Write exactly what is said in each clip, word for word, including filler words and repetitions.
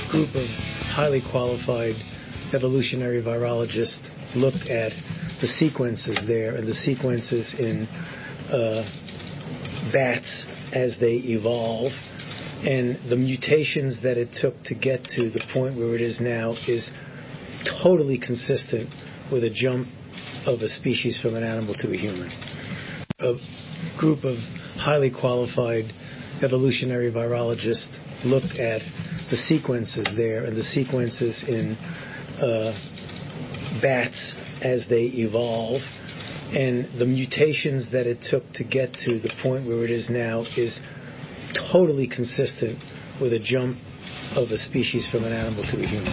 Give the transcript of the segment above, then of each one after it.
group of highly qualified evolutionary virologists looked at the sequences there and the sequences in uh, bats as they evolve, and the mutations that it took to get to the point where it is now is totally consistent with a jump of a species from an animal to a human. A group of highly qualified evolutionary virologists looked at the sequences there and the sequences in uh, bats as they evolve, and the mutations that it took to get to the point where it is now is totally consistent with a jump of a species from an animal to a human.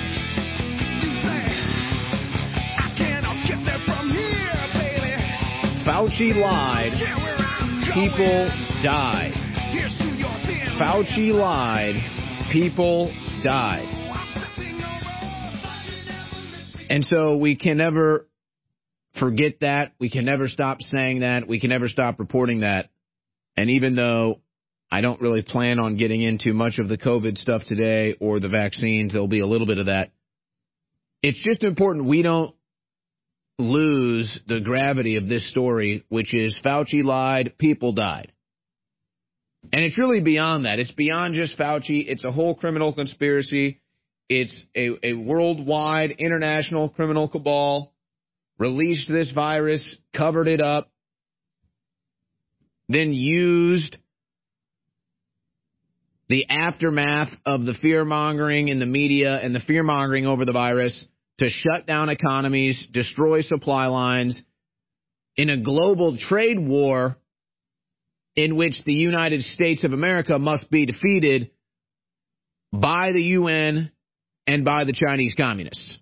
Fauci lied. People died. Fauci lied. People died. And so we can never forget that. We can never stop saying that. We can never stop reporting that. And even though I don't really plan on getting into much of the COVID stuff today or the vaccines, there'll be a little bit of that. It's just important we don't lose the gravity of this story, which is Fauci lied, people died. And it's really beyond that. It's beyond just Fauci. It's a whole criminal conspiracy. It's a, a worldwide international criminal cabal released this virus, covered it up, then used the aftermath of the fear-mongering in the media and the fear-mongering over the virus to shut down economies, destroy supply lines in a global trade war in which the United States of America must be defeated by the U N and by the Chinese communists.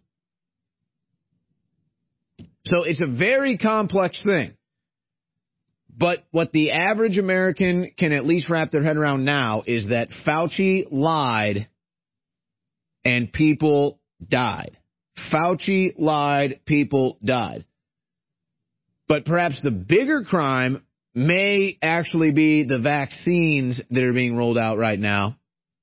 So it's a very complex thing. But what the average American can at least wrap their head around now is that Fauci lied and people died. Fauci lied, people died. But perhaps the bigger crime may actually be the vaccines that are being rolled out right now.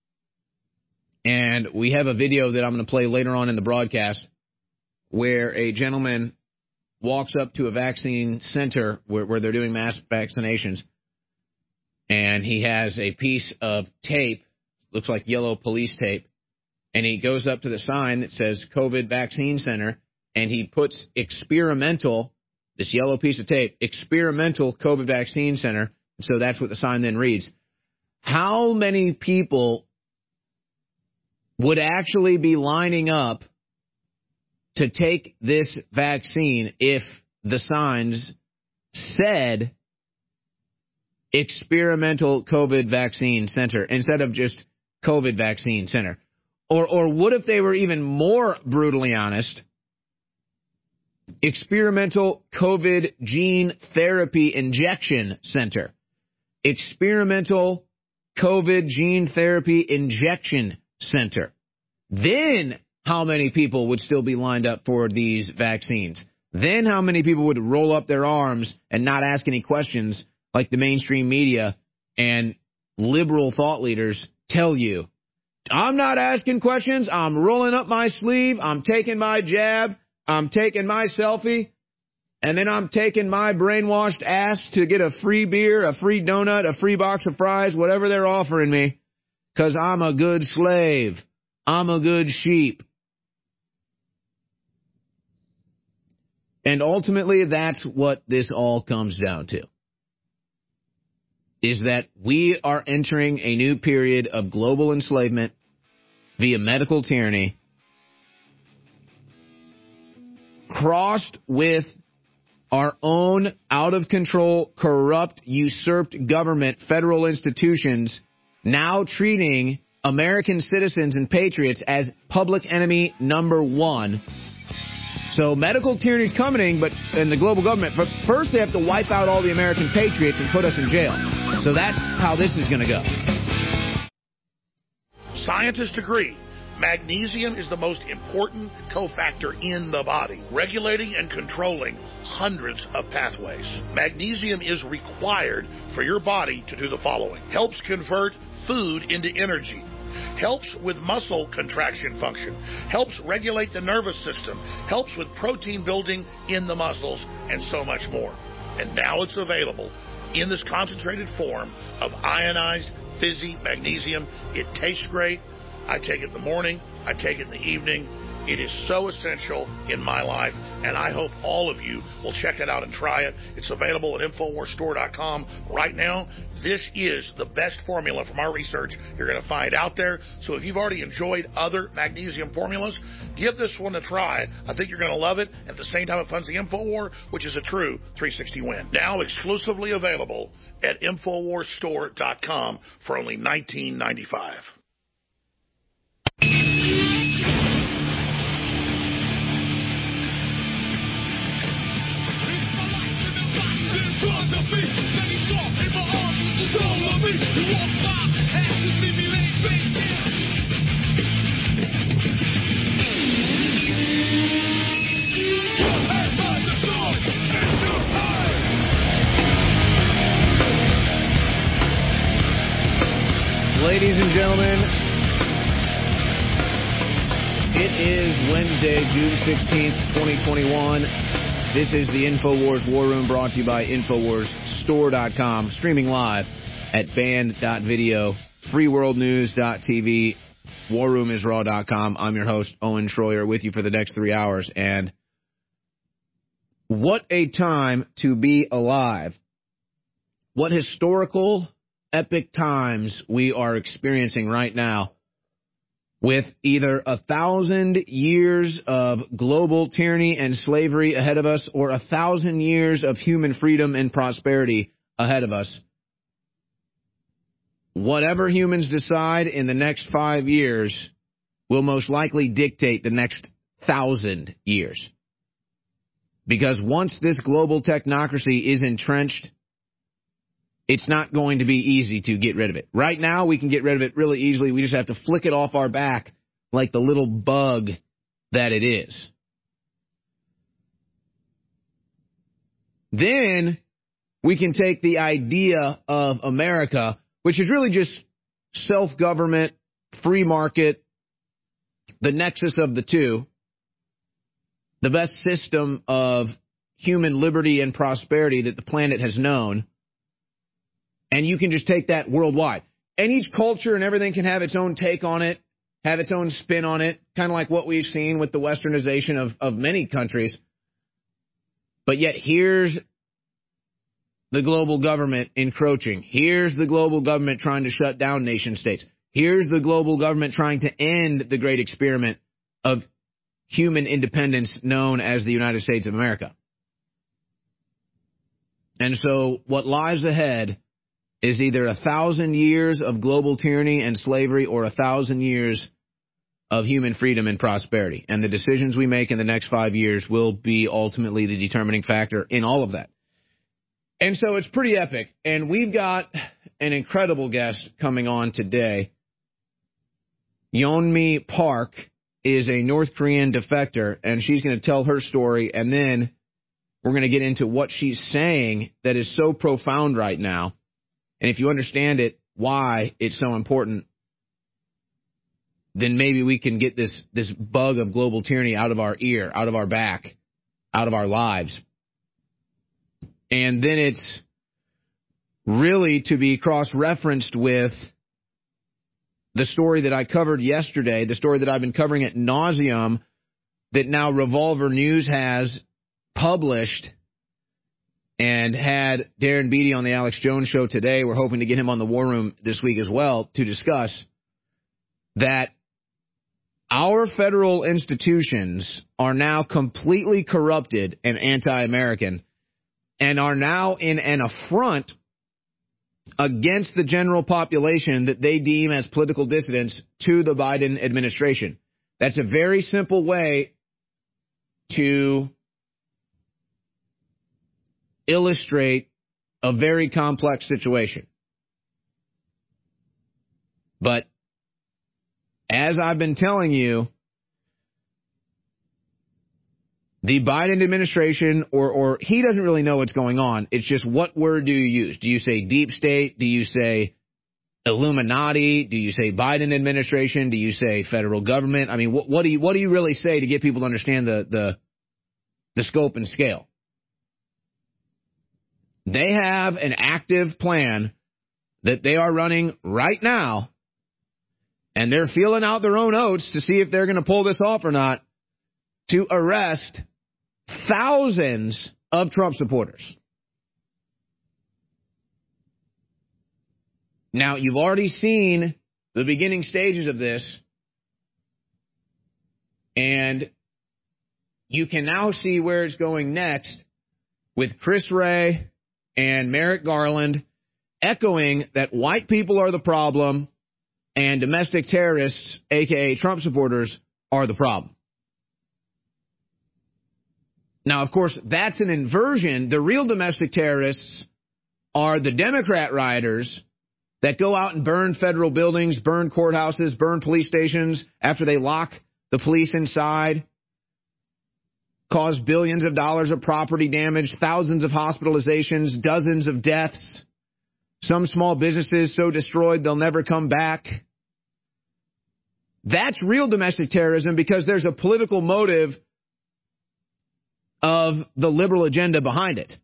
And we have a video that I'm going to play later on in the broadcast where a gentleman walks up to a vaccine center where, where they're doing mass vaccinations, and he has a piece of tape, looks like yellow police tape, and he goes up to the sign that says COVID Vaccine Center, and he puts experimental, this yellow piece of tape, experimental COVID Vaccine Center, so that's what the sign then reads. How many people would actually be lining up to take this vaccine if the signs said experimental COVID Vaccine Center instead of just COVID Vaccine Center? Or, or what if they were even more brutally honest? Experimental COVID Gene Therapy Injection Center. Experimental COVID Gene Therapy Injection Center. Then how many people would still be lined up for these vaccines? Then how many people would roll up their arms and not ask any questions like the mainstream media and liberal thought leaders tell you? I'm not asking questions. I'm rolling up my sleeve. I'm taking my jab. I'm taking my selfie. And then I'm taking my brainwashed ass to get a free beer, a free donut, a free box of fries, whatever they're offering me, because I'm a good slave. I'm a good sheep. And ultimately, that's what this all comes down to, is that we are entering a new period of global enslavement via medical tyranny, crossed with our own out-of-control, corrupt, usurped government, federal institutions now treating American citizens and patriots as public enemy number one. So medical tyranny is coming, but in the global government, but first they have to wipe out all the American patriots and put us in jail. So that's how this is going to go. Scientists agree magnesium is the most important cofactor in the body, regulating and controlling hundreds of pathways. Magnesium is required for your body to do the following: helps convert food into energy, helps with muscle contraction function, helps regulate the nervous system, helps with protein building in the muscles, and so much more. And now it's available in this concentrated form of ionized Fizzy Magnesium. It tastes great. I take it in the morning. I take it in the evening. It is so essential in my life, and I hope all of you will check it out and try it. It's available at Infowars Store dot com right now. This is the best formula from our research you're going to find out there. So if you've already enjoyed other magnesium formulas, give this one a try. I think you're going to love it. At the same time, it funds the InfoWar, which is a true three sixty win. Now exclusively available at Infowars Store dot com for only nineteen ninety-five. Ladies and gentlemen, it is Wednesday, June sixteenth, twenty twenty-one. This is the InfoWars War Room, brought to you by Infowars Store dot com, streaming live at band dot video, free world news dot t v, war room is raw dot com. I'm your host, Owen Schroyer, with you for the next three hours. And what a time to be alive. What historical, epic times we are experiencing right now, with either a thousand years of global tyranny and slavery ahead of us, or a thousand years of human freedom and prosperity ahead of us. Whatever humans decide in the next five years will most likely dictate the next thousand years. Because once this global technocracy is entrenched, it's not going to be easy to get rid of it. Right now, we can get rid of it really easily. We just have to flick it off our back like the little bug that it is. Then we can take the idea of America, which is really just self-government, free market, the nexus of the two, the best system of human liberty and prosperity that the planet has known. And you can just take that worldwide. And each culture and everything can have its own take on it, have its own spin on it, kind of like what we've seen with the westernization of, of many countries. But yet here's the global government encroaching. Here's the global government trying to shut down nation states. Here's the global government trying to end the great experiment of human independence known as the United States of America. And so what lies ahead is either a thousand years of global tyranny and slavery, or a thousand years of human freedom and prosperity. And the decisions we make in the next five years will be ultimately the determining factor in all of that. And so it's pretty epic. And we've got an incredible guest coming on today. Yeonmi Park is a North Korean defector, and she's going to tell her story, and then we're going to get into what she's saying that is so profound right now. And if you understand it, why it's so important, then maybe we can get this, this bug of global tyranny out of our ear, out of our back, out of our lives. And then it's really to be cross-referenced with the story that I covered yesterday, the story that I've been covering ad nauseum, that now Revolver News has published and had Darren Beattie on the Alex Jones Show today. We're hoping to get him on the War Room this week as well to discuss that our federal institutions are now completely corrupted and anti-American, and are now in an affront against the general population that they deem as political dissidents to the Biden administration. That's a very simple way to illustrate a very complex situation. But as I've been telling you, the Biden administration, or, or he doesn't really know what's going on. It's just, what word do you use? Do you say deep state? Do you say Illuminati? Do you say Biden administration? Do you say federal government? I mean, what, what do you what do you really say to get people to understand the the the scope and scale? They have an active plan that they are running right now, and they're feeling out their own oats to see if they're going to pull this off or not, to arrest thousands of Trump supporters. Now, you've already seen the beginning stages of this, and you can now see where it's going next with Chris Wray and Merrick Garland echoing that white people are the problem and domestic terrorists, a k a. Trump supporters, are the problem. Now, of course, that's an inversion. The real domestic terrorists are the Democrat rioters that go out and burn federal buildings, burn courthouses, burn police stations after they lock the police inside, cause billions of dollars of property damage, thousands of hospitalizations, dozens of deaths, some small businesses so destroyed they'll never come back. That's real domestic terrorism because there's a political motive of the liberal agenda behind it.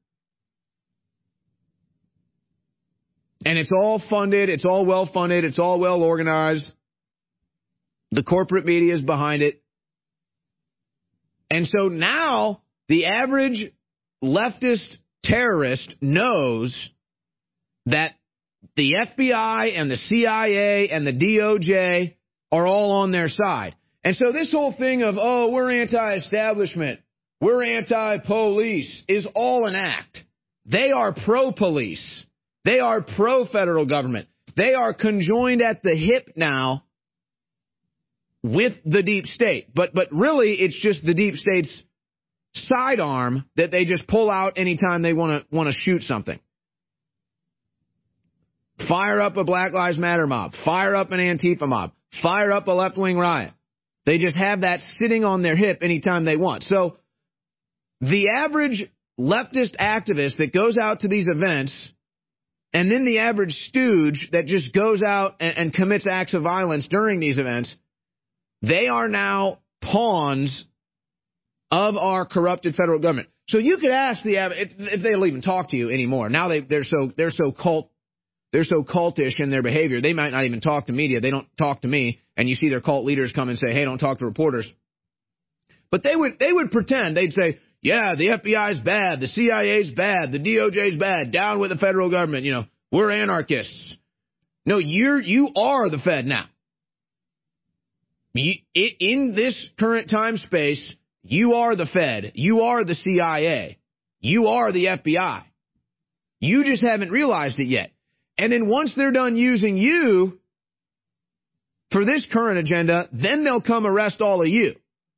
And it's all funded, it's all well funded, it's all well organized. The corporate media is behind it. And so now the average leftist terrorist knows that the F B I and the C I A and the D O J are all on their side. And so this whole thing of, oh, we're anti-establishment, we're anti-police, is all an act. They are pro-police. They are pro-federal government. They are conjoined at the hip now with the deep state. But but really, it's just the deep state's sidearm that they just pull out anytime they want to want to shoot something. Fire up a Black Lives Matter mob. Fire up an Antifa mob. Fire up a left-wing riot. They just have that sitting on their hip anytime they want. So the average leftist activist that goes out to these events, and then the average stooge that just goes out and, and commits acts of violence during these events, they are now pawns of our corrupted federal government. So you could ask the if, if they'll even talk to you anymore. Now they they're so they're so cult they're so cultish in their behavior. They might not even talk to media. They don't talk to me. And you see their cult leaders come and say, "Hey, don't talk to reporters." But they would they would pretend. They'd say, "Yeah, the F B I's bad, the C I A's bad, the D O J's bad, down with the federal government, you know, we're anarchists." No, you're you are the Fed now. You, it, in this current time space, you are the Fed, you are the C I A, you are the F B I. You just haven't realized it yet. And then once they're done using you for this current agenda, then they'll come arrest all of you.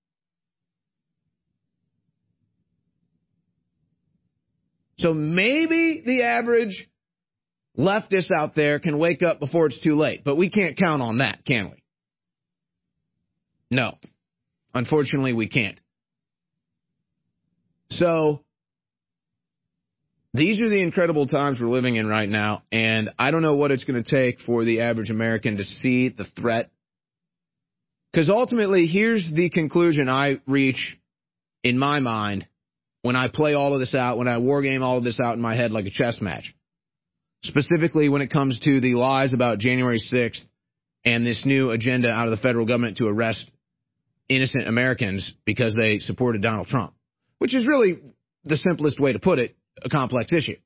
So maybe the average leftist out there can wake up before it's too late, but we can't count on that, can we? No. Unfortunately, we can't. So these are the incredible times we're living in right now, and I don't know what it's going to take for the average American to see the threat. Because ultimately, here's the conclusion I reach in my mind when I play all of this out, when I war game all of this out in my head like a chess match. Specifically when it comes to the lies about January sixth and this new agenda out of the federal government to arrest innocent Americans because they supported Donald Trump, which is really the simplest way to put it, a complex issue.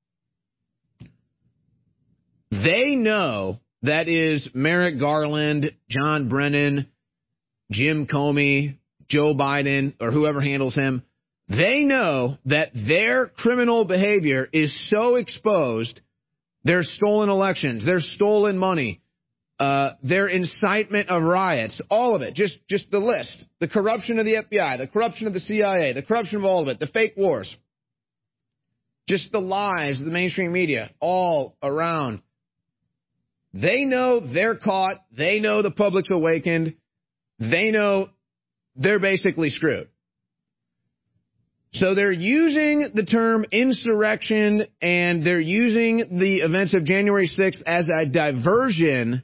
They know that is Merrick Garland, John Brennan, Jim Comey, Joe Biden, or whoever handles him. They know that their criminal behavior is so exposed, their stolen elections, their stolen money, uh, their incitement of riots, all of it, just, just the list, the corruption of the F B I, the corruption of the C I A, the corruption of all of it, the fake wars, just the lies of the mainstream media all around. They know they're caught. They know the public's awakened. They know they're basically screwed. So they're using the term insurrection and they're using the events of January sixth as a diversion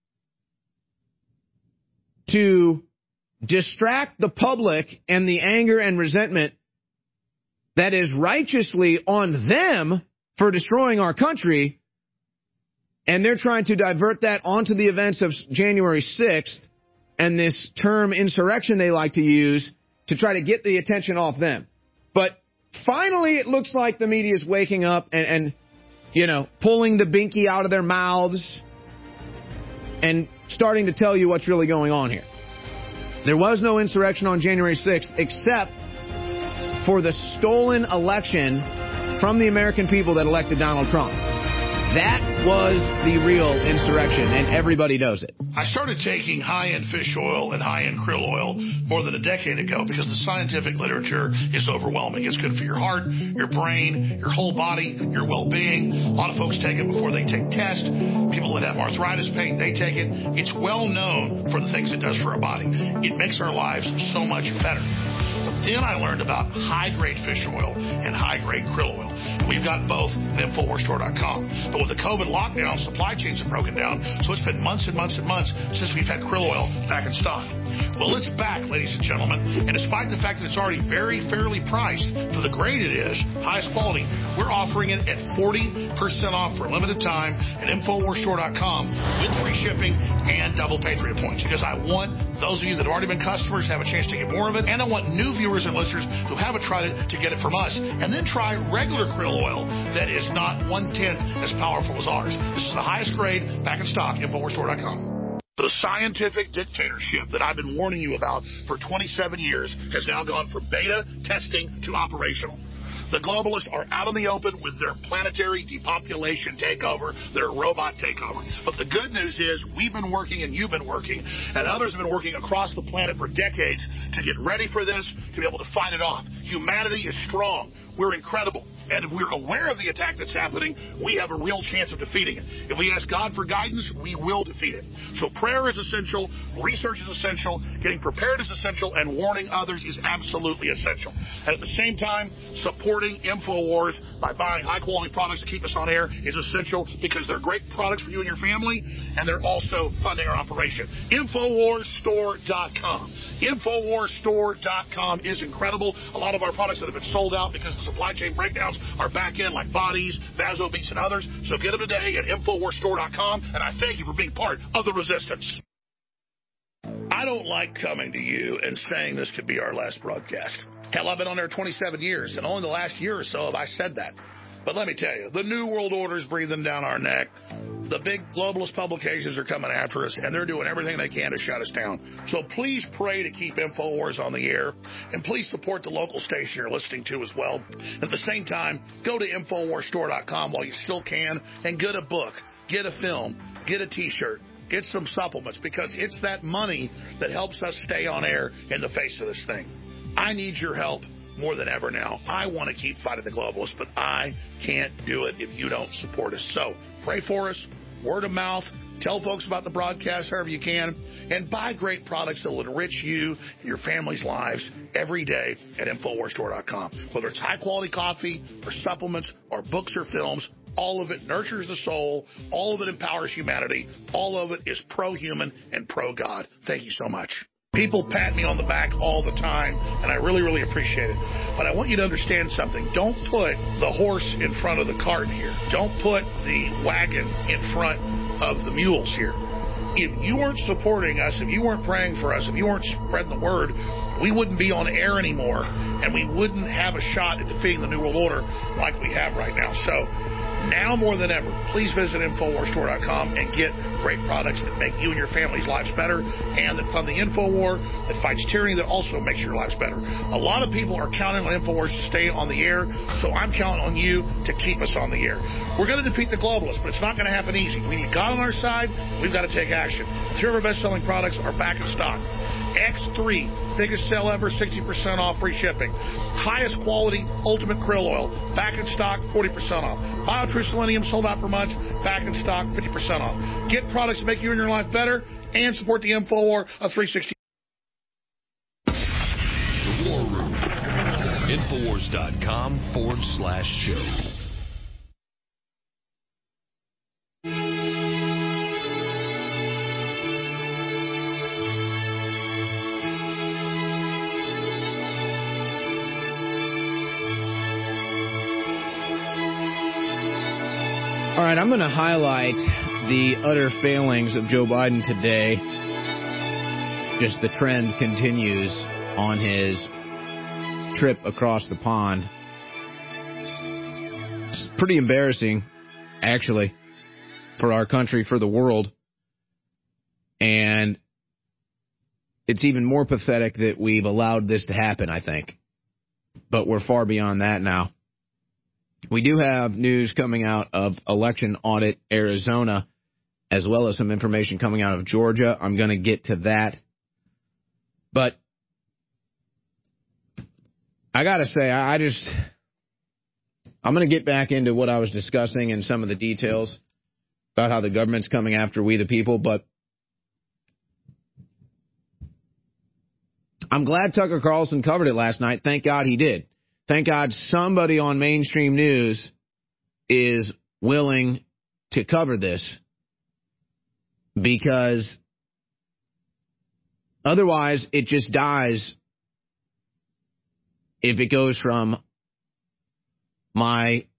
to distract the public and the anger and resentment that is righteously on them for destroying our country. And they're trying to divert that onto the events of January sixth and this term insurrection they like to use to try to get the attention off them. But finally, it looks like the media is waking up and, and, you know, pulling the binky out of their mouths and starting to tell you what's really going on here. There was no insurrection on January sixth except for the stolen election from the American people that elected Donald Trump. That was the real insurrection, and everybody knows it. I started taking high-end fish oil and high-end krill oil more than a decade ago because the scientific literature is overwhelming. It's good for your heart, your brain, your whole body, your well-being. A lot of folks take it before they take tests. People that have arthritis pain, they take it. It's well known for the things it does for our body. It makes our lives so much better. But then I learned about high-grade fish oil and high-grade krill oil. We've got both at Infowars Store dot com. But with the COVID lockdown, supply chains have broken down, so it's been months and months and months since we've had krill oil back in stock. Well, it's back, ladies and gentlemen, and despite the fact that it's already very fairly priced for the grade it is, highest quality, we're offering it at forty percent off for a limited time at Infowars Store dot com with free shipping and double Patriot points, because I want those of you that have already been customers to have a chance to get more of it, and I want new viewers and listeners who haven't tried it to get it from us, and then try regular krill oil that is not one-tenth as powerful as ours. This is the highest grade, back in stock, Infowars Store dot com. The scientific dictatorship that I've been warning you about for twenty-seven years has now gone from beta testing to operational. The globalists are out in the open with their planetary depopulation takeover, their robot takeover. But the good news is we've been working and you've been working, and others have been working across the planet for decades to get ready for this, to be able to fight it off. Humanity is strong. We're incredible. And if we're aware of the attack that's happening, we have a real chance of defeating it. If we ask God for guidance, we will defeat it. So prayer is essential, research is essential, getting prepared is essential, and warning others is absolutely essential. And at the same time, supporting InfoWars by buying high-quality products to keep us on air is essential, because they're great products for you and your family, and they're also funding our operation. Infowars Store dot com. Infowars Store dot com is incredible. A lot of our products that have been sold out because the supply chain breakdowns are back in, like Bodies, Vaso Beats, and others. So get them today at Infowars Store dot com, and I thank you for being part of the resistance. I don't like coming to you and saying this could be our last broadcast. Hell, I've been on there twenty-seven years, and only the last year or so have I said that. But let me tell you, the New World Order is breathing down our neck. The big globalist publications are coming after us, and they're doing everything they can to shut us down. So please pray to keep InfoWars on the air, and please support the local station you're listening to as well. At the same time, go to Infowars Store dot com while you still can, and get a book, get a film, get a T-shirt, get some supplements, because it's that money that helps us stay on air in the face of this thing. I need your help more than ever now. I want to keep fighting the globalists, but I can't do it if you don't support us. So pray for us, word of mouth, tell folks about the broadcast however you can, and buy great products that will enrich you and your family's lives every day at Infowars Store dot com. Whether it's high-quality coffee or supplements or books or films, all of it nurtures the soul, all of it empowers humanity, all of it is pro-human and pro-God. Thank you so much. People pat me on the back all the time, and I really, really appreciate it. But I want you to understand something. Don't put the horse in front of the cart here. Don't put the wagon in front of the mules here. If you weren't supporting us, if you weren't praying for us, if you weren't spreading the word, we wouldn't be on air anymore, and we wouldn't have a shot at defeating the New World Order like we have right now. So now more than ever, please visit Infowars Store dot com and get great products that make you and your family's lives better, and that fund the InfoWar, that fights tyranny, that also makes your lives better. A lot of people are counting on InfoWars to stay on the air, so I'm counting on you to keep us on the air. We're going to defeat the globalists, but it's not going to happen easy. We need God on our side. We've got to take action. Three of our best-selling products are back in stock. X three, biggest sale ever, sixty percent off, free shipping. Highest quality Ultimate Krill Oil, back in stock, forty percent off. BioTrue Selenium, sold out for months, back in stock, fifty percent off. Get products that make you and your life better, and support the InfoWar of three sixty. The War Room. Infowars.com forward slash show. All right, I'm going to highlight the utter failings of Joe Biden today. Just the trend continues on his trip across the pond. It's pretty embarrassing, actually, for our country, for the world. And it's even more pathetic that we've allowed this to happen, I think. But we're far beyond that now. We do have news coming out of Election Audit Arizona, as well as some information coming out of Georgia. I'm going to get to that. But I got to say, I just, I'm going to get back into what I was discussing and some of the details about how the government's coming after we the people. But I'm glad Tucker Carlson covered it last night. Thank God he did. Thank God somebody on mainstream news is willing to cover this, because otherwise it just dies if it goes from my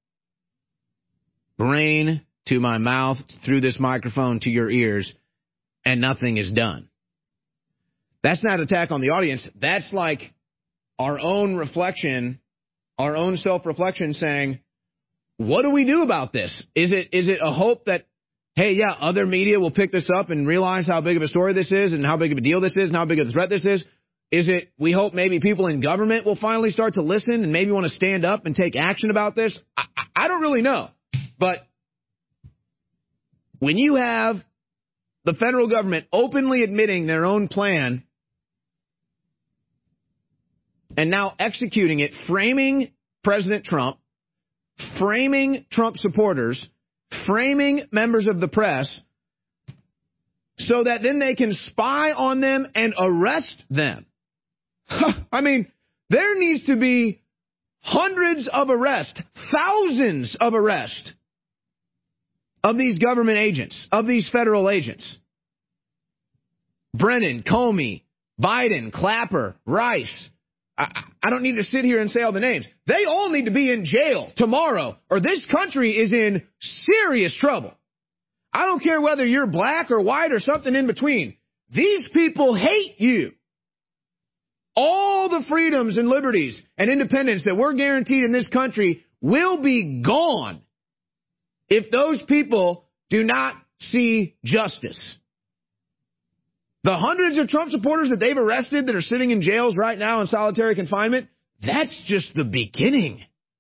brain to my mouth, through this microphone to your ears, and nothing is done. That's not an attack on the audience. That's like our own reflection, our own self-reflection, saying, what do we do about this? Is it is it a hope that, hey, yeah, other media will pick this up and realize how big of a story this is and how big of a deal this is and how big of a threat this is? Is it we hope maybe people in government will finally start to listen and maybe want to stand up and take action about this? I, I don't really know. But when you have the federal government openly admitting their own plan and now executing it, framing President Trump, framing Trump supporters, framing members of the press, so that then they can spy on them and arrest them. I mean, there needs to be hundreds of arrests, thousands of arrests of these government agents, of these federal agents. Brennan, Comey, Biden, Clapper, Rice. I, I don't need to sit here and say all the names. They all need to be in jail tomorrow, or this country is in serious trouble. I don't care whether you're black or white or something in between. These people hate you. All the freedoms and liberties and independence that we're guaranteed in this country will be gone if those people do not see justice. The hundreds of Trump supporters that they've arrested that are sitting in jails right now in solitary confinement, that's just the beginning.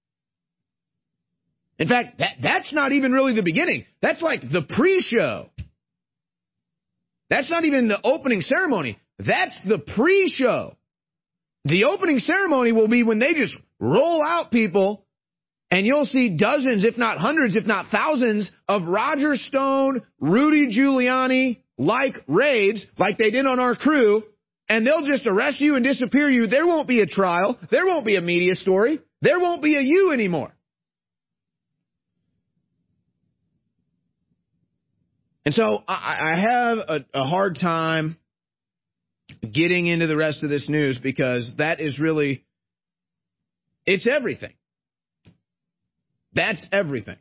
In fact, that, that's not even really the beginning. That's like the pre-show. That's not even the opening ceremony. That's the pre-show. The opening ceremony will be when they just roll out people, and you'll see dozens, if not hundreds, if not thousands, of Roger Stone, Rudy Giuliani-like raids, like they did on our crew, and they'll just arrest you and disappear you. There won't be a trial. There won't be a media story. There won't be a you anymore. And so I, I have a, a hard time getting into the rest of this news, because that is really, it's everything. That's everything.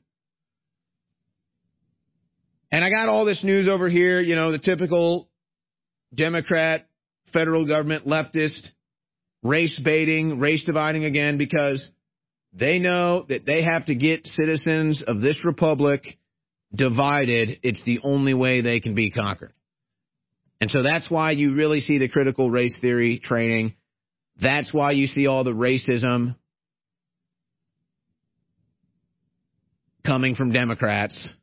And I got all this news over here, you know, the typical Democrat, federal government, leftist, race baiting, race dividing again, because they know that they have to get citizens of this republic divided. It's the only way they can be conquered. And so that's why you really see the critical race theory training. That's why you see all the racism coming from Democrats,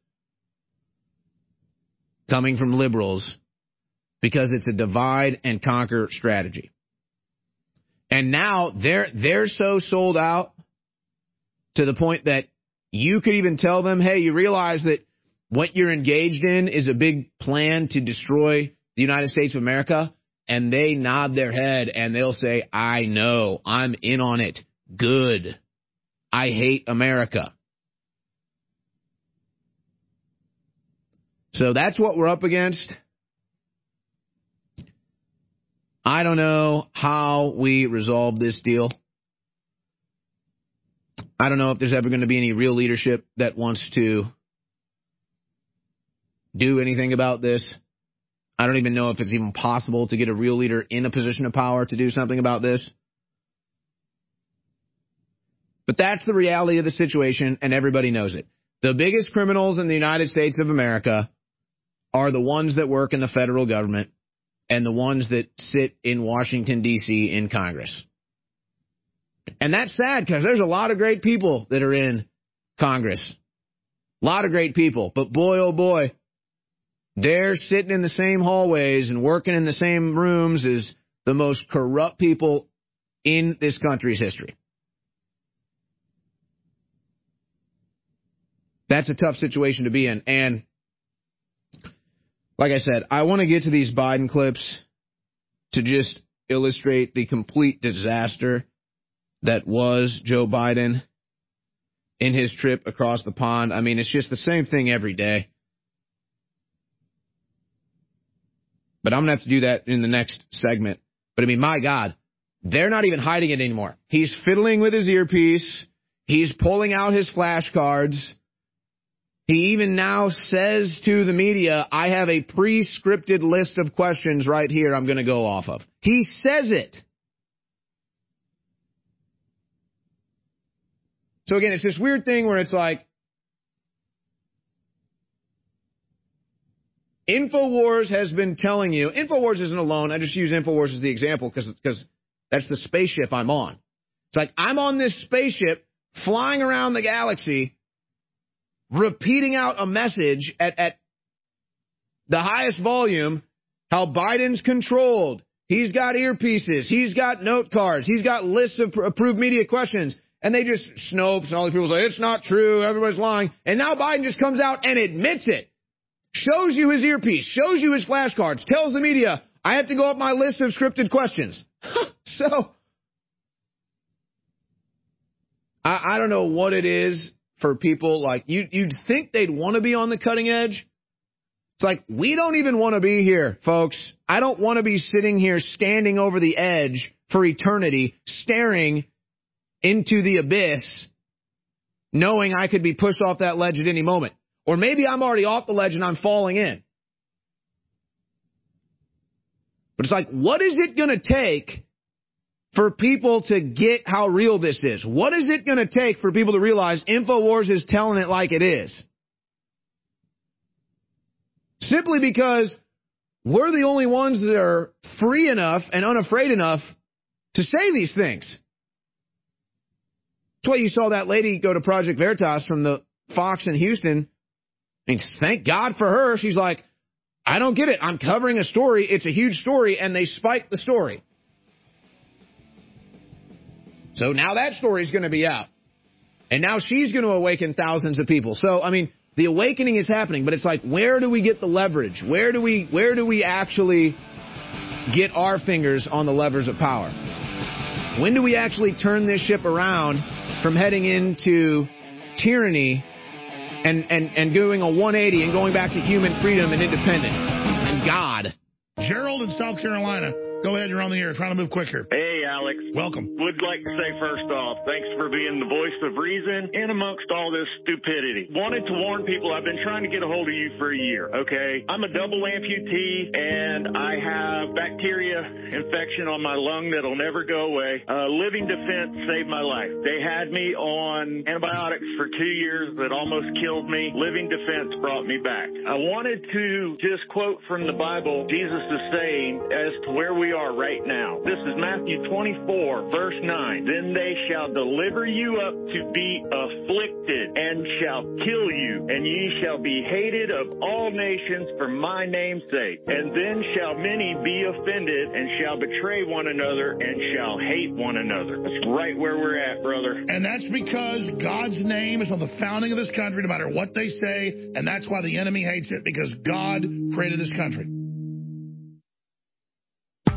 coming from liberals, because it's a divide and conquer strategy. And now they're they're so sold out to the point that you could even tell them, hey, you realize that what you're engaged in is a big plan to destroy the United States of America, and they nod their head and they'll say, I know, I'm in on it. Good. I hate America. So that's what we're up against. I don't know how we resolve this deal. I don't know if there's ever going to be any real leadership that wants to do anything about this. I don't even know if it's even possible to get a real leader in a position of power to do something about this. But that's the reality of the situation, and everybody knows it. The biggest criminals in the United States of America are the ones that work in the federal government and the ones that sit in Washington, D C in Congress. And that's sad because there's a lot of great people that are in Congress. A lot of great people. But boy, oh boy, they're sitting in the same hallways and working in the same rooms as the most corrupt people in this country's history. That's a tough situation to be in. And like I said, I want to get to these Biden clips to just illustrate the complete disaster that was Joe Biden in his trip across the pond. I mean, it's just the same thing every day. But I'm going to have to do that in the next segment. But I mean, my God, they're not even hiding it anymore. He's fiddling with his earpiece. He's pulling out his flashcards. He even now says to the media, I have a pre-scripted list of questions right here I'm going to go off of. He says it. So again, it's this weird thing where it's like, InfoWars has been telling you, InfoWars isn't alone. I just use InfoWars as the example because because that's the spaceship I'm on. It's like I'm on this spaceship flying around the galaxy, repeating out a message at, at the highest volume, how Biden's controlled. He's got earpieces. He's got note cards. He's got lists of approved media questions. And they just, Snopes and all these people say, it's not true. Everybody's lying. And now Biden just comes out and admits it. Shows you his earpiece. Shows you his flashcards. Tells the media, I have to go up my list of scripted questions. So, I, I don't know what it is for people like you. You'd think they'd want to be on the cutting edge. It's like, we don't even want to be here, folks. I don't want to be sitting here standing over the edge for eternity, staring into the abyss, knowing I could be pushed off that ledge at any moment. Or maybe I'm already off the ledge and I'm falling in. But it's like, what is it going to take for people to get how real this is? What is it going to take for people to realize InfoWars is telling it like it is? Simply because we're the only ones that are free enough and unafraid enough to say these things. That's why you saw that lady go to Project Veritas from the Fox in Houston. I mean, thank God for her. She's like, I don't get it. I'm covering a story. It's a huge story, and they spiked the story. So now that story is going to be out. And now she's going to awaken thousands of people. So, I mean, the awakening is happening, but it's like, where do we get the leverage? Where do we, where do we actually get our fingers on the levers of power? When do we actually turn this ship around from heading into tyranny and, and, and doing a one eighty and going back to human freedom and independence and God? Gerald in South Carolina. Go ahead, you're on the air. Trying to move quicker. Hey, Alex. Welcome. Would like to say first off, thanks for being the voice of reason in amongst all this stupidity. Wanted to warn people, I've been trying to get a hold of you for a year, okay? I'm a double amputee, and I have bacteria infection on my lung that'll never go away. Uh, Living Defense saved my life. They had me on antibiotics for two years that almost killed me. Living Defense brought me back. I wanted to just quote from the Bible, Jesus is saying, as to where we are right now. This is Matthew twenty-four, verse nine. Then they shall deliver you up to be afflicted and shall kill you, and ye shall be hated of all nations for my name's sake. And then shall many be offended and shall betray one another and shall hate one another. That's right where we're at, brother. And that's because God's name is on the founding of this country, no matter what they say, and that's why the enemy hates it, because God created this country.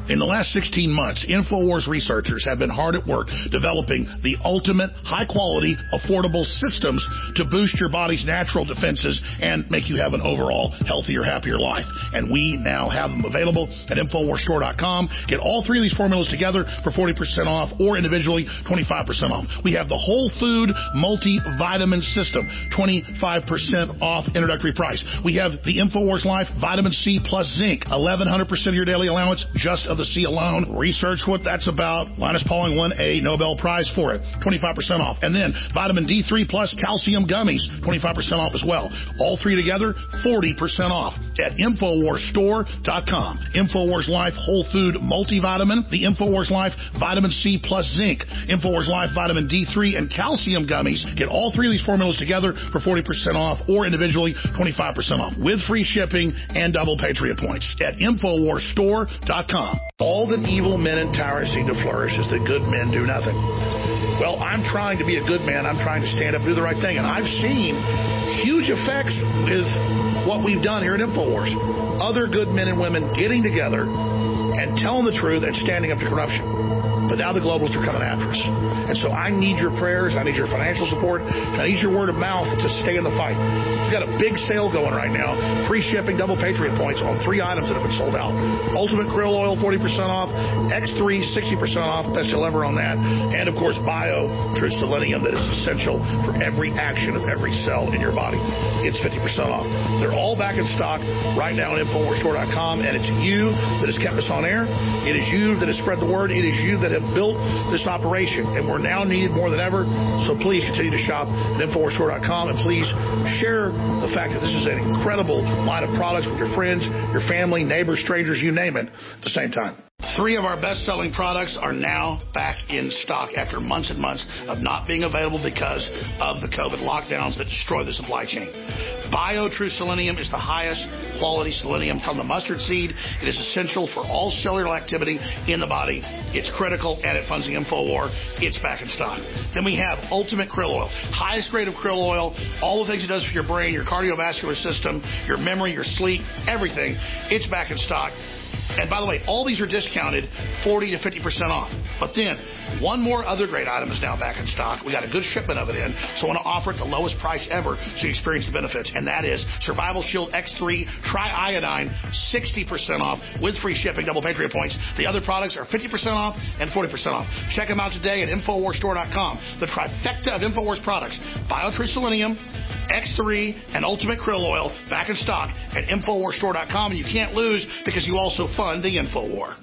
In the last sixteen months, InfoWars researchers have been hard at work developing the ultimate high-quality, affordable systems to boost your body's natural defenses and make you have an overall healthier, happier life. And we now have them available at InfoWars Store dot com. Get all three of these formulas together for forty percent off or individually twenty-five percent off. We have the Whole Food Multivitamin System, twenty-five percent off introductory price. We have the InfoWars Life Vitamin C plus Zinc, eleven hundred percent of your daily allowance just of the C alone. Research what that's about. Linus Pauling won a Nobel Prize for it. twenty-five percent off. And then Vitamin D three plus Calcium Gummies, twenty-five percent off as well. All three together, forty percent off at InfoWars Store dot com. InfoWars Life Whole Food Multivitamin, the InfoWars Life Vitamin C plus Zinc, InfoWars Life Vitamin D three and Calcium Gummies. Get all three of these formulas together for forty percent off or individually twenty-five percent off with free shipping and double Patriot points at InfoWars Store dot com. All that evil men and tyrants seem to flourish is that good men do nothing. Well, I'm trying to be a good man. I'm trying to stand up and do the right thing. And I've seen huge effects with what we've done here at InfoWars. Other good men and women getting together and telling the truth and standing up to corruption. But now the globalists are coming after us. And so I need your prayers. I need your financial support. I need your word of mouth to stay in the fight. We've got a big sale going right now. Free shipping, double Patriot points on three items that have been sold out. Ultimate Krill Oil, forty percent off. X three, sixty percent off. Best you'll ever on that. And, of course, Bio True Selenium that is essential for every action of every cell in your body. It's fifty percent off. They're all back in stock right now at InfoWars Store dot com. And it's you that has kept us on air. It is you that has spread the word. It is you that have built this operation, and we're now needed more than ever. So please continue to shop at InfoWars Store dot com, and please share the fact that this is an incredible line of products with your friends, your family, neighbors, strangers, you name it, at the same time. Three of our best-selling products are now back in stock after months and months of not being available because of the COVID lockdowns that destroy the supply chain. Bio True Selenium is the highest quality selenium from the mustard seed. It is essential for all cellular activity in the body. It's critical, and it funds the InfoWar. It's back in stock. Then we have Ultimate Krill Oil, highest grade of krill oil, all the things it does for your brain, your cardiovascular system, your memory, your sleep, everything. It's back in stock. And by the way, all these are discounted forty to fifty percent off. But then, one more other great item is now back in stock. We got a good shipment of it in, so I want to offer it the lowest price ever so you experience the benefits. And that is Survival Shield X three Triiodine, sixty percent off with free shipping, double Patriot points. The other products are fifty percent off and forty percent off. Check them out today at InfoWars Store dot com. The trifecta of InfoWars products, BioTrue Selenium, X three, and Ultimate Krill Oil, back in stock at InfoWars Store dot com. And you can't lose because you also fund the InfoWar.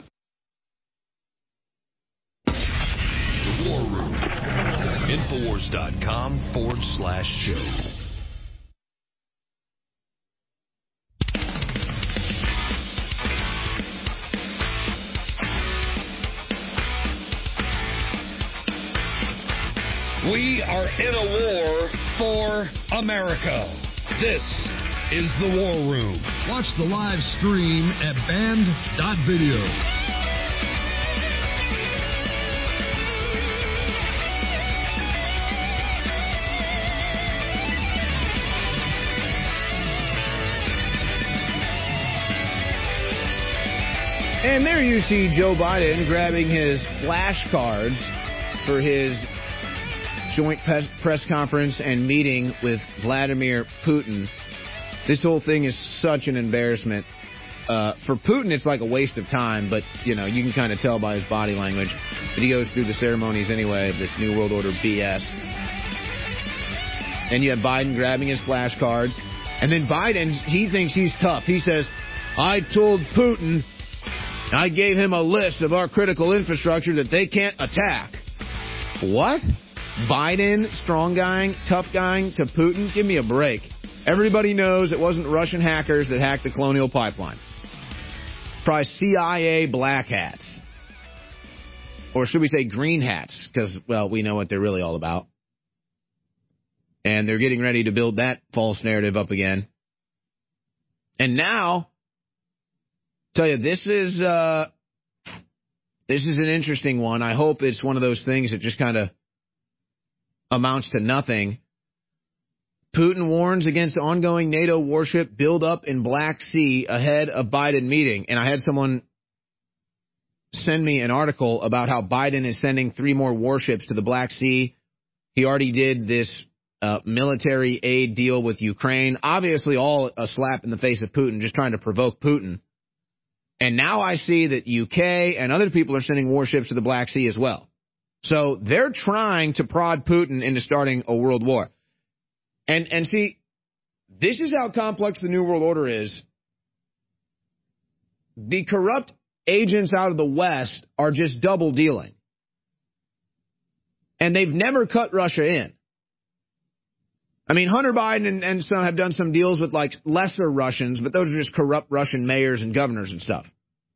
The War Room. InfoWars dot com forward slash show. We are in a war for America. This is the War Room. Watch the live stream at band dot video. And there you see Joe Biden grabbing his flashcards for his joint press conference and meeting with Vladimir Putin. This whole thing is such an embarrassment. Uh, for Putin, it's like a waste of time, but, you know, you can kind of tell by his body language that he goes through the ceremonies anyway of this New World Order B S. And you have Biden grabbing his flashcards. And then Biden, he thinks he's tough. He says, I told Putin, I gave him a list of our critical infrastructure that they can't attack. What? Biden, strong guy, tough guy to Putin? Give me a break. Everybody knows it wasn't Russian hackers that hacked the Colonial Pipeline. Probably C I A black hats. Or should we say green hats? Because, well, we know what they're really all about. And they're getting ready to build that false narrative up again. And now, tell you, this is uh, this is an interesting one. I hope it's one of those things that just kind of amounts to nothing. Putin warns against ongoing NATO warship buildup in Black Sea ahead of Biden meeting. And I had someone send me an article about how Biden is sending three more warships to the Black Sea. He already did this uh, military aid deal with Ukraine. Obviously, all a slap in the face of Putin, just trying to provoke Putin. And now I see that U K and other people are sending warships to the Black Sea as well. So they're trying to prod Putin into starting a world war. And and see, this is how complex the New World Order is. The corrupt agents out of the West are just double dealing. And they've never cut Russia in. I mean, Hunter Biden and, and some have done some deals with like lesser Russians, but those are just corrupt Russian mayors and governors and stuff.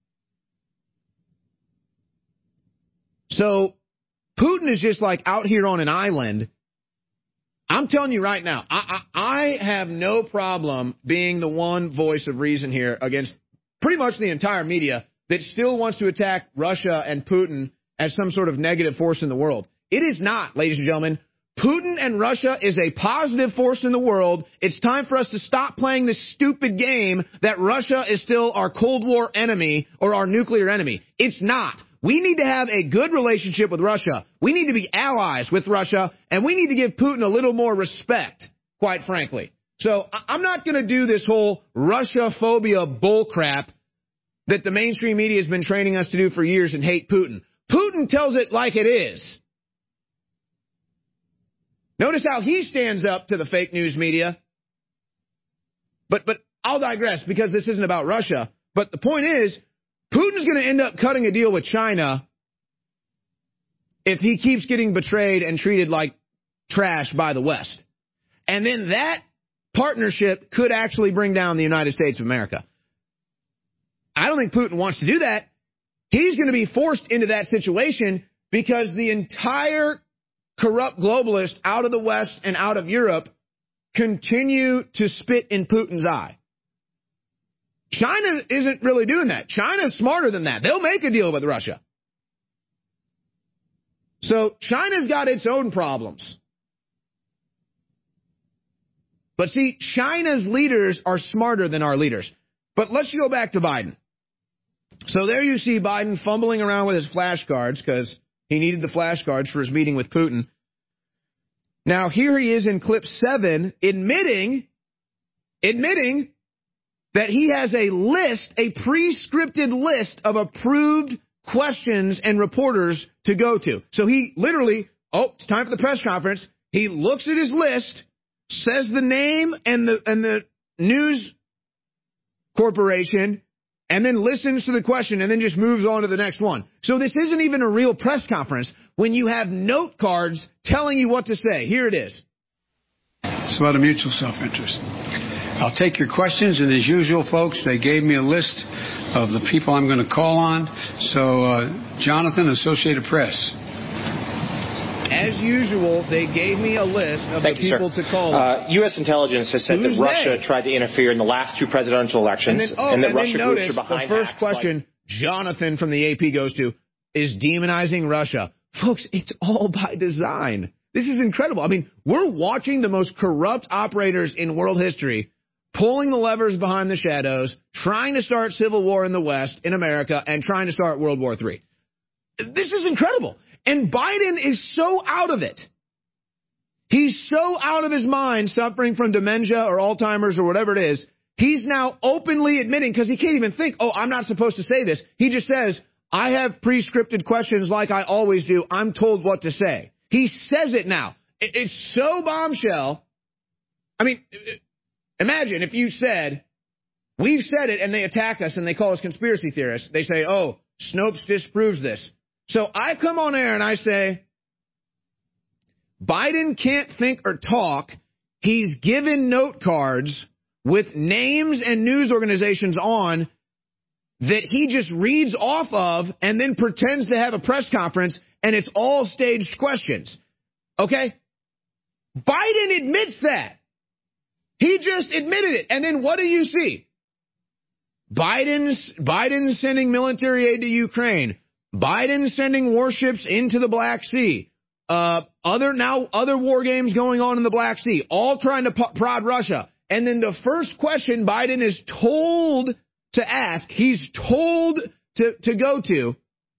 So Putin is just like out here on an island. I'm telling you right now, I, I, I have no problem being the one voice of reason here against pretty much the entire media that still wants to attack Russia and Putin as some sort of negative force in the world. It is not, ladies and gentlemen. Putin and Russia is a positive force in the world. It's time for us to stop playing this stupid game that Russia is still our Cold War enemy or our nuclear enemy. It's not. We need to have a good relationship with Russia. We need to be allies with Russia, and we need to give Putin a little more respect, quite frankly. So I'm not going to do this whole Russia-phobia bullcrap that the mainstream media has been training us to do for years and hate Putin. Putin tells it like it is. Notice how he stands up to the fake news media. But but I'll digress because this isn't about Russia. But the point is, Putin's going to end up cutting a deal with China if he keeps getting betrayed and treated like trash by the West. And then that partnership could actually bring down the United States of America. I don't think Putin wants to do that. He's going to be forced into that situation because the entire corrupt globalists out of the West and out of Europe continue to spit in Putin's eye. China isn't really doing that. China's smarter than that. They'll make a deal with Russia. So China's got its own problems. But see, China's leaders are smarter than our leaders. But let's go back to Biden. So there you see Biden fumbling around with his flashcards because he needed the flashcards for his meeting with Putin. Now here he is in clip seven admitting, admitting that he has a list, a pre-scripted list of approved questions and reporters to go to. So he literally, oh, it's time for the press conference. He looks at his list, says the name and the and the news corporation, and then listens to the question and then just moves on to the next one. So this isn't even a real press conference when you have note cards telling you what to say. Here it is. It's about a mutual self-interest. I'll take your questions, and as usual, folks, they gave me a list of the people I'm going to call on. So, uh, Jonathan, Associated Press. As usual, they gave me a list of Thank the you, people sir. to call. Uh, U S intelligence has said Who's that Russia they? tried to interfere in the last two presidential elections, And then, oh, and that and Russia then groups notice are behind the first acts question like Jonathan from the A P goes to is demonizing Russia. Folks, it's all by design. This is incredible. I mean, we're watching the most corrupt operators in world history pulling the levers behind the shadows, trying to start civil war in the West, in America, and trying to start World War Three. This is incredible. And Biden is so out of it. He's so out of his mind, suffering from dementia or Alzheimer's or whatever it is. He's now openly admitting, because he can't even think, oh, I'm not supposed to say this. He just says, I have pre-scripted questions like I always do. I'm told what to say. He says it now. It's so bombshell. I mean, imagine if you said, we've said it, and they attack us and they call us conspiracy theorists. They say, oh, Snopes disproves this. So I come on air and I say, Biden can't think or talk. He's given note cards with names and news organizations on that he just reads off of and then pretends to have a press conference, and it's all staged questions. Okay? Biden admits that. He just admitted it. And then what do you see? Biden's Biden sending military aid to Ukraine. Biden sending warships into the Black Sea. Uh, other now other war games going on in the Black Sea, all trying to p- prod Russia. And then the first question Biden is told to ask, he's told to, to go to,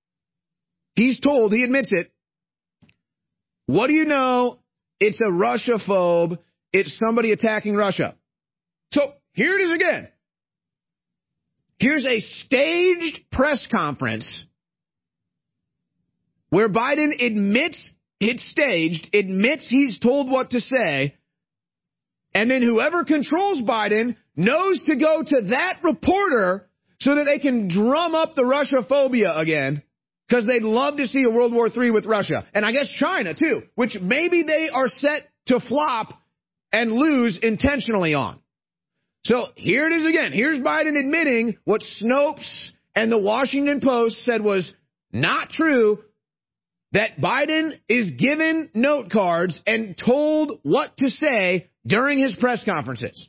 He's told, he admits it. What do you know? It's a Russia-phobe. It's somebody attacking Russia. So here it is again. Here's a staged press conference where Biden admits it's staged, admits he's told what to say, and then whoever controls Biden knows to go to that reporter so that they can drum up the Russia-phobia again, because they'd love to see a World War Three with Russia. And I guess China, too, which maybe they are set to flop and lose intentionally on. So here it is again. Here's Biden admitting what Snopes and the Washington Post said was not true, that Biden is given note cards and told what to say during his press conferences.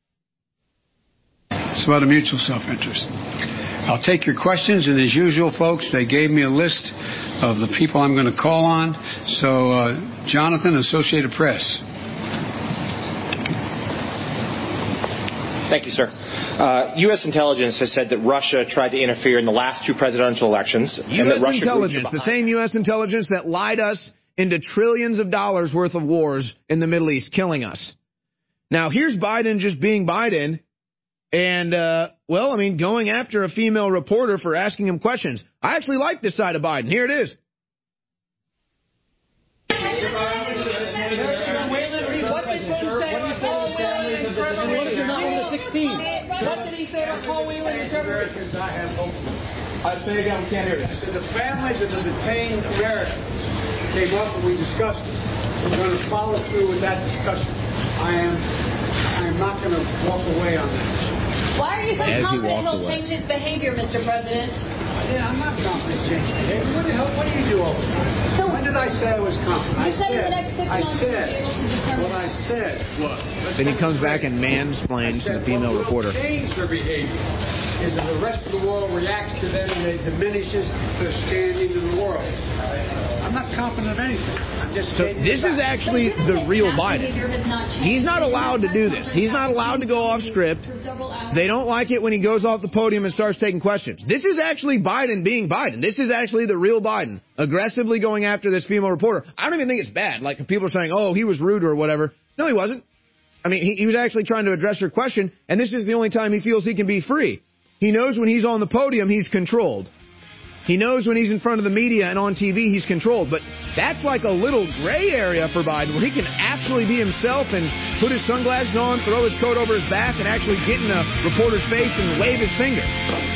It's about a mutual self-interest. I'll take your questions, and as usual, folks, they gave me a list of the people I'm going to call on. So, uh, Jonathan, Associated Press. Thank you, sir. Uh, U S intelligence has said that Russia tried to interfere in the last two presidential elections. U S intelligence, the same U S intelligence that lied us into trillions of dollars worth of wars in the Middle East, killing us. Now, here's Biden just being Biden and, uh, well, I mean, going after a female reporter for asking him questions. I actually like this side of Biden. Here it is. What did he say about Paul Whelan and Trevor? I have hope. I say again, we can't hear you. I said the families of the detained Americans came up and we discussed it. We're going to follow through with that discussion. I am, I am not going to walk away on that. Why are you so confident he'll change his behavior, Mister President? Yeah, I'm not confident change behavior. What the hell? What do you do all the time? So when did I say I was confident? You I said, said in the next six I months said you'll be able to determine. what I said was. Then he comes back and mansplains to the female what reporter. What will change their behavior is that the rest of the world reacts to them and it diminishes their standing in the world. I'm not confident of anything. I'm just so this is actually the real Biden. He's not allowed to do this. He's not allowed to go off script. They don't like it when he goes off the podium and starts taking questions. This is actually Biden being Biden. This is actually the real Biden, aggressively going after this female reporter. I don't even think it's bad. Like, if people are saying, oh, he was rude or whatever. No, he wasn't. I mean, he, he was actually trying to address her question, and this is the only time he feels he can be free. He knows when he's on the podium, he's controlled. He knows when he's in front of the media and on T V, he's controlled. But that's like a little gray area for Biden, where he can actually be himself and put his sunglasses on, throw his coat over his back, and actually get in a reporter's face and wave his finger.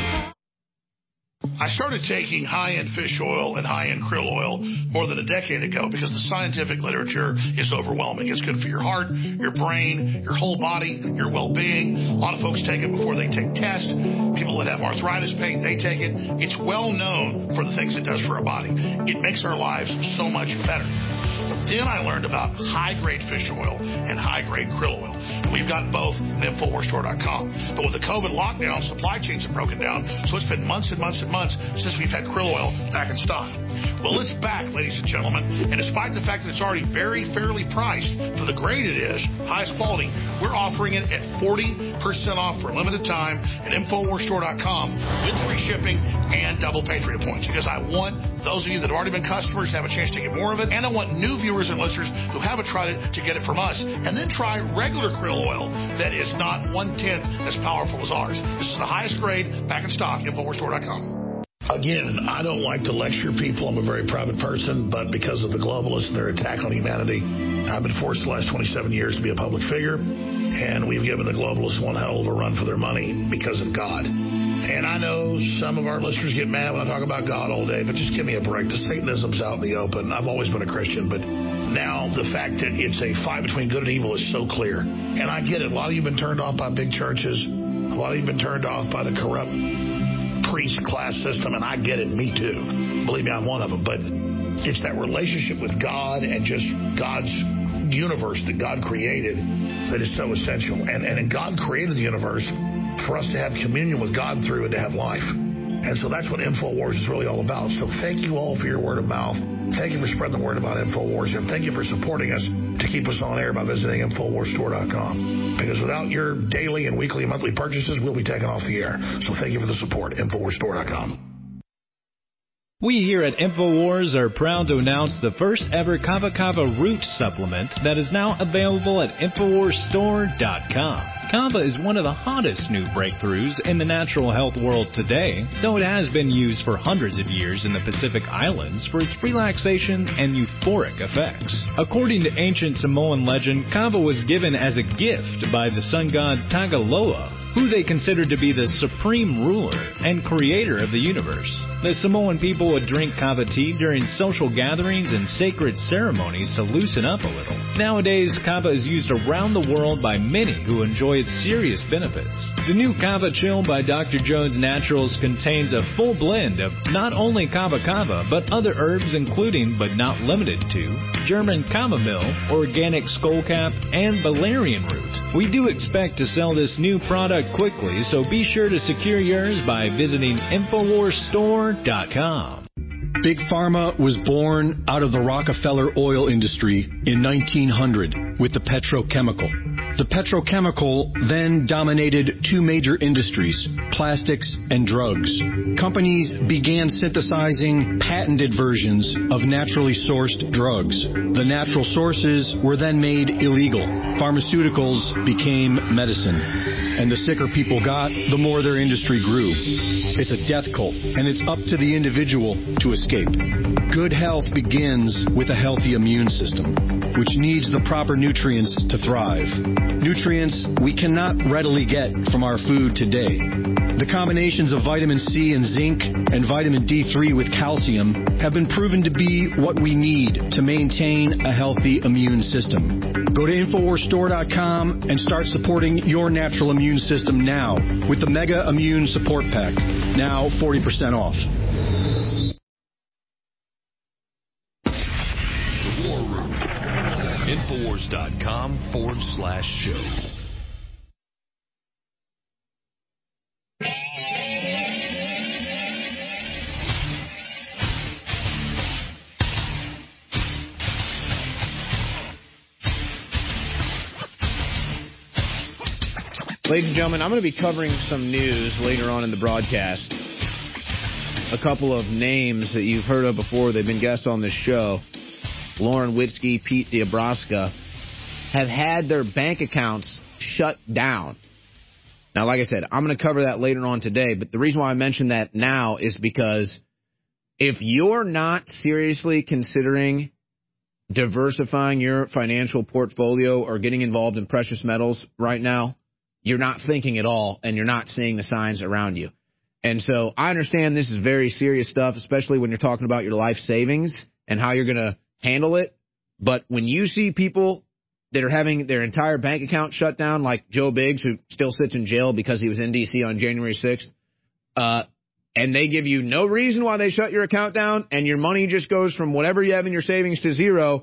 I started taking high-end fish oil and high-end krill oil more than a decade ago because the scientific literature is overwhelming. It's good for your heart, your brain, your whole body, your well-being. A lot of folks take it before they take tests. People that have arthritis pain, they take it. It's well known for the things it does for our body. It makes our lives so much better. But then I learned about high-grade fish oil and high-grade krill oil. And we've got both at Infowars Store dot com. But with the COVID lockdown, supply chains have broken down, so it's been months and months and months since we've had krill oil back in stock. Well, it's back, ladies and gentlemen. And despite the fact that it's already very fairly priced for the grade it is, highest quality, we're offering it at forty percent off for a limited time at Infowars Store dot com with free shipping and double Patriot points. Because I want those of you that have already been customers to have a chance to get more of it. And I want new viewers and listeners who haven't tried it to get it from us. And then try regular krill oil that is not one-tenth as powerful as ours. This is the highest grade, back in stock, Infowars Store dot com. Again, I don't like to lecture people. I'm a very private person, but because of the globalists and their attack on humanity, I've been forced the last twenty-seven years to be a public figure, and we've given the globalists one hell of a run for their money because of God. And I know some of our listeners get mad when I talk about God all day, but just give me a break. The Satanism's out in the open. I've always been a Christian, but now the fact that it's a fight between good and evil is so clear. And I get it. A lot of you have been turned off by big churches. A lot of you have been turned off by the corrupt priest class system, and I get it. Me too. Believe me, I'm one of them. But it's that relationship with God and just God's universe that God created that is so essential. And, and God created the universe for us to have communion with God through and to have life. And so that's what InfoWars is really all about. So thank you all for your word of mouth. Thank you for spreading the word about InfoWars. And thank you for supporting us to keep us on air by visiting Infowars Store dot com. Because without your daily and weekly and monthly purchases, we'll be taken off the air. So thank you for the support. Infowars Store dot com. We here at InfoWars are proud to announce the first ever Kava Kava Root supplement that is now available at Infowars Store dot com. Kava is one of the hottest new breakthroughs in the natural health world today, though it has been used for hundreds of years in the Pacific Islands for its relaxation and euphoric effects. According to ancient Samoan legend, Kava was given as a gift by the sun god Tagaloa, who they considered to be the supreme ruler and creator of the universe. The Samoan people would drink kava tea during social gatherings and sacred ceremonies to loosen up a little. Nowadays, kava is used around the world by many who enjoy its serious benefits. The new Kava Chill by Doctor Jones Naturals contains a full blend of not only kava kava, but other herbs including, but not limited to, German chamomile, organic skullcap, and valerian root. We do expect to sell this new product quickly, so be sure to secure yours by visiting Infowars Store dot com. Big Pharma was born out of the Rockefeller oil industry in nineteen hundred with the petrochemical. The petrochemical then dominated two major industries, plastics and drugs. Companies began synthesizing patented versions of naturally sourced drugs. The natural sources were then made illegal. Pharmaceuticals became medicine. And the sicker people got, the more their industry grew. It's a death cult, and it's up to the individual to escape. Good health begins with a healthy immune system, which needs the proper nutrients to thrive. Nutrients we cannot readily get from our food today. The combinations of vitamin C and zinc and vitamin D three with calcium have been proven to be what we need to maintain a healthy immune system. Go to Infowars Store dot com and start supporting your natural immune system now with the Mega Immune Support Pack, now forty percent off. The War Room. Infowars dot com forward slash show. Ladies and gentlemen, I'm going to be covering some news later on in the broadcast. A couple of names that you've heard of before. They've been guests on this show. Lauren Witzke, Pete Diabrowska, have had their bank accounts shut down. Now, like I said, I'm going to cover that later on today, but the reason why I mention that now is because if you're not seriously considering diversifying your financial portfolio or getting involved in precious metals right now, you're not thinking at all, and you're not seeing the signs around you. And so I understand this is very serious stuff, especially when you're talking about your life savings and how you're going to handle it. But when you see people that are having their entire bank account shut down, like Joe Biggs, who still sits in jail because he was in D C on January sixth, uh, and they give you no reason why they shut your account down, and your money just goes from whatever you have in your savings to zero,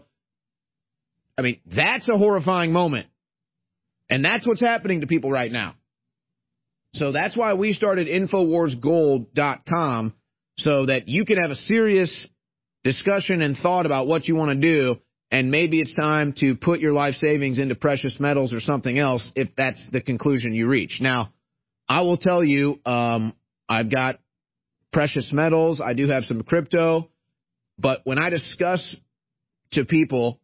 I mean, that's a horrifying moment. And that's what's happening to people right now. So that's why we started Infowars Gold dot com, so that you can have a serious discussion and thought about what you want to do, and maybe it's time to put your life savings into precious metals or something else if that's the conclusion you reach. Now, I will tell you, um, I've got precious metals. I do have some crypto. But when I discuss to people,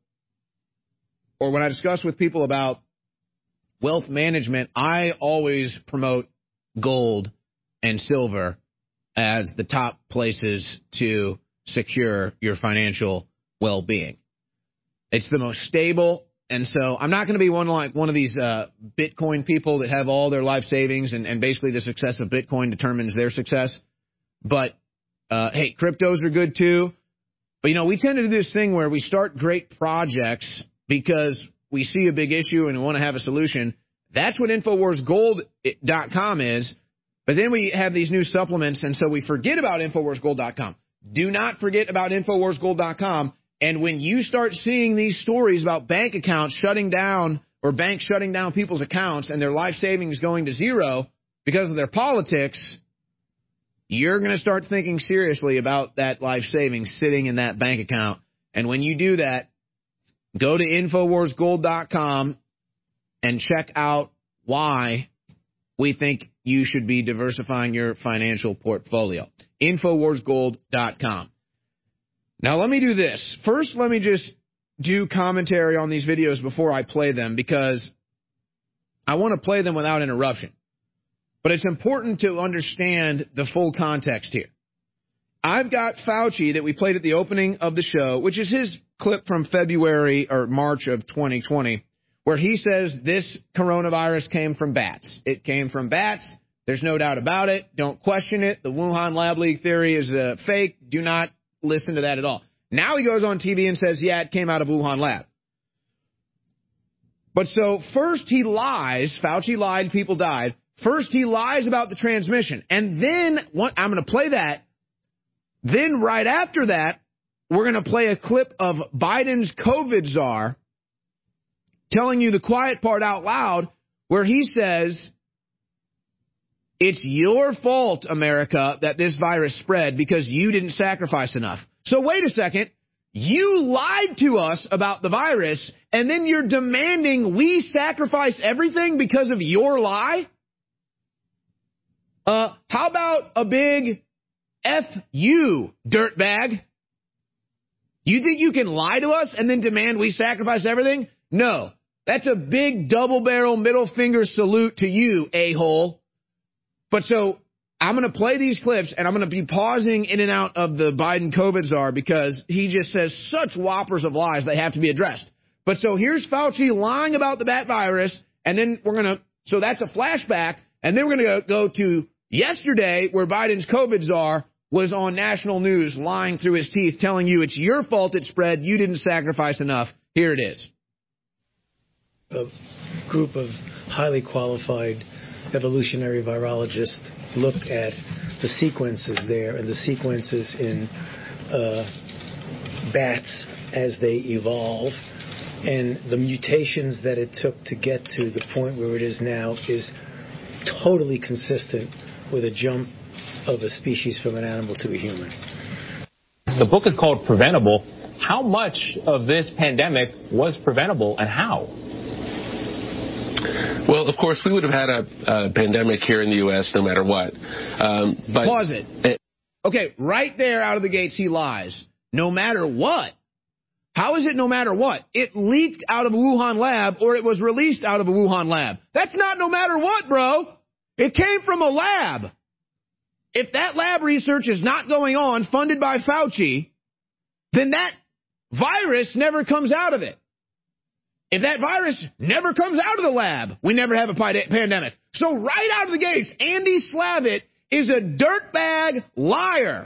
or when I discuss with people about wealth management, I always promote gold and silver as the top places to secure your financial well-being. It's the most stable, and so I'm not going to be one like one of these uh, Bitcoin people that have all their life savings, and, and basically the success of Bitcoin determines their success. But, uh, hey, cryptos are good too. But, you know, we tend to do this thing where we start great projects because we see a big issue and we want to have a solution. That's what Infowars Gold dot com is. But then we have these new supplements, and so we forget about Infowars Gold dot com. Do not forget about Infowars Gold dot com. And when you start seeing these stories about bank accounts shutting down or banks shutting down people's accounts and their life savings going to zero because of their politics, you're going to start thinking seriously about that life savings sitting in that bank account. And when you do that, go to Infowars Gold dot com and check out why we think you should be diversifying your financial portfolio. Infowars Gold dot com. Now, let me do this. First, let me just do commentary on these videos before I play them, because I want to play them without interruption. But it's important to understand the full context here. I've got Fauci that we played at the opening of the show, which is his clip from February or March of twenty twenty, where he says this coronavirus came from bats. It came from bats. There's no doubt about it. Don't question it. The Wuhan lab leak theory is uh, fake. Do not listen to that at all. Now he goes on T V and says, yeah, it came out of Wuhan lab. But so first he lies. Fauci lied. People died. First he lies about the transmission. And then what, I'm going to play that. Then right after that, we're going to play a clip of Biden's COVID czar telling you the quiet part out loud, where he says, it's your fault, America, that this virus spread because you didn't sacrifice enough. So wait a second. You lied to us about the virus, and then you're demanding we sacrifice everything because of your lie? Uh, how about a big F you, dirtbag? You think you can lie to us and then demand we sacrifice everything? No. That's a big double-barrel middle finger salute to you, a-hole. But so I'm going to play these clips, and I'm going to be pausing in and out of the Biden COVID czar because he just says such whoppers of lies they have to be addressed. But so here's Fauci lying about the bat virus, and then we're going to – so that's a flashback, and then we're going to go to yesterday where Biden's COVID czar was on national news lying through his teeth, telling you it's your fault it spread, you didn't sacrifice enough. Here it is. A group of highly qualified evolutionary virologists looked at the sequences there and the sequences in uh, bats as they evolve, and the mutations that it took to get to the point where it is now is totally consistent with a jump of a species from an animal to a human. The book is called Preventable. How much of this pandemic was preventable, and how? Well, of course, we would have had a, a pandemic here in the U S no matter what. Um, but Pause it. it. Okay, right there out of the gates, he lies. No matter what. How is it no matter what? It leaked out of a Wuhan lab, or it was released out of a Wuhan lab. That's not no matter what, bro. It came from a lab. If that lab research is not going on, funded by Fauci, then that virus never comes out of it. If that virus never comes out of the lab, we never have a pandemic. So right out of the gates, Andy Slavitt is a dirtbag liar.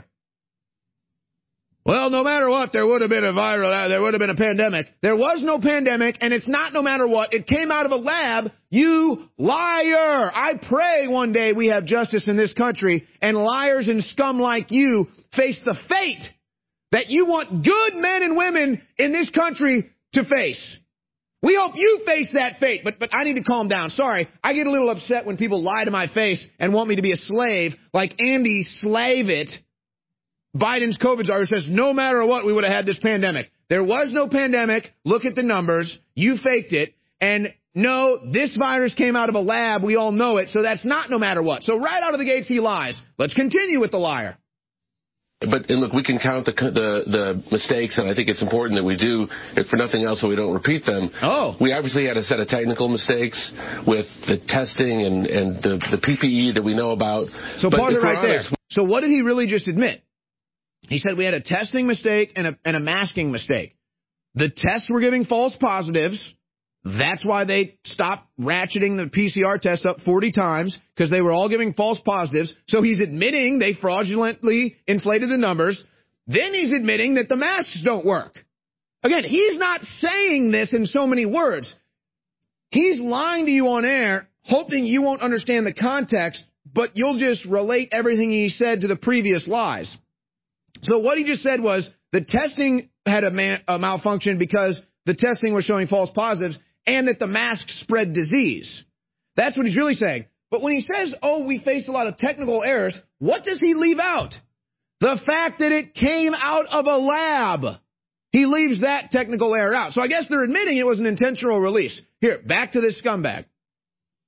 Well, no matter what, there would have been a viral, there would have been a pandemic. There was no pandemic, and it's not no matter what. It came out of a lab, you liar. I pray one day we have justice in this country, and liars and scum like you face the fate that you want good men and women in this country to face. We hope you face that fate, but but I need to calm down. Sorry, I get a little upset when people lie to my face and want me to be a slave, like Andy Slavitt, Biden's COVID czar, who says no matter what, we would have had this pandemic. There was no pandemic. Look at the numbers. You faked it. And no, this virus came out of a lab. We all know it. So that's not no matter what. So right out of the gates, he lies. Let's continue with the liar. But, and look, we can count the, the the mistakes, and I think it's important that we do, if for nothing else, so we don't repeat them. Oh. We obviously had a set of technical mistakes with the testing and, and the, the P P E that we know about. So pause it right there. So what did he really just admit? He said we had a testing mistake and a, and a masking mistake. The tests were giving false positives. That's why they stopped ratcheting the P C R test up forty times, because they were all giving false positives. So he's admitting they fraudulently inflated the numbers. Then he's admitting that the masks don't work. Again, he's not saying this in so many words. He's lying to you on air, hoping you won't understand the context, but you'll just relate everything he said to the previous lies. So what he just said was the testing had a, man, a malfunction because the testing was showing false positives, and that the mask spread disease. That's what he's really saying. But when he says, oh, we faced a lot of technical errors, what does he leave out? The fact that it came out of a lab. He leaves that technical error out. So I guess they're admitting it was an intentional release. Here, back to this scumbag.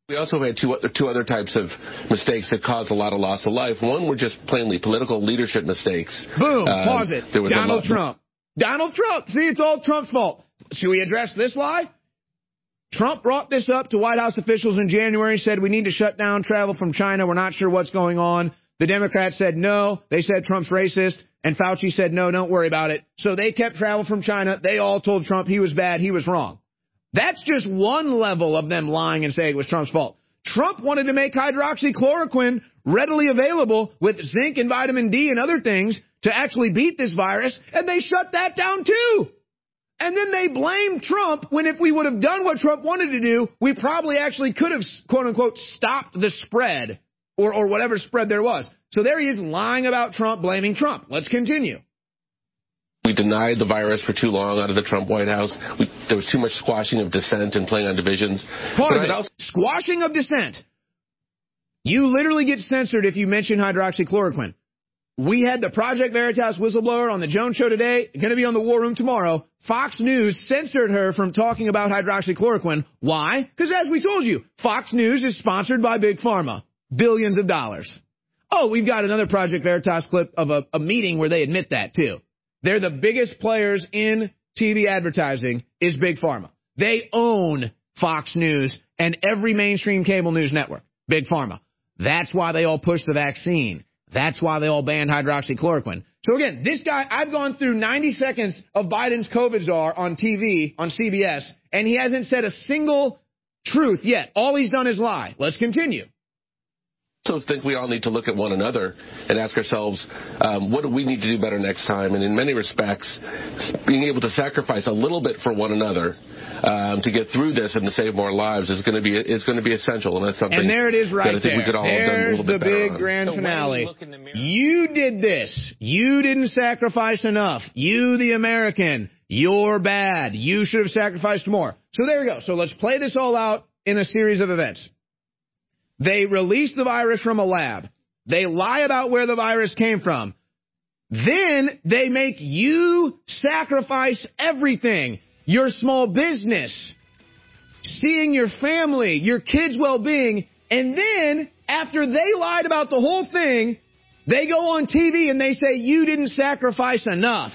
We also had two, two other types of mistakes that caused a lot of loss of life. One were just plainly political leadership mistakes. Boom. Um, Pause it. There was Donald lot- Trump. Donald Trump. See, it's all Trump's fault. Should we address this lie? Trump brought this up to White House officials in January, said we need to shut down travel from China. We're not sure what's going on. The Democrats said no. They said Trump's racist. And Fauci said, no, don't worry about it. So they kept travel from China. They all told Trump he was bad. He was wrong. That's just one level of them lying and saying it was Trump's fault. Trump wanted to make hydroxychloroquine readily available with zinc and vitamin D and other things to actually beat this virus, and they shut that down too. And then they blamed Trump when if we would have done what Trump wanted to do, we probably actually could have, quote unquote, stopped the spread or, or whatever spread there was. So there he is lying about Trump, blaming Trump. Let's continue. We denied the virus for too long out of the Trump White House. We, there was too much squashing of dissent and playing on divisions. Pause it. Also- squashing of dissent. You literally get censored if you mention hydroxychloroquine. We had the Project Veritas whistleblower on the Jones Show today, going to be on the War Room tomorrow. Fox News censored her from talking about hydroxychloroquine. Why? Because as we told you, Fox News is sponsored by Big Pharma. Billions of dollars. Oh, we've got another Project Veritas clip of a, a meeting where they admit that too. They're the biggest players in T V advertising is Big Pharma. They own Fox News and every mainstream cable news network. Big Pharma. That's why they all push the vaccine. That's why they all banned hydroxychloroquine. So again, this guy, I've gone through ninety seconds of Biden's COVID czar on T V, on C B S, and he hasn't said a single truth yet. All he's done is lie. Let's continue. I also think we all need to look at one another and ask ourselves, um, what do we need to do better next time? And in many respects, being able to sacrifice a little bit for one another um, to get through this and to save more lives is going to be is going to be essential. And that's something. And there it is, right that I think there. we could all have done a There's little the bit better big on. grand So finale. you, look in the mirror- you did this. You didn't sacrifice enough. You, the American, you're bad. You should have sacrificed more. So there we go. So let's play this all out in a series of events. They release the virus from a lab. They lie about where the virus came from. Then they make you sacrifice everything. Your small business, seeing your family, your kids' well-being. And then after they lied about the whole thing, they go on T V and they say you didn't sacrifice enough.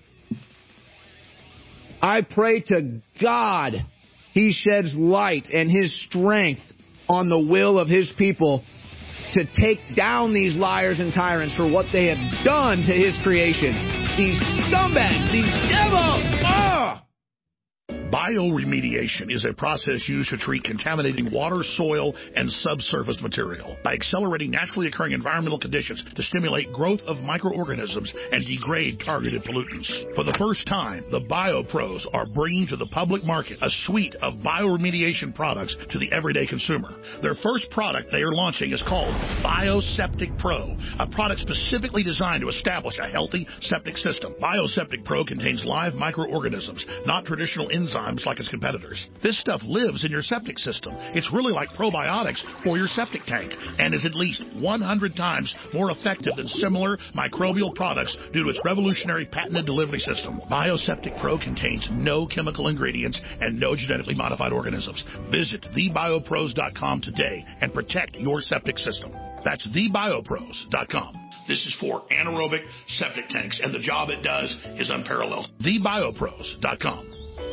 I pray to God he sheds light and his strength on the will of his people to take down these liars and tyrants for what they have done to his creation. These scumbags, these devils! Ah! Bioremediation is a process used to treat contaminating water, soil, and subsurface material by accelerating naturally occurring environmental conditions to stimulate growth of microorganisms and degrade targeted pollutants. For the first time, the BioPros are bringing to the public market a suite of bioremediation products to the everyday consumer. Their first product they are launching is called BioSeptic Pro, a product specifically designed to establish a healthy septic system. BioSeptic Pro contains live microorganisms, not traditional enzymes like its competitors. This stuff lives in your septic system. It's really like probiotics for your septic tank and is at least one hundred times more effective than similar microbial products due to its revolutionary patented delivery system. BioSeptic Pro contains no chemical ingredients and no genetically modified organisms. Visit the bio pros dot com today and protect your septic system. That's the bio pros dot com. This is for anaerobic septic tanks, and the job it does is unparalleled. the bio pros dot com.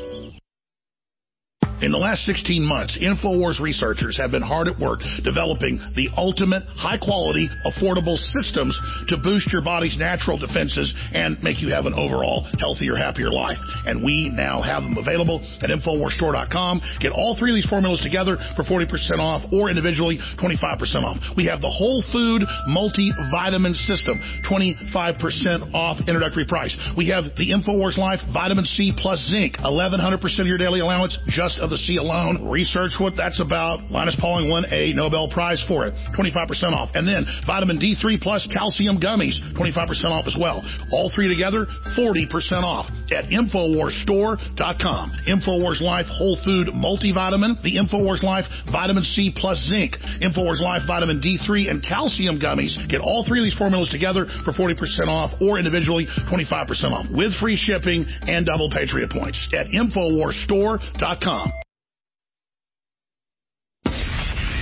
In the last sixteen months, InfoWars researchers have been hard at work developing the ultimate high-quality, affordable systems to boost your body's natural defenses and make you have an overall healthier, happier life. And we now have them available at infowars store dot com. Get all three of these formulas together for forty percent off or individually twenty-five percent off. We have the whole food multivitamin system, twenty-five percent off introductory price. We have the InfoWars Life Vitamin C plus Zinc, eleven hundred percent of your daily allowance just of the C alone. Research what that's about. Linus Pauling won a Nobel Prize for it. twenty-five percent off. And then vitamin D three plus calcium gummies, twenty-five percent off as well. All three together, forty percent off at infowars store dot com. InfoWars Life Whole Food Multivitamin, the InfoWars Life Vitamin C plus Zinc, InfoWars Life Vitamin D three and calcium gummies. Get all three of these formulas together for forty percent off or individually twenty-five percent off with free shipping and double Patriot points at infowars store dot com.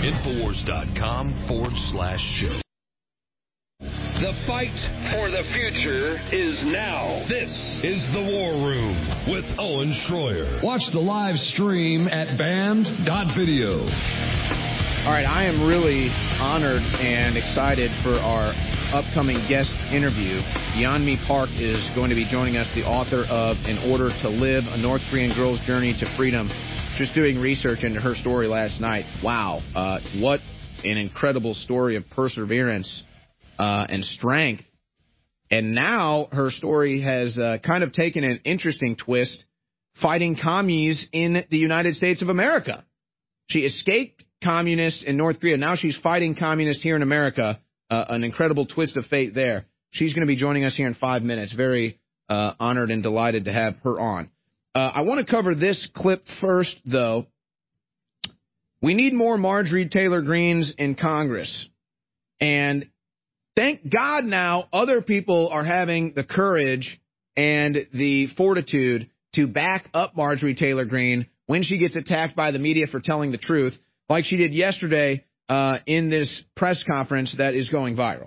Infowars.com forward slash show. The fight for the future is now. This is The War Room with Owen Schroyer. Watch the live stream at band dot video. All right, I am really honored and excited for our upcoming guest interview. Yeonmi Park is going to be joining us, the author of In Order to Live, A North Korean Girl's Journey to Freedom. Just doing research into her story last night. Wow, uh, what an incredible story of perseverance uh, and strength. And now her story has uh, kind of taken an interesting twist, fighting commies in the United States of America. She escaped communists in North Korea. Now she's fighting communists here in America. Uh, an incredible twist of fate there. She's going to be joining us here in five minutes. Very uh, honored and delighted to have her on. Uh, I want to cover this clip first, though. We need more Marjorie Taylor Greenes in Congress. And thank God now other people are having the courage and the fortitude to back up Marjorie Taylor Greene when she gets attacked by the media for telling the truth, like she did yesterday uh, in this press conference that is going viral.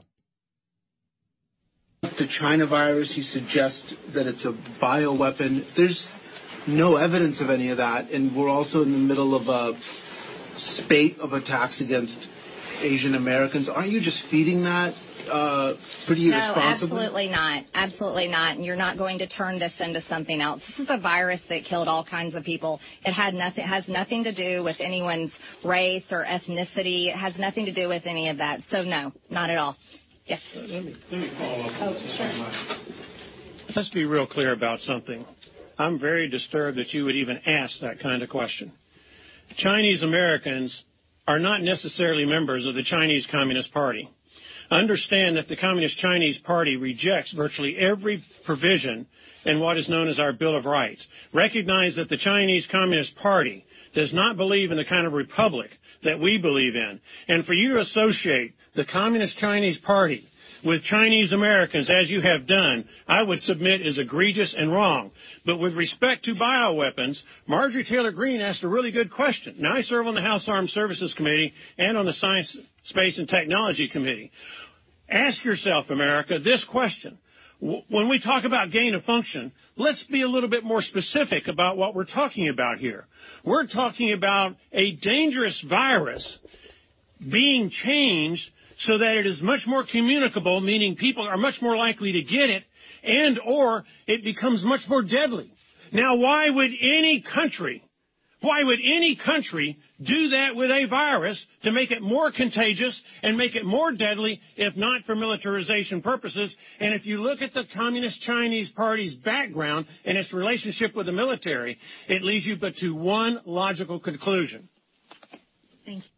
The China virus, you suggest that it's a bioweapon. There's no evidence of any of that, and we're also in the middle of a spate of attacks against Asian Americans. Aren't you just feeding that uh, pretty no, irresponsibly? No, absolutely not. Absolutely not. And you're not going to turn this into something else. This is a virus that killed all kinds of people. It had nothing, has nothing to do with anyone's race or ethnicity. It has nothing to do with any of that. So, no, not at all. Yes. Uh, let me, let me follow up. Oh, sure. Let's be real clear about something. I'm very disturbed that you would even ask that kind of question. Chinese Americans are not necessarily members of the Chinese Communist Party. Understand that the Communist Chinese Party rejects virtually every provision in what is known as our Bill of Rights. Recognize that the Chinese Communist Party does not believe in the kind of republic that we believe in. And for you to associate the Communist Chinese Party with Chinese Americans, as you have done, I would submit is egregious and wrong. But with respect to bioweapons, Marjorie Taylor Greene asked a really good question. Now, I serve on the House Armed Services Committee and on the Science, Space, and Technology Committee. Ask yourself, America, this question. When we talk about gain of function, let's be a little bit more specific about what we're talking about here. We're talking about a dangerous virus being changed so that it is much more communicable, meaning people are much more likely to get it, and or it becomes much more deadly. Now, why would any country, why would any country do that with a virus to make it more contagious and make it more deadly, if not for militarization purposes? And if you look at the Communist Chinese Party's background and its relationship with the military, it leads you but to one logical conclusion. Thank you.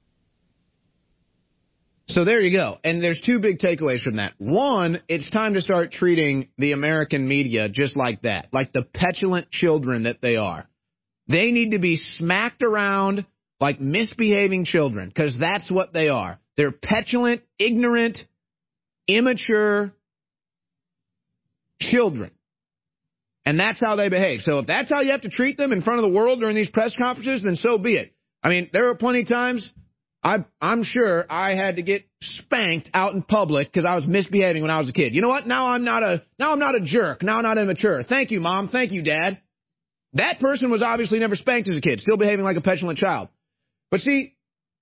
So there you go. And there's two big takeaways from that. One, it's time to start treating the American media just like that, like the petulant children that they are. They need to be smacked around like misbehaving children, because that's what they are. They're petulant, ignorant, immature children. And that's how they behave. So if that's how you have to treat them in front of the world during these press conferences, then so be it. I mean, there are plenty of times I, I'm sure I had to get spanked out in public because I was misbehaving when I was a kid. You know what? Now I'm not a now I'm not a jerk. Now I'm not immature. Thank you, Mom. Thank you, Dad. That person was obviously never spanked as a kid, still behaving like a petulant child. But see,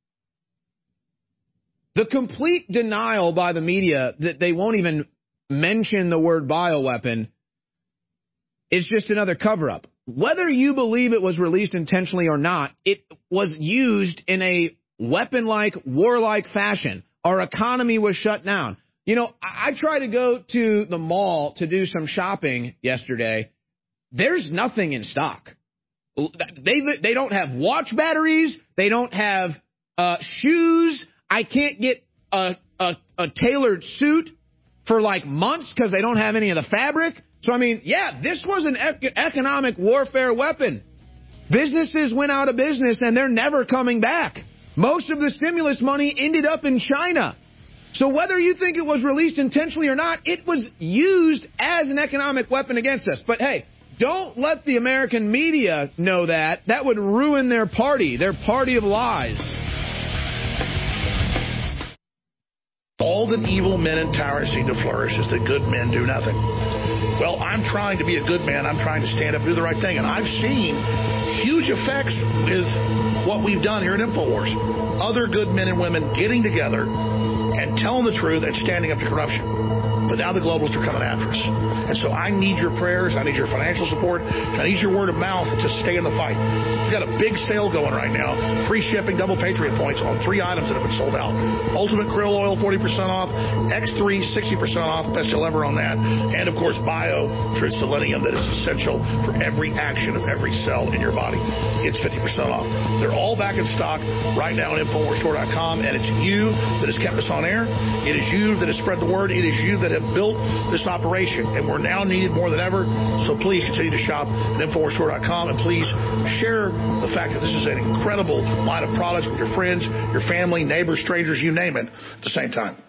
the complete denial by the media that they won't even mention the word bioweapon is just another cover-up. Whether you believe it was released intentionally or not, it was used in a weapon-like, warlike fashion. Our economy was shut down. You know, I, I tried to go to the mall to do some shopping yesterday. There's nothing in stock. They they don't have watch batteries. They don't have uh, shoes. I can't get a, a, a tailored suit for like months because they don't have any of the fabric. So, I mean, yeah, this was an ec- economic warfare weapon. Businesses went out of business and they're never coming back. Most of the stimulus money ended up in China. So whether you think it was released intentionally or not, it was used as an economic weapon against us. But hey, don't let the American media know that. That would ruin their party, their party of lies. All that evil men and tyrants need to flourish is that good men do nothing. Well, I'm trying to be a good man. I'm trying to stand up and do the right thing. And I've seen huge effects with what we've done here at InfoWars. Other good men and women getting together and telling the truth and standing up to corruption. But now the globalists are coming after us. And so I need your prayers. I need your financial support. I need your word of mouth to stay in the fight. We've got a big sale going right now. Free shipping, double Patriot points on three items that have been sold out. Ultimate Krill Oil, forty percent off. X three, sixty percent off. Best you'll ever on that. And, of course, Bio True Selenium that is essential for every action of every cell in your body. It's fifty percent off. They're all back in stock right now at Infowars Store dot com. And it's you that has kept us on air. It is you that has spread the word. It is you that have built this operation, and we're now needed more than ever. So please continue to shop at Infowars Store dot com, and please share the fact that this is an incredible line of products with your friends, your family, neighbors, strangers, you name it, at the same time.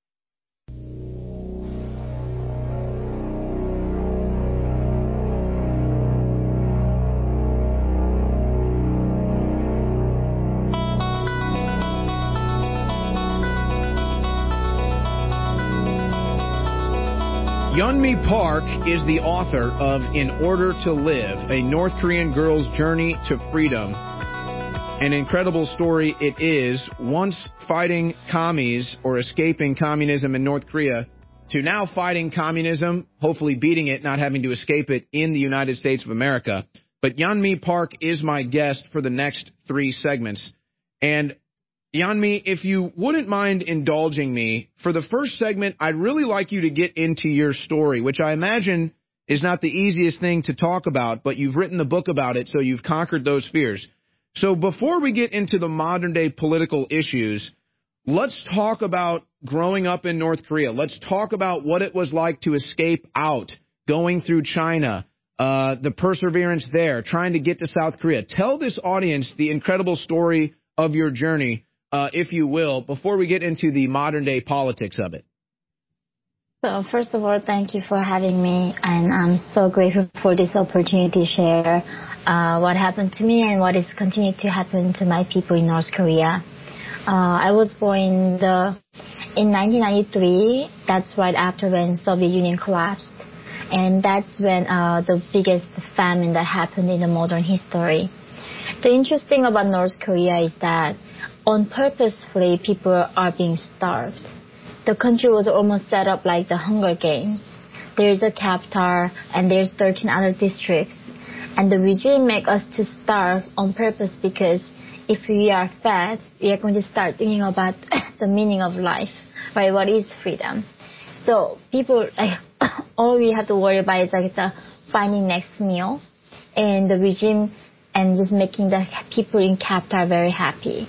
Yeonmi Park is the author of In Order to Live, a North Korean girl's journey to freedom. An incredible story it is, once fighting commies or escaping communism in North Korea, to now fighting communism, hopefully beating it, not having to escape it in the United States of America. But Yeonmi Park is my guest for the next three segments. And Yeonmi, if you wouldn't mind indulging me, for the first segment, I'd really like you to get into your story, which I imagine is not the easiest thing to talk about, but you've written the book about it, so you've conquered those fears. So before we get into the modern-day political issues, let's talk about growing up in North Korea. Let's talk about what it was like to escape out, going through China, uh, the perseverance there, trying to get to South Korea. Tell this audience the incredible story of your journey, Uh, if you will, before we get into the modern-day politics of it. So, first of all, thank you for having me, and I'm so grateful for this opportunity to share uh, what happened to me and what is continuing to happen to my people in North Korea. Uh, I was born in, the, in nineteen ninety-three. That's right after when Soviet Union collapsed, and that's when uh, the biggest famine that happened in the modern history. The interesting about North Korea is that unpurposefully people are being starved. The country was almost set up like the Hunger Games. There's a capital and there's thirteen other districts. And the regime make us to starve on purpose because if we are fed, we are going to start thinking about the meaning of life, right? What is freedom? So people, like, all we have to worry about is like the finding next meal and the regime and just making the people in capital very happy.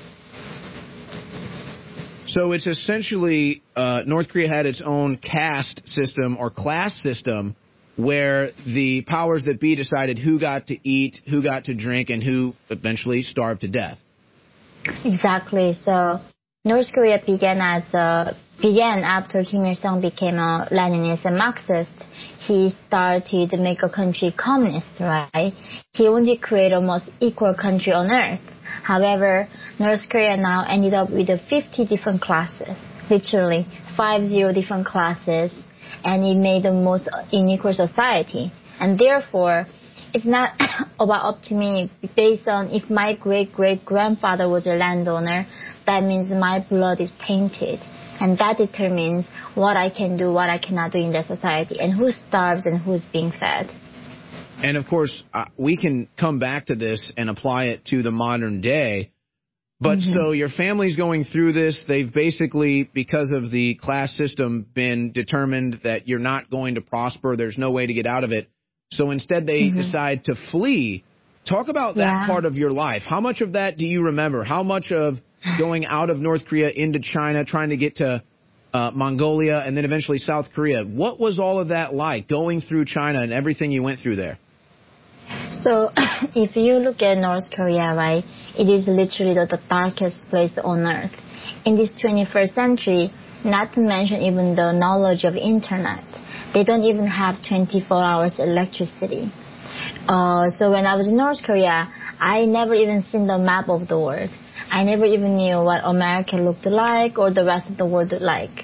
So it's essentially uh, North Korea had its own caste system or class system where the powers that be decided who got to eat, who got to drink, and who eventually starved to death. Exactly. So North Korea began as a, began after Kim Il-sung became a Leninist and Marxist. He started to make a country communist, right? He wanted to create a most equal country on earth. However, North Korea now ended up with fifty different classes, literally five zero different classes, and it made the most unequal society. And therefore, it's not about up to me based on if my great-great-grandfather was a landowner, that means my blood is tainted. And that determines what I can do, what I cannot do in the society, and who starves and who's being fed. And, of course, uh, we can come back to this and apply it to the modern day. But mm-hmm. So your family's going through this. They've basically, because of the class system, been determined that you're not going to prosper. There's no way to get out of it. So instead they mm-hmm. decide to flee. Talk about that yeah. part of your life. How much of that do you remember? How much of going out of North Korea into China, trying to get to uh, Mongolia, and then eventually South Korea? What was all of that like, going through China and everything you went through there? So if you look at North Korea, right, it is literally the, the darkest place on earth. In this twenty-first century, not to mention even the knowledge of internet, they don't even have twenty-four hours electricity. Uh, so when I was in North Korea, I never even seen the map of the world. I never even knew what America looked like or the rest of the world looked like.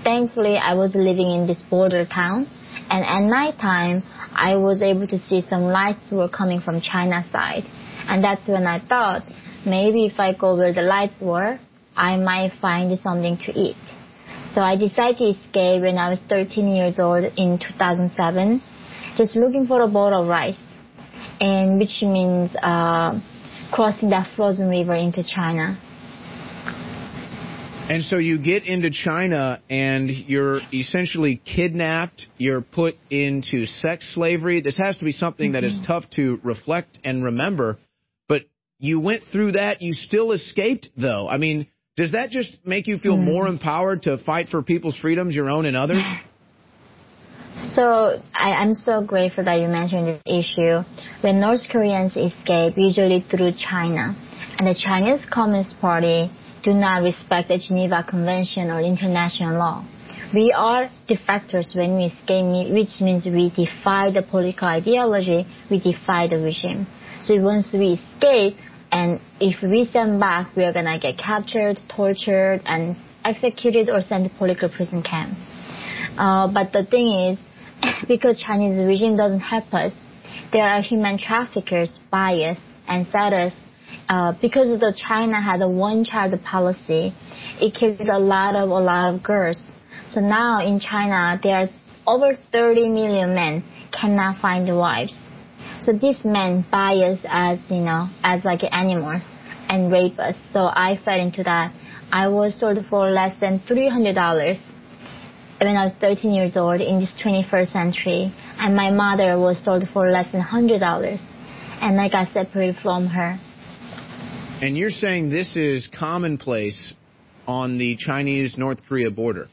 thankfully, I was living in this border town. And at nighttime, I was able to see some lights were coming from China side. And that's when I thought, maybe if I go where the lights were, I might find something to eat. So I decided to escape when I was thirteen years old in two thousand seven, just looking for a bowl of rice, and which means uh, crossing that frozen river into China. And so you get into China and you're essentially kidnapped, you're put into sex slavery. This has to be something mm-hmm. that is tough to reflect and remember, but you went through that. You still escaped, though. I mean, does that just make you feel mm-hmm. more empowered to fight for people's freedoms, your own and others? So I, I'm so grateful that you mentioned this issue. When North Koreans escape, usually through China, and the Chinese Communist Party do not respect the Geneva Convention or international law. We are defectors when we escape, which means we defy the political ideology, we defy the regime. So once we escape, and if we send back, we are going to get captured, tortured, and executed or sent to political prison camp. Uh, but the thing is, because Chinese regime doesn't help us, there are human traffickers, bias, and sellers. Uh, because the China had a one-child policy, it killed a lot of a lot of girls. So now in China, there are over thirty million men cannot find wives. So these men buy us as you know as like animals and rape us. So I fell into that. I was sold for less than three hundred dollars when I was thirteen years old in this twenty-first century, and my mother was sold for less than one hundred dollars, and I got separated from her. And you're saying this is commonplace on the Chinese-North Korea border?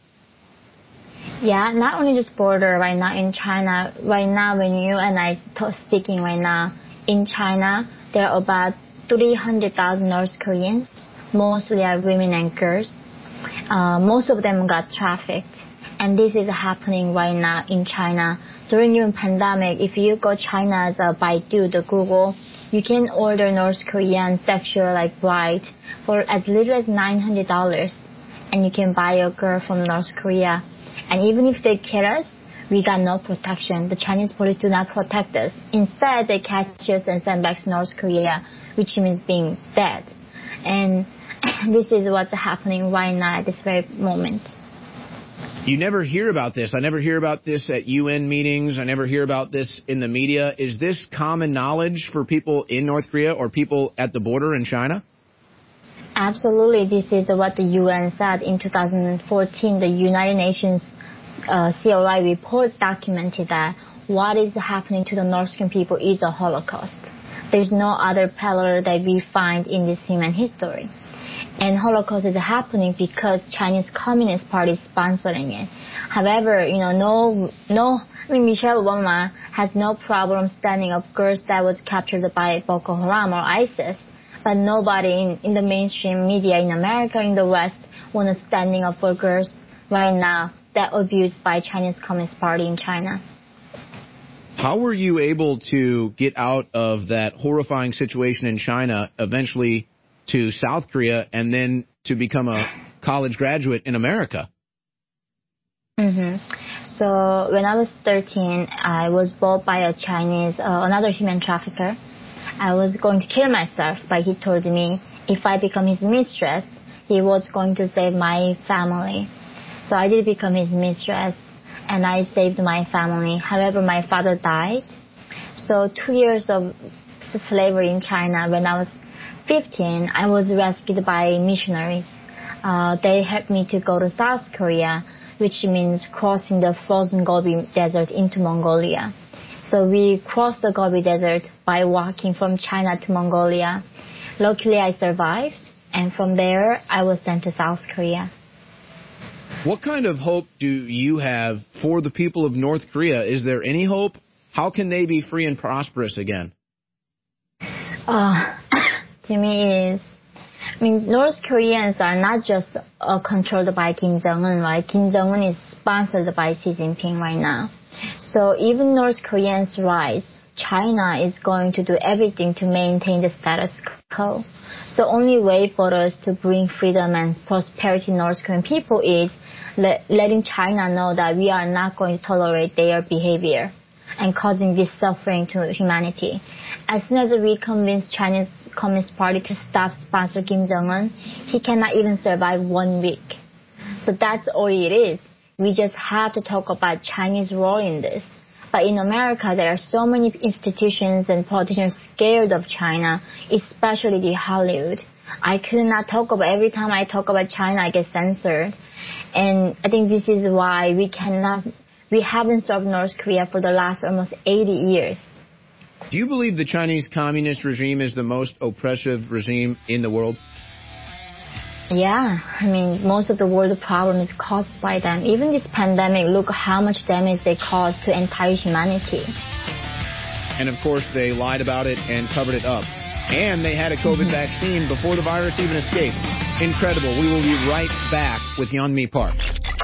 Yeah, not only just border right now in China. Right now, when you and I are speaking right now, in China, there are about three hundred thousand North Koreans. Mostly are women and girls. Uh, most of them got trafficked. And this is happening right now in China. During the pandemic, if you go China's uh, Baidu, the Google, you can order North Korean sexual like bride for as little as nine hundred dollars, and you can buy a girl from North Korea. And even if they kill us, we got no protection. The Chinese police do not protect us. Instead, they catch us and send back to North Korea, which means being dead. And this is what's happening right now at this very moment. You never hear about this. I never hear about this at U N meetings. I never hear about this in the media. Is this common knowledge for people in North Korea or people at the border in China? Absolutely. This is what the U N said in two thousand fourteen. The United Nations uh, C O I report documented that what is happening to the North Korean people is a Holocaust. There's no other parallel that we find in this human history. And Holocaust is happening because Chinese Communist Party is sponsoring it. However, you know, no, no, I mean, Michelle Obama has no problem standing up girls that was captured by Boko Haram or ISIS. But nobody in, in the mainstream media in America, in the West, want to standing up for girls right now that are abused by Chinese Communist Party in China. How were you able to get out of that horrifying situation in China, eventually to South Korea, and then to become a college graduate in America? Mm-hmm. So when I was thirteen, I was bought by a Chinese, uh, another human trafficker. I was going to kill myself, but he told me if I become his mistress, he was going to save my family. So I did become his mistress, and I saved my family. However, my father died. So two years of slavery in China, when I was fifteen, I was rescued by missionaries. Uh, they helped me to go to South Korea, which means crossing the frozen Gobi Desert into Mongolia. So we crossed the Gobi Desert by walking from China to Mongolia. Luckily, I survived, and from there, I was sent to South Korea. What kind of hope do you have for the people of North Korea? Is there any hope? How can they be free and prosperous again? Uh, to me, is I mean, North Koreans are not just uh, controlled by Kim Jong-un, right? Kim Jong-un is sponsored by Xi Jinping right now. So even North Koreans rise, China is going to do everything to maintain the status Mexico. So only way for us to bring freedom and prosperity to North Korean people is let, letting China know that we are not going to tolerate their behavior and causing this suffering to humanity. As soon as we convince Chinese Communist Party to stop sponsor Kim Jong-un, he cannot even survive one week. So that's all it is. We just have to talk about Chinese role in this. But in America, there are so many institutions and politicians scared of China, especially the Hollywood. I could not talk about, every time I talk about China, I get censored. And I think this is why we cannot, we haven't served North Korea for the last almost eighty years. Do you believe the Chinese communist regime is the most oppressive regime in the world? Yeah, I mean, most of the world problem is caused by them. Even this pandemic, look how much damage they caused to entire humanity. And of course, they lied about it and covered it up. And they had a COVID vaccine before the virus even escaped. Incredible. We will be right back with Yeonmi Park.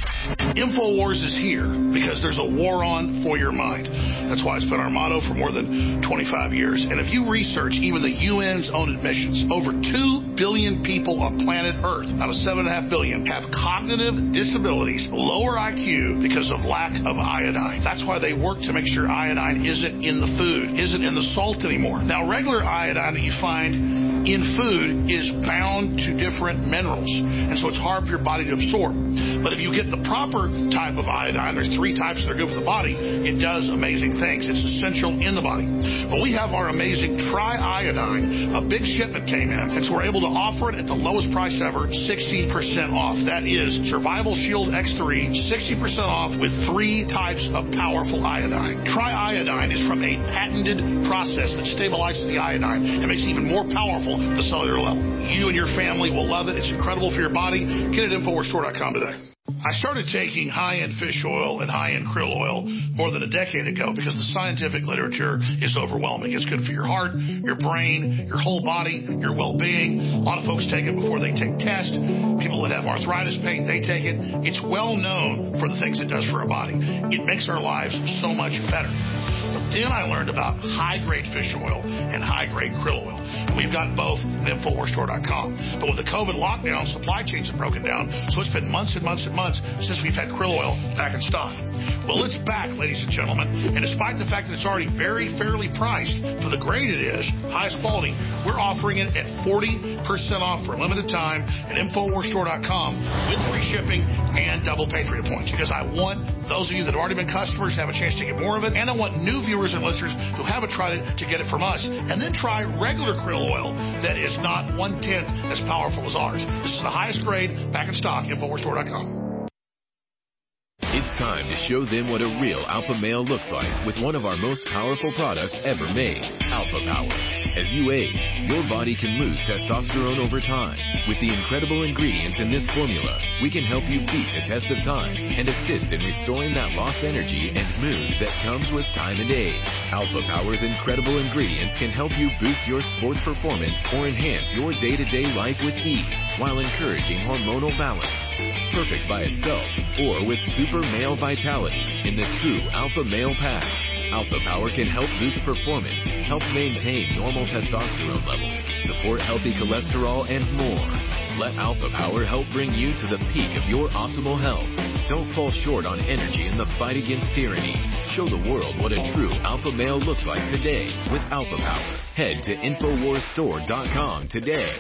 InfoWars is here because there's a war on for your mind. That's why it's been our motto for more than twenty-five years. And if you research even the U N's own admissions, over two billion people on planet Earth out of seven point five billion have cognitive disabilities, lower I Q because of lack of iodine. That's why they work to make sure iodine isn't in the food, isn't in the salt anymore. Now, regular iodine that you find in food is bound to different minerals, and so it's hard for your body to absorb. But if you get the proper type of iodine, there's three types that are good for the body, it does amazing things. It's essential in the body. But we have our amazing Tri-Iodine. A big shipment came in, and so we're able to offer it at the lowest price ever, sixty percent off. That is Survival Shield X three, sixty percent off with three types of powerful iodine. Tri-Iodine is from a patented process that stabilizes the iodine and makes it even more powerful at the cellular level. You and your family will love it. It's incredible for your body. Get it at Infowars Store dot com today. I started taking high-end fish oil and high-end krill oil more than a decade ago because the scientific literature is overwhelming. It's good for your heart, your brain, your whole body, your well-being. A lot of folks take it before they take tests. People that have arthritis pain, they take it. It's well known for the things it does for our body. It makes our lives so much better. But then I learned about high-grade fish oil and high-grade krill oil. And we've got both at Infowars Store dot com. But with the COVID lockdown, supply chains have broken down, so it's been months and months and months since we've had krill oil back in stock. Well, it's back, ladies and gentlemen, and despite the fact that it's already very fairly priced for the grade it is, highest quality, we're offering it at forty percent off for a limited time at Infowars Store dot com with free shipping and double Patriot points, because I want those of you that have already been customers to have a chance to get more of it, and I want new viewers and listeners who haven't tried it to get it from us, and then try regular krill oil that is not one-tenth as powerful as ours. This is the highest grade, back in stock, Infowars Store dot com. It's time to show them what a real alpha male looks like with one of our most powerful products ever made, Alpha Power. As you age, your body can lose testosterone over time. With the incredible ingredients in this formula, we can help you beat the test of time and assist in restoring that lost energy and mood that comes with time and age. Alpha Power's incredible ingredients can help you boost your sports performance or enhance your day-to-day life with ease while encouraging hormonal balance. Perfect by itself or with super male vitality in the true Alpha Male Pack. Alpha Power can help boost performance, help maintain normal testosterone levels, support healthy cholesterol, and more. Let Alpha Power help bring you to the peak of your optimal health. Don't fall short on energy in the fight against tyranny. Show the world what a true alpha male looks like today with Alpha Power. Head to Infowars Store dot com today.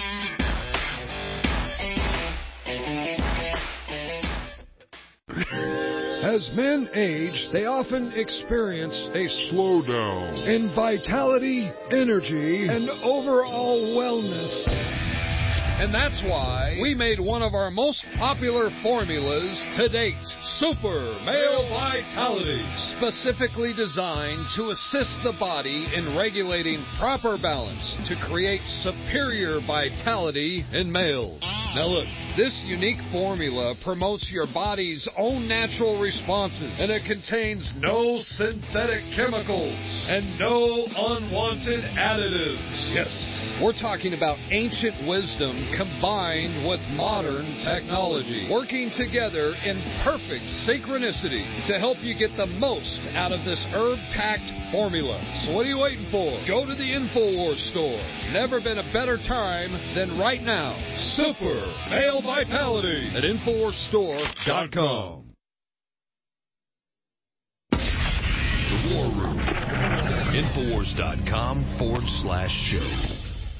As men age, they often experience a slowdown in vitality, energy, and overall wellness. And that's why we made one of our most popular formulas to date, Super Male Vitality, specifically designed to assist the body in regulating proper balance to create superior vitality in males. Now look, this unique formula promotes your body's own natural responses, and it contains no synthetic chemicals and no unwanted additives. Yes. We're talking about ancient wisdom combined with modern technology, working together in perfect synchronicity to help you get the most out of this herb-packed formula. So what are you waiting for? Go to the InfoWars store. Never been a better time than right now. Super Male Vitality at Infowars Store dot com. The War Room. Infowars dot com forward slash show.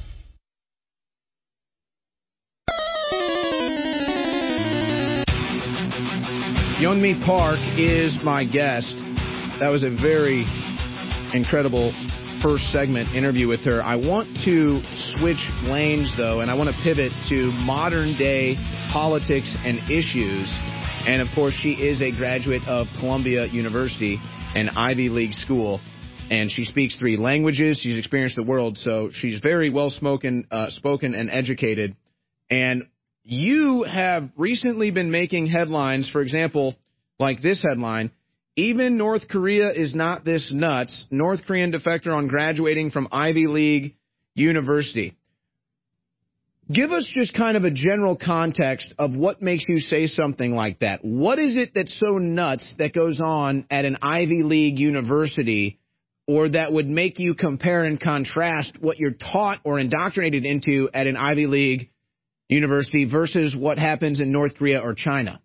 Yeonmi Park is my guest. That was a very incredible first segment interview with her. I want to switch lanes, though, and I want to pivot to modern-day politics and issues. And, of course, she is a graduate of Columbia University, an Ivy League school, and she speaks three languages. She's experienced the world, so she's very well-spoken uh, spoken and educated. And you have recently been making headlines, for example, like this headline, "Even North Korea is not this nuts. North Korean defector on graduating from Ivy League University." Give us just kind of a general context of what makes you say something like that. What is it that's so nuts that goes on at an Ivy League university, or that would make you compare and contrast what you're taught or indoctrinated into at an Ivy League university versus what happens in North Korea or China?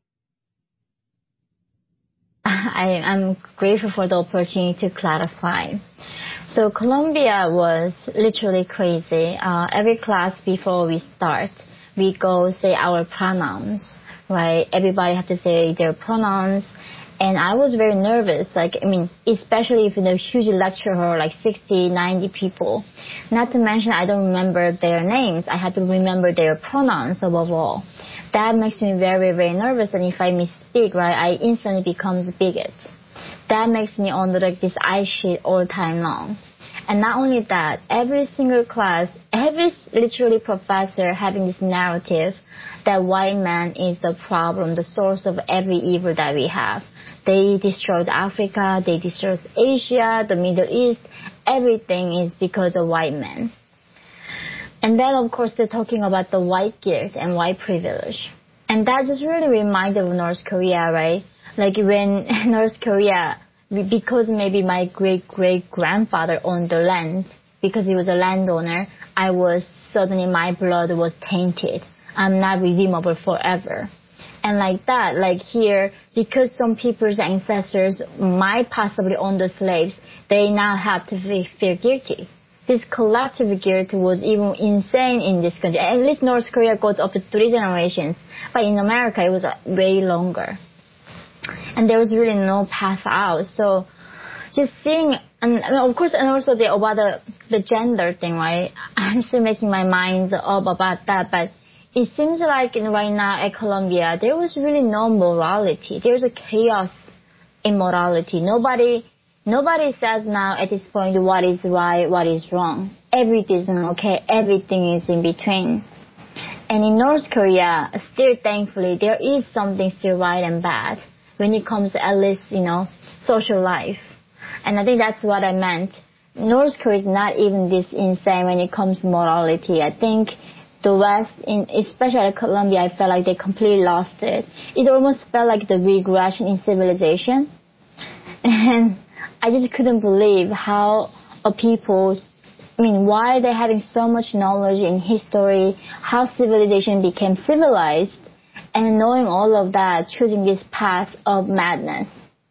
I, I'm grateful for the opportunity to clarify. So Columbia was literally crazy. Uh, every class before we start, we go say our pronouns, right? Everybody have to say their pronouns. And I was very nervous, like, I mean, especially if in a huge lecture hall, like sixty, ninety people. Not to mention, I don't remember their names. I had to remember their pronouns above all. That makes me very, very nervous. And if I misspeak, right, I instantly becomes bigot. That makes me on like this ice sheet all time long. And not only that, every single class, every literally professor having this narrative that white man is the problem, the source of every evil that we have. They destroyed Africa, they destroyed Asia, the Middle East. Everything is because of white men. And then, of course, they're talking about the white guilt and white privilege. And that just really reminded of North Korea, right? Like when North Korea, because maybe my great-great-grandfather owned the land, because he was a landowner, I was, suddenly my blood was tainted. I'm not redeemable forever. And like that, like here, because some people's ancestors might possibly own the slaves, they now have to feel guilty. This collective guilt was even insane in this country. At least North Korea goes up to three generations, but in America it was way longer. And there was really no path out. So just seeing, and of course, and also the, about the, the gender thing, right? I'm still making my mind up about that, but it seems like in right now at Columbia, there was really no morality. There's a chaos in morality. Nobody, nobody says now at this point what is right, what is wrong. Everything is okay, everything is in between. And in North Korea, still thankfully, there is something still right and bad when it comes to at least, you know, social life. And I think that's what I meant. North Korea is not even this insane when it comes to morality. I think the West, in, especially at Columbia, I felt like they completely lost it. It almost felt like the regression in civilization. And I just couldn't believe how a people, I mean, why they're having so much knowledge in history, how civilization became civilized, and knowing all of that, choosing this path of madness.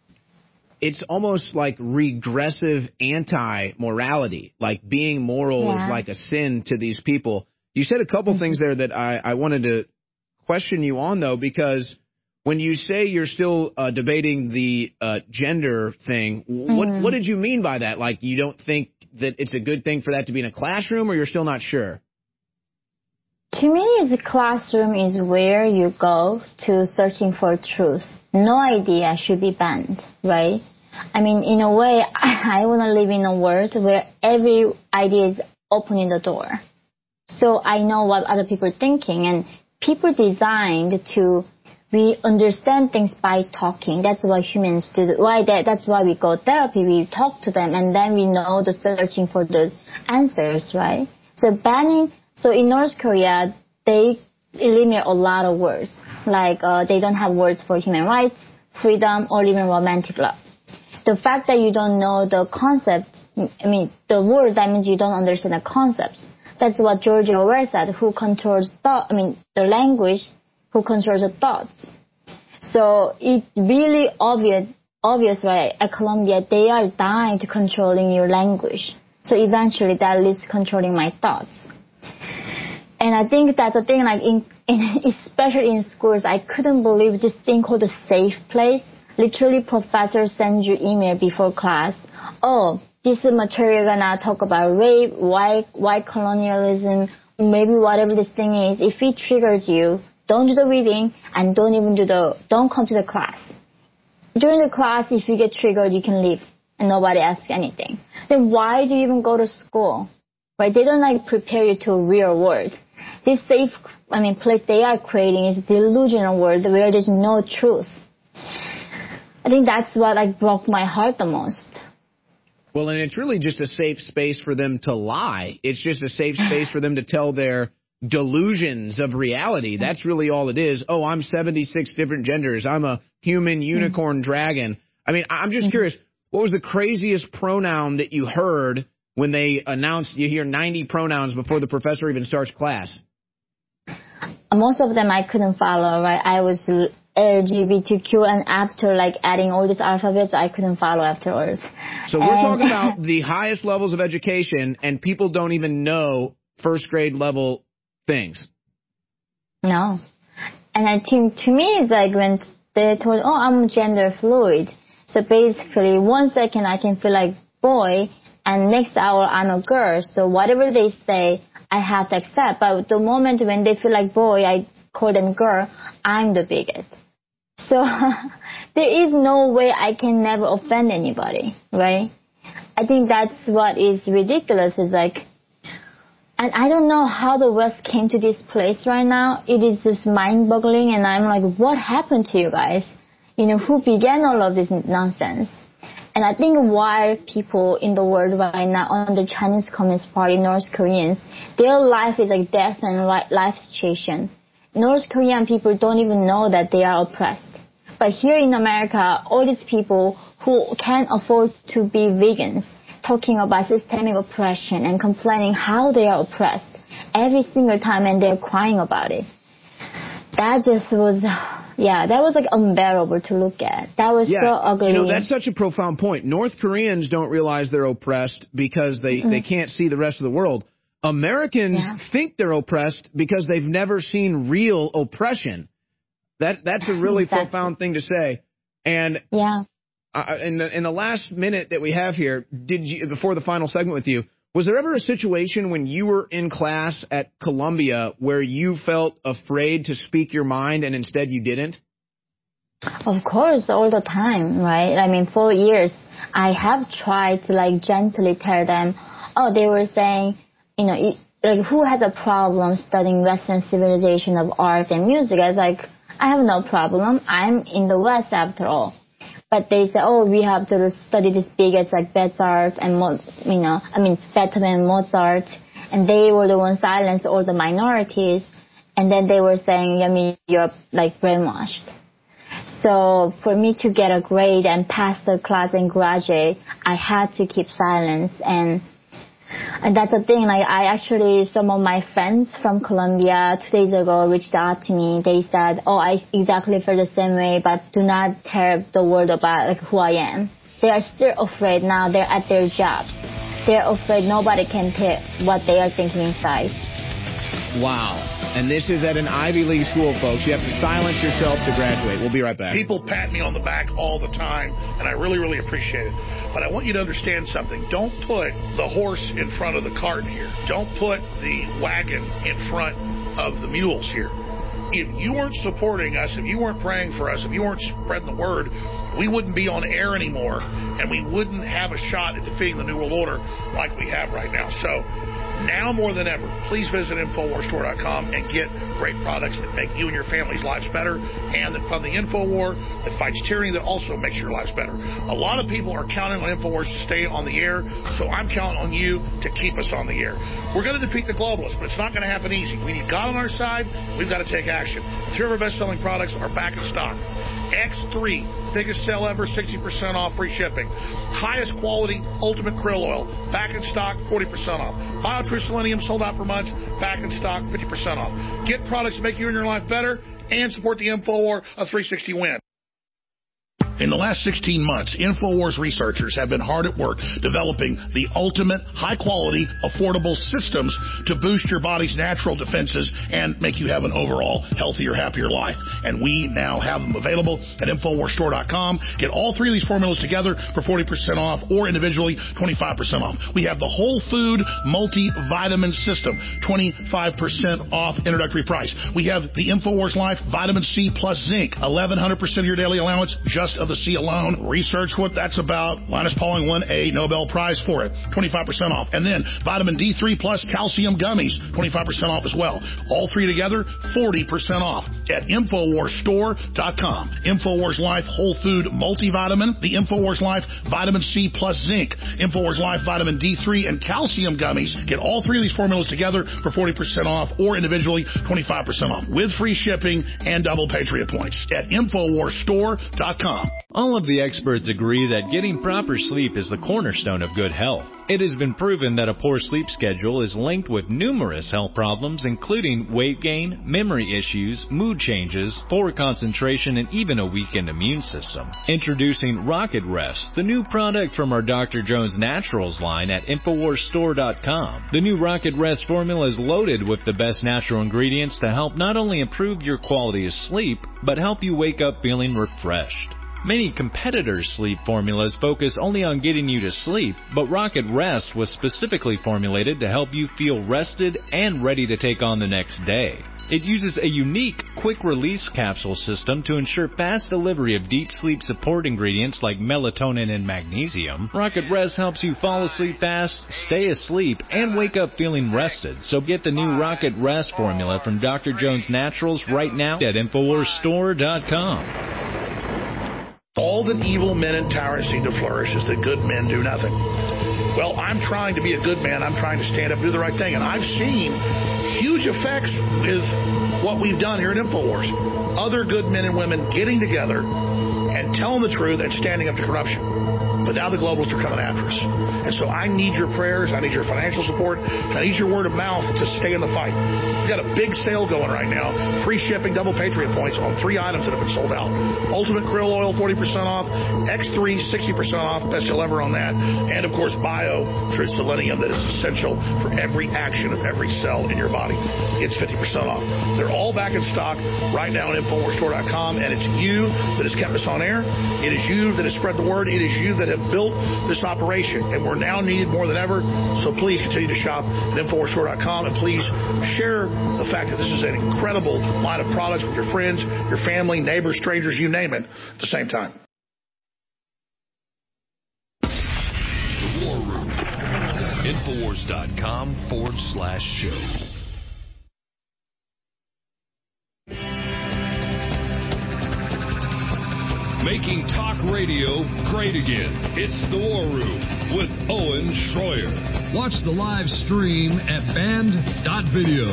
It's almost like regressive anti-morality, like being moral yeah. is like a sin to these people. You said a couple mm-hmm. things there that I, I wanted to question you on, though, because when you say you're still uh, debating the uh, gender thing, mm-hmm. what what did you mean by that? Like, you don't think that it's a good thing for that to be in a classroom, or you're still not sure? To me, the classroom is where you go to searching for truth. No idea should be banned, right? I mean, in a way, I, I want to live in a world where every idea is opening the door. So I know what other people are thinking, and people designed to, we understand things by talking. That's what humans do. Why that? That's why we go therapy. We talk to them, and then we know the searching for the answers, right? So banning. So in North Korea, they eliminate a lot of words. Like uh, they don't have words for human rights, freedom, or even romantic love. The fact that you don't know the concept, I mean, the word, that means you don't understand the concepts. That's what George Orwell said. Who controls thought? I mean, the language. Who controls the thoughts? So it's really obvious, obvious, right? At Columbia, they are dying to controlling your language. So eventually, that leads to controlling my thoughts. And I think that's the thing. Like in, in, especially in schools, I couldn't believe this thing called a safe place. Literally, professor sends you email before class. Oh, this material gonna talk about rape, white, white colonialism, maybe whatever this thing is. If it triggers you, don't do the reading and don't even do the, don't come to the class. During the class, if you get triggered, you can leave and nobody asks anything. Then why do you even go to school? Right? They don't like prepare you to a real world. This safe, I mean, place they are creating is a delusional world where there's no truth. I think that's what like broke my heart the most. Well, and it's really just a safe space for them to lie. It's just a safe space for them to tell their delusions of reality. That's really all it is. Oh, I'm seventy-six different genders. I'm a human unicorn mm-hmm. dragon. I mean, I'm just mm-hmm. curious, what was the craziest pronoun that you heard when they announced, you hear ninety pronouns before the professor even starts class? Most of them I couldn't follow, right? I was L G B T Q, and after like adding all these alphabets, I couldn't follow afterwards. So we're and, talking about the highest levels of education, and people don't even know first grade level things. No. And I think to me it's like when they told, oh, I'm gender fluid. So basically one second I can feel like boy and next hour I'm a girl. So whatever they say, I have to accept. But the moment when they feel like boy, I call them girl, I'm the bigot. So there is no way I can never offend anybody, right? I think that's what is ridiculous is like, and I don't know how the West came to this place right now. It is just mind-boggling, and I'm like, what happened to you guys? You know, who began all of this nonsense? And I think why people in the world right now under Chinese Communist Party, North Koreans, their life is like death and life situation. North Korean people don't even know that they are oppressed. But here in America, all these people who can't afford to be vegans, talking about systemic oppression and complaining how they are oppressed every single time, and they're crying about it. That just was, yeah, that was like unbearable to look at. That was yeah, so ugly. You know, that's such a profound point. North Koreans don't realize they're oppressed because they, mm-hmm. they can't see the rest of the world. Americans yeah. think they're oppressed because they've never seen real oppression. That That's a really exactly. profound thing to say. And yeah. Uh, in the in the last minute that we have here, did you before the final segment with you, was there ever a situation when you were in class at Columbia where you felt afraid to speak your mind and instead you didn't? Of course, all the time, right? I mean, for years, I have tried to like gently tell them, oh, they were saying, you know, like who has a problem studying Western civilization of art and music? I was like, I have no problem. I'm in the West after all. But they say, oh, we have to study this bigots like Beethoven and, you know, I mean, Beethoven and Mozart. And they were the ones silenced all the minorities. And then they were saying, I mean, you're like brainwashed. So for me to get a grade and pass the class and graduate, I had to keep silence. And And that's the thing, like I actually, some of my friends from Columbia two days ago reached out to me. They said, oh, I exactly feel the same way, but do not tell the world about like who I am. They are still afraid now. They're at their jobs. They're afraid nobody can tell what they are thinking inside. Wow. And this is at an Ivy League school, folks. You have to silence yourself to graduate. We'll be right back. People pat me on the back all the time, and I really, really appreciate it. But I want you to understand something. Don't put the horse in front of the cart here. Don't put the wagon in front of the mules here. If you weren't supporting us, if you weren't praying for us, if you weren't spreading the word, we wouldn't be on air anymore, and we wouldn't have a shot at defeating the New World Order like we have right now. So Now more than ever, please visit Infowars Store dot com and get great products that make you and your family's lives better, and that fund the Infowar, that fights tyranny, that also makes your lives better. A lot of people are counting on Infowars to stay on the air, so I'm counting on you to keep us on the air. We're going to defeat the globalists, but it's not going to happen easy. We need God on our side. We've got to take action. Three of our best-selling products are back in stock. X three, biggest sale ever, sixty percent off, free shipping. Highest quality Ultimate Krill Oil, back in stock, forty percent off. BioTrue Selenium, sold out for months, back in stock, fifty percent off. Get products that make you and your life better and support the InfoWar, a three sixty win. In the last sixteen months, InfoWars researchers have been hard at work developing the ultimate, high-quality, affordable systems to boost your body's natural defenses and make you have an overall healthier, happier life. And we now have them available at Infowars Store dot com. Get all three of these formulas together for forty percent off, or individually twenty-five percent off. We have the Whole Food Multivitamin System, twenty-five percent off introductory price. We have the Infowars Life Vitamin C plus Zinc, eleven hundred percent of your daily allowance, just of the C alone. Research what that's about. Linus Pauling won a Nobel Prize for it. twenty-five percent off. And then Vitamin D three plus Calcium Gummies, twenty-five percent off as well. All three together, forty percent off at Infowars Store dot com. Infowars Life Whole Food Multivitamin, the Infowars Life Vitamin C plus Zinc, Infowars Life Vitamin D three and Calcium Gummies. Get all three of these formulas together for forty percent off, or individually twenty-five percent off with free shipping and double Patriot points at Infowars Store dot com. All of the experts agree that getting proper sleep is the cornerstone of good health. It has been proven that a poor sleep schedule is linked with numerous health problems, including weight gain, memory issues, mood changes, poor concentration, and even a weakened immune system. Introducing Rocket Rest, the new product from our Doctor Jones Naturals line at Infowars Store dot com. The new Rocket Rest formula is loaded with the best natural ingredients to help not only improve your quality of sleep, but help you wake up feeling refreshed. Many competitors' sleep formulas focus only on getting you to sleep, but Rocket Rest was specifically formulated to help you feel rested and ready to take on the next day. It uses a unique quick-release capsule system to ensure fast delivery of deep sleep support ingredients like melatonin and magnesium. Rocket Rest helps you fall asleep fast, stay asleep, and wake up feeling rested. So get the new Rocket Rest formula from Doctor Jones Naturals right now at Infowars Store dot com. All that evil men and tyrants need to flourish is that good men do nothing. Well, I'm trying to be a good man. I'm trying to stand up and do the right thing. And I've seen huge effects with what we've done here at InfoWars. Other good men and women getting together and telling the truth and standing up to corruption. But now the globalists are coming after us. And so I need your prayers. I need your financial support. I need your word of mouth to stay in the fight. We've got a big sale going right now. Free shipping, double Patriot points on three items that have been sold out. Ultimate Krill Oil, forty percent off. X three, sixty percent off. Best deal ever on that. And, of course, BioTrue Selenium that is essential for every action of every cell in your body. It's fifty percent off. They're all back in stock right now at Infowars Store dot com. And it's you that has kept us on air. It is you that has spread the word. It is you that have built this operation, and we're now needed more than ever. So please continue to shop at Infowars Store dot com, and please share the fact that this is an incredible line of products with your friends, your family, neighbors, strangers, you name it, at the same time. The War Room. Infowars dot com forward slash show. Making talk radio great again. It's The War Room with Owen Schroyer. Watch the live stream at band dot video.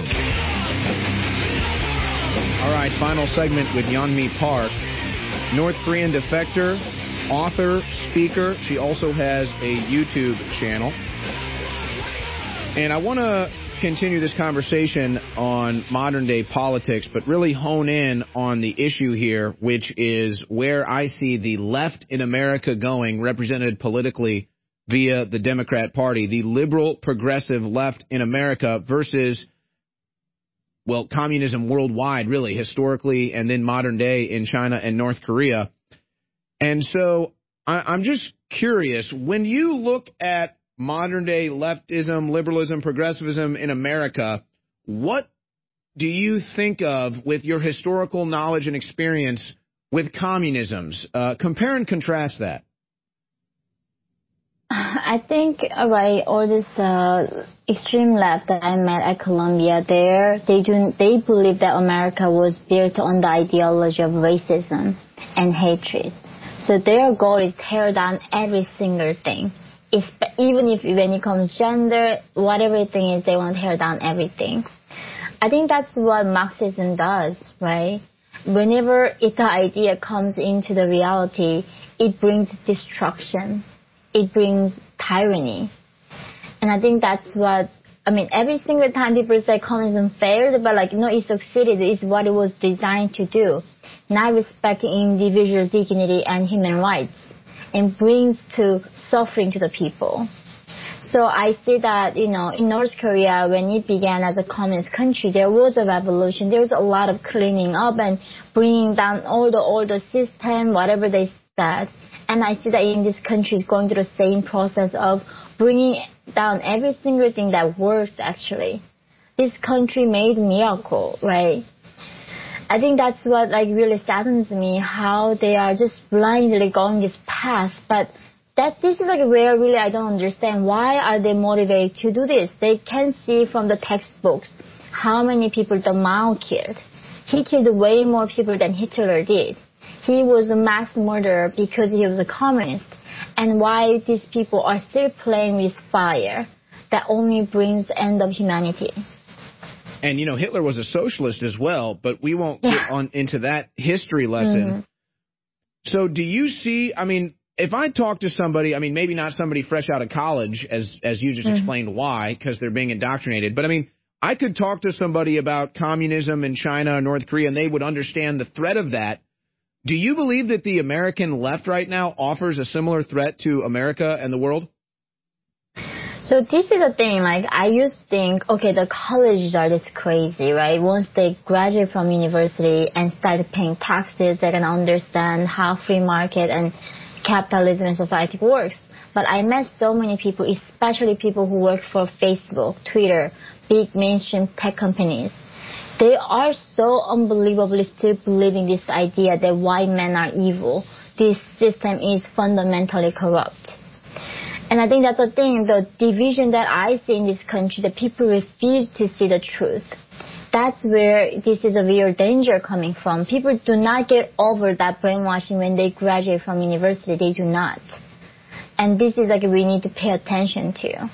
All right, final segment with Yeonmi Park, North Korean defector, author, speaker. She also has a YouTube channel. And I want to continue this conversation on modern-day politics, but really hone in on the issue here, which is where I see the left in America going, represented politically via the Democrat Party, the liberal progressive left in America versus, well, communism worldwide, really, historically, and then modern day in China and North Korea. And so I, I'm just curious, when you look at modern-day leftism, liberalism, progressivism in America, what do you think of with your historical knowledge and experience with communisms? Uh, compare and contrast that. I think, right, all this uh, extreme left that I met at Columbia, there they do they believe that America was built on the ideology of racism and hatred. So their goal is tear down every single thing. If, even if when it comes to gender, whatever thing is, they want to tear down everything. I think that's what Marxism does, right? Whenever it, the idea comes into the reality, it brings destruction. It brings tyranny. And I think that's what, I mean, every single time people say communism failed, but like, no, it succeeded. It's what it was designed to do. Not respecting individual dignity and human rights, and brings to suffering to the people. So I see that, you know, in North Korea, when it began as a communist country, there was a revolution. There was a lot of cleaning up and bringing down all the older system, whatever they said. And I see that in this country is going through the same process of bringing down every single thing that worked, actually. This country made a miracle, right? I think that's what like really saddens me, how they are just blindly going this path. But that this is like where really I don't understand. Why are they motivated to do this? They can see from the textbooks how many people the Mao killed. He killed way more people than Hitler did. He was a mass murderer because he was a communist. And why these people are still playing with fire that only brings the end of humanity. And, you know, Hitler was a socialist as well, but we won't yeah. get on into that history lesson. Mm-hmm. So do you see, I mean, if I talk to somebody, I mean, maybe not somebody fresh out of college, as as you just mm-hmm. explained why, because they're being indoctrinated, but I mean, I could talk to somebody about communism in China or North Korea, and they would understand the threat of that. Do you believe that the American left right now offers a similar threat to America and the world? So this is the thing, like, I used to think, okay, the colleges are this crazy, right? Once they graduate from university and start paying taxes, they're going to understand how free market and capitalism and society works. But I met so many people, especially people who work for Facebook, Twitter, big mainstream tech companies. They are so unbelievably still believing this idea that white men are evil. This system is fundamentally corrupt. And I think that's the thing, the division that I see in this country, that people refuse to see the truth. That's where this is a real danger coming from. People do not get over that brainwashing when they graduate from university. They do not. And this is like we need to pay attention to.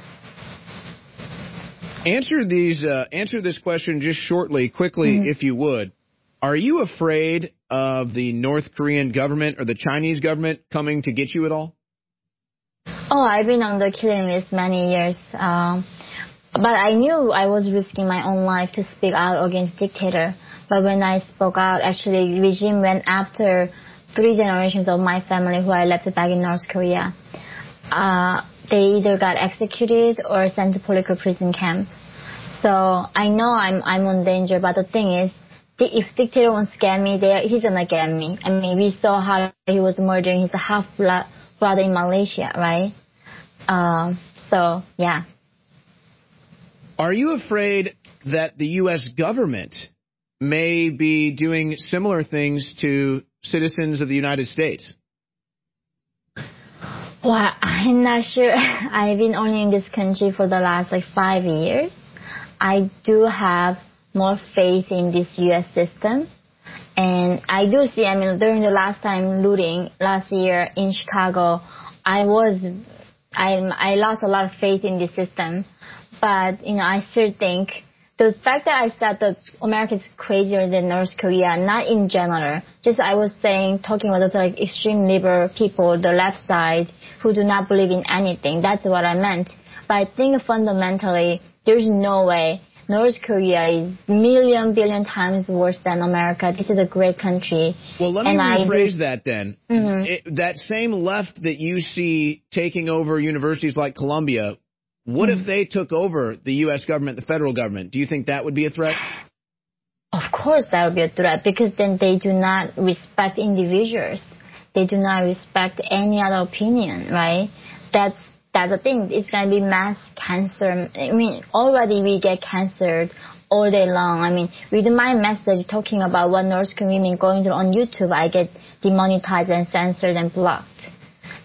Answer these. Uh, answer this question just shortly, quickly, mm-hmm. if you would. Are you afraid of the North Korean government or the Chinese government coming to get you at all? Oh, I've been on the killing list many years. Um, but I knew I was risking my own life to speak out against dictator. But when I spoke out, actually, regime went after three generations of my family who I left back in North Korea. Uh, they either got executed or sent to political prison camp. So I know I'm I'm in danger. But the thing is, if dictator wants to get me, they, he's gonna get me. I mean, we saw how he was murdering his half blood brother in Malaysia, right? Um, so, yeah. Are you afraid that the U S government may be doing similar things to citizens of the United States? Well, I'm not sure. I've been only in this country for the last, like, five years. I do have more faith in this U S system. And I do see, I mean, during the last time looting last year in Chicago, I was, I I lost a lot of faith in the system. But, you know, I still think the fact that I said that America is crazier than North Korea, not in general, just I was saying, talking about those like extreme liberal people, the left side, who do not believe in anything. That's what I meant. But I think fundamentally, there's no way North Korea is million, billion times worse than America. This is a great country. Well, let me and rephrase I, that then. Mm-hmm. It, that same left that you see taking over universities like Columbia, what mm-hmm. if they took over the U S government, the federal government? Do you think that would be a threat? Of course that would be a threat, because then they do not respect individuals. They do not respect any other opinion, right? That's That's the thing. It's going to be mass cancer. I mean, already we get cancer all day long. I mean, with my message talking about what North Korean women going through on YouTube, I get demonetized and censored and blocked.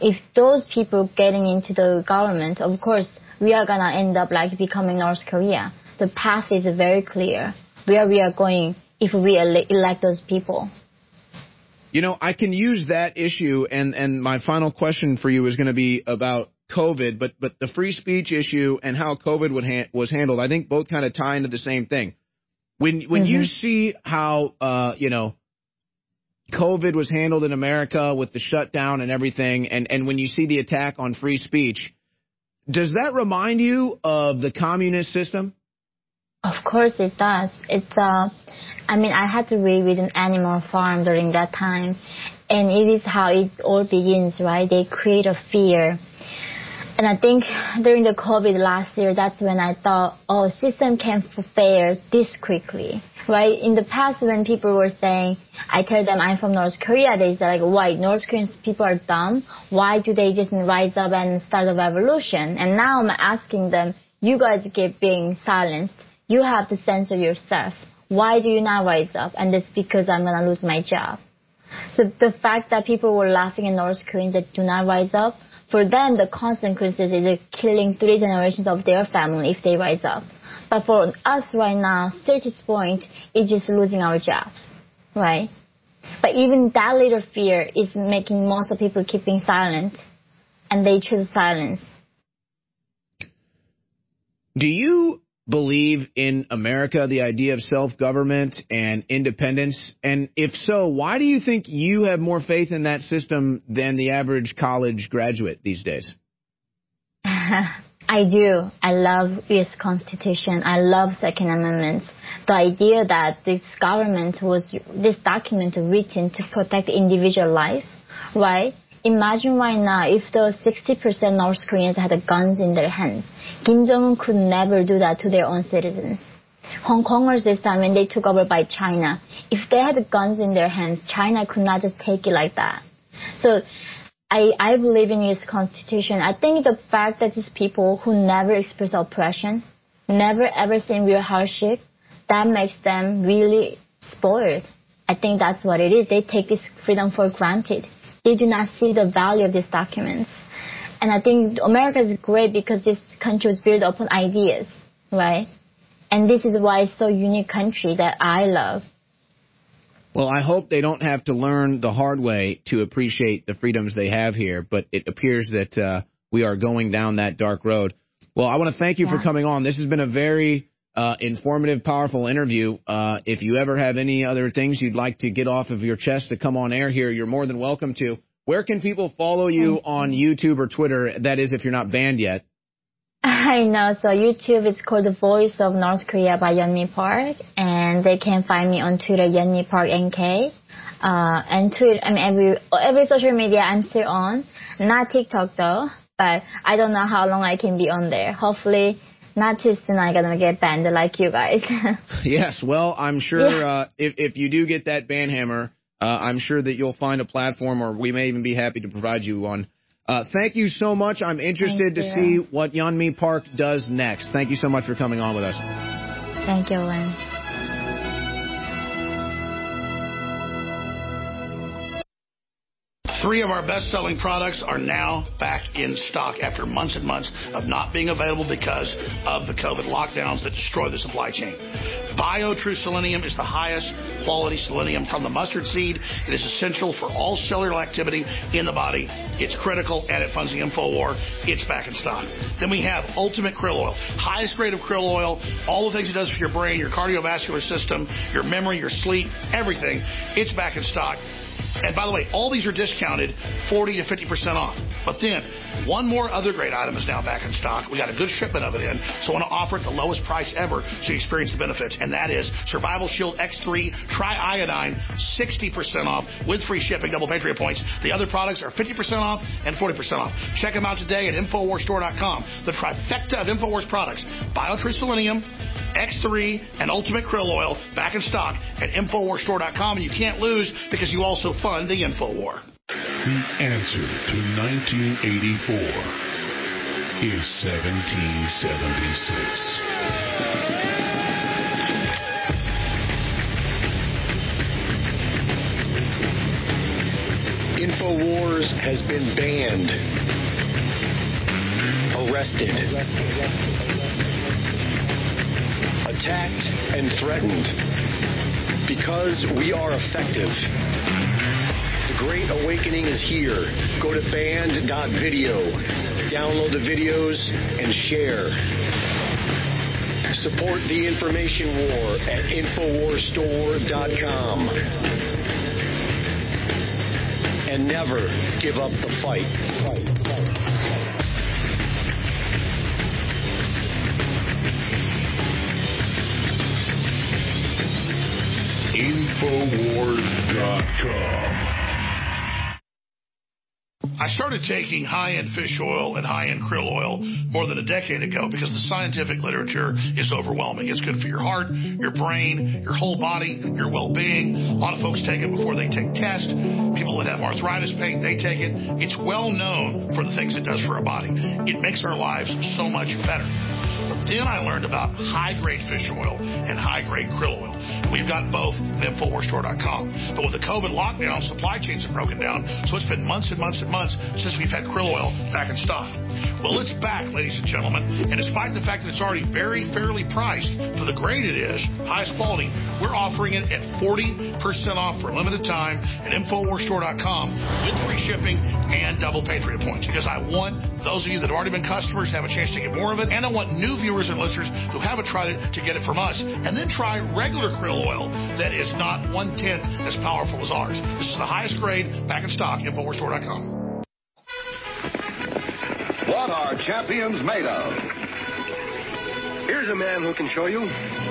if those people getting into the government, of course, we are going to end up like becoming North Korea. The path is very clear where we are going if we ele- elect those people. You know, I can use that issue, and, and my final question for you is going to be about COVID, but but the free speech issue and how COVID would ha- was handled, I think both kind of tie into the same thing. When when mm-hmm. you see how, uh, you know, COVID was handled in America with the shutdown and everything, and, and when you see the attack on free speech, does that remind you of the communist system? Of course it does. It's, uh, I mean, I had to live with an animal farm during that time, and it is how it all begins, right? They create a fear. And I think during the COVID last year, that's when I thought, oh, system can fail this quickly, right? In the past, when people were saying, I tell them I'm from North Korea, they say like, why? North Korean people are dumb. Why do they just rise up and start a revolution? And now I'm asking them, you guys keep being silenced. You have to censor yourself. Why do you not rise up? And that's because I'm going to lose my job. So the fact that people were laughing at North Koreans that do not rise up, for them, the consequences is killing three generations of their family if they rise up. But for us right now, at this point, it's just losing our jobs, right? But even that little fear is making most of people keeping silent, and they choose silence. Do you believe in America, the idea of self-government and independence? And if so, why do you think you have more faith in that system than the average college graduate these days? I do. I love U S Constitution. I love Second Amendment. The idea that this government was, this document written to protect individual life, right? Imagine right now if the sixty percent North Koreans had guns in their hands. Kim Jong-un could never do that to their own citizens. Hong Kongers this time when they took over by China, if they had guns in their hands, China could not just take it like that. So I, I believe in U S Constitution. I think the fact that these people who never experience oppression, never ever seen real hardship, that makes them really spoiled. I think that's what it is. They take this freedom for granted. They do not see the value of these documents. And I think America is great because this country was built upon ideas, right? And this is why it's so unique country that I love. Well, I hope they don't have to learn the hard way to appreciate the freedoms they have here, but it appears that uh, we are going down that dark road. Well, I want to thank you yeah. for coming on. This has been a very uh, informative, powerful interview. Uh, if you ever have any other things you'd like to get off of your chest to come on air here, you're more than welcome to. Where can people follow you on YouTube or Twitter? That is, if you're not banned yet. I know. So YouTube is called The Voice of North Korea by Yeonmi Park, and they can find me on Twitter, Yeonmi Park N K. Uh, and Twitter, I mean, every every social media I'm still on. Not TikTok though, but I don't know how long I can be on there. Hopefully, not too soon I'm gonna get banned like you guys. Yes, well, I'm sure yeah. uh, if if you do get that ban hammer, uh, I'm sure that you'll find a platform, or we may even be happy to provide you one. Uh, thank you so much. I'm interested to see what Yeonmi Park does next. Thank you so much for coming on with us. Thank you, Lynn. Three of our best-selling products are now back in stock after months and months of not being available because of the COVID lockdowns that destroyed the supply chain. BioTrue Selenium is the highest quality selenium from the mustard seed. It is essential for all cellular activity in the body. It's critical, and it funds the InfoWar. It's back in stock. Then we have Ultimate Krill Oil, highest grade of krill oil, all the things it does for your brain, your cardiovascular system, your memory, your sleep, everything. It's back in stock. And by the way, all these are discounted forty to fifty percent off. But then, one more other great item is now back in stock. We got a good shipment of it in, so I want to offer it the lowest price ever so you experience the benefits. And that is Survival Shield X three Triiodine, sixty percent off with free shipping, double Patriot points. The other products are fifty percent off and forty percent off. Check them out today at Infowars Store dot com. The trifecta of InfoWars products, BioTrue Selenium, X three, and Ultimate Krill Oil, back in stock at Infowars Store dot com. And you can't lose because you also fund the InfoWar. The answer to nineteen eighty-four is seventeen seventy-six. In InfoWars has been banned, arrested, attacked, and threatened because we are effective. The Great Awakening is here. Go to banned dot video, download the videos, and share. Support the information war at infowars store dot com. And never give up the fight. infowars dot com. I started taking high-end fish oil and high-end krill oil more than a decade ago because the scientific literature is overwhelming. It's good for your heart, your brain, your whole body, your well-being. A lot of folks take it before they take tests. People that have arthritis pain, they take it. It's well known for the things it does for our body. It makes our lives so much better. But then I learned about high-grade fish oil and high-grade krill oil. We've got both at infowars store dot com. But with the COVID lockdown, supply chains have broken down, so it's been months and months and months since we've had krill oil back in stock. Well, it's back, ladies and gentlemen, and despite the fact that it's already very fairly priced for the grade it is, highest quality, we're offering it at forty percent off for a limited time at infowars store dot com with free shipping and double Patriot points, because I want those of you that have already been customers to have a chance to get more of it, and I want new viewers and listeners who haven't tried it to get it from us, and then try regular krill oil that is not one-tenth as powerful as ours. This is the highest grade, back in stock, infowars store dot com. What are champions made of? Here's a man who can show you.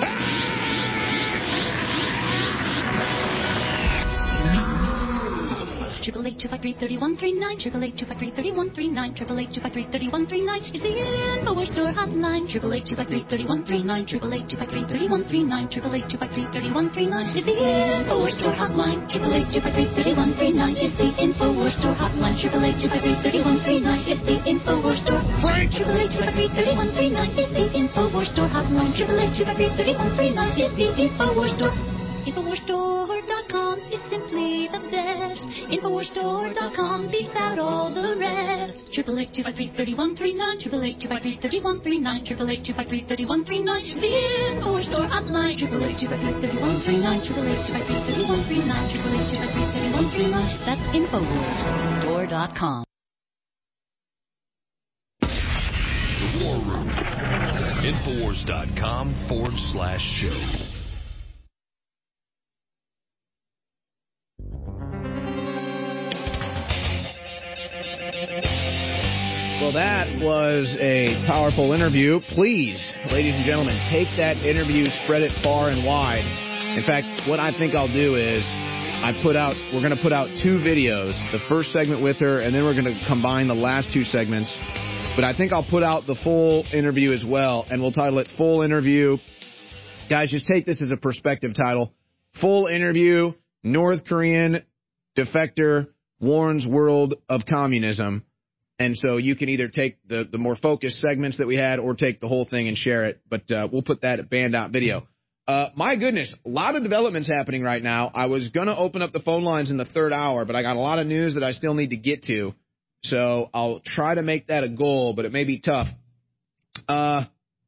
Triple eight two five three thirty one three nine. Triple eight two five three thirty one three nine. Triple eight two five three thirty one three nine is the InfoWars store hotline. Triple eight two five three thirty one three nine. Triple eight two five three thirty one three nine. Triple eight two five three thirty one three nine is the InfoWars store hotline. Triple eight two five three thirty one three nine is the InfoWars store hotline. Triple eight two five three thirty one three nine is the InfoWars store. Frank. Triple eight two five three thirty one three nine is the InfoWars store hotline. Triple eight two five three thirty one three nine is the InfoWars store. infowars store dot com is simply the best. infowars store dot com beats out all the rest. Triple eight two five three thirty one three nine. Triple eight two five three thirty one three nine. Triple eight two five three thirty one three nine. The InfoWars store hotline. Triple eight two five three thirty one three nine. Triple eight two five three thirty one three nine. Triple eight two five three thirty one three nine. That's infowars store dot com. The War Room. infowars dot com forward slash show. Well, that was a powerful interview. Please, ladies and gentlemen, take that interview, spread it far and wide. In fact, what I think I'll do is I put out, we're going to put out two videos, the first segment with her, and then we're going to combine the last two segments. But I think I'll put out the full interview as well, and we'll title it Full Interview. Guys, just take this as a perspective title. Full Interview, North Korean defector warns world of communism. And so you can either take the, the more focused segments that we had or take the whole thing and share it. But uh, we'll put that at band dot video. Uh, my goodness, a lot of developments happening right now. I was going to open up the phone lines in the third hour, but I got a lot of news that I still need to get to. So I'll try to make that a goal, but it may be tough. Uh,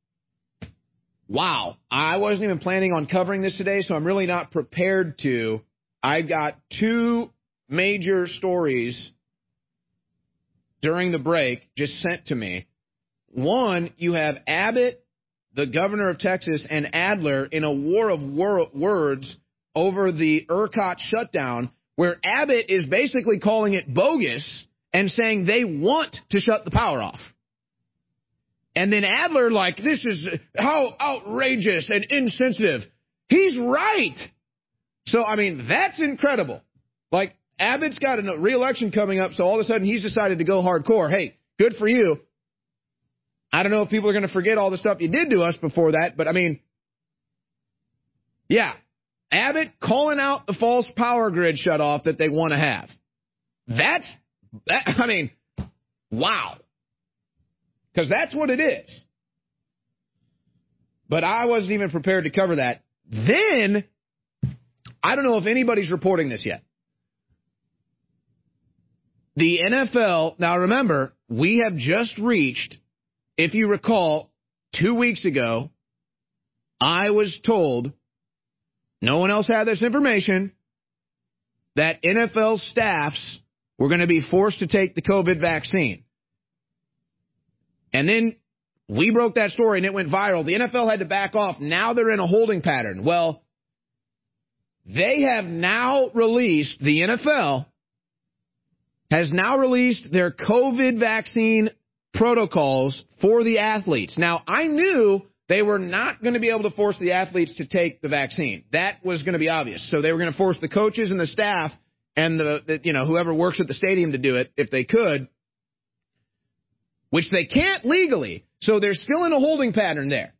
wow. I wasn't even planning on covering this today, so I'm really not prepared to. I got two major stories during the break just sent to me. One, you have Abbott, the governor of Texas, and Adler in a war of wor- words over the ERCOT shutdown, where Abbott is basically calling it bogus and saying they want to shut the power off. And then Adler, like, this is how outrageous and insensitive. He's right. So, I mean, that's incredible. Like, Abbott's got a re-election coming up, so all of a sudden he's decided to go hardcore. Hey, good for you. I don't know if people are going to forget all the stuff you did to us before that, but I mean, yeah, Abbott calling out the false power grid shutoff that they want to have. That's, that, I mean, wow. Because that's what it is. But I wasn't even prepared to cover that. Then, I don't know if anybody's reporting this yet. the N F L, now remember, we have just reached, if you recall, two weeks ago, I was told, no one else had this information, that N F L staffs were going to be forced to take the COVID vaccine. And then we broke that story and it went viral. The N F L had to back off. Now they're in a holding pattern. Well, they have now released, the N F L has now released their COVID vaccine protocols for the athletes. Now, I knew they were not going to be able to force the athletes to take the vaccine. That was going to be obvious. So they were going to force the coaches and the staff and the, the you know, whoever works at the stadium to do it if they could, which they can't legally. So they're still in a holding pattern there.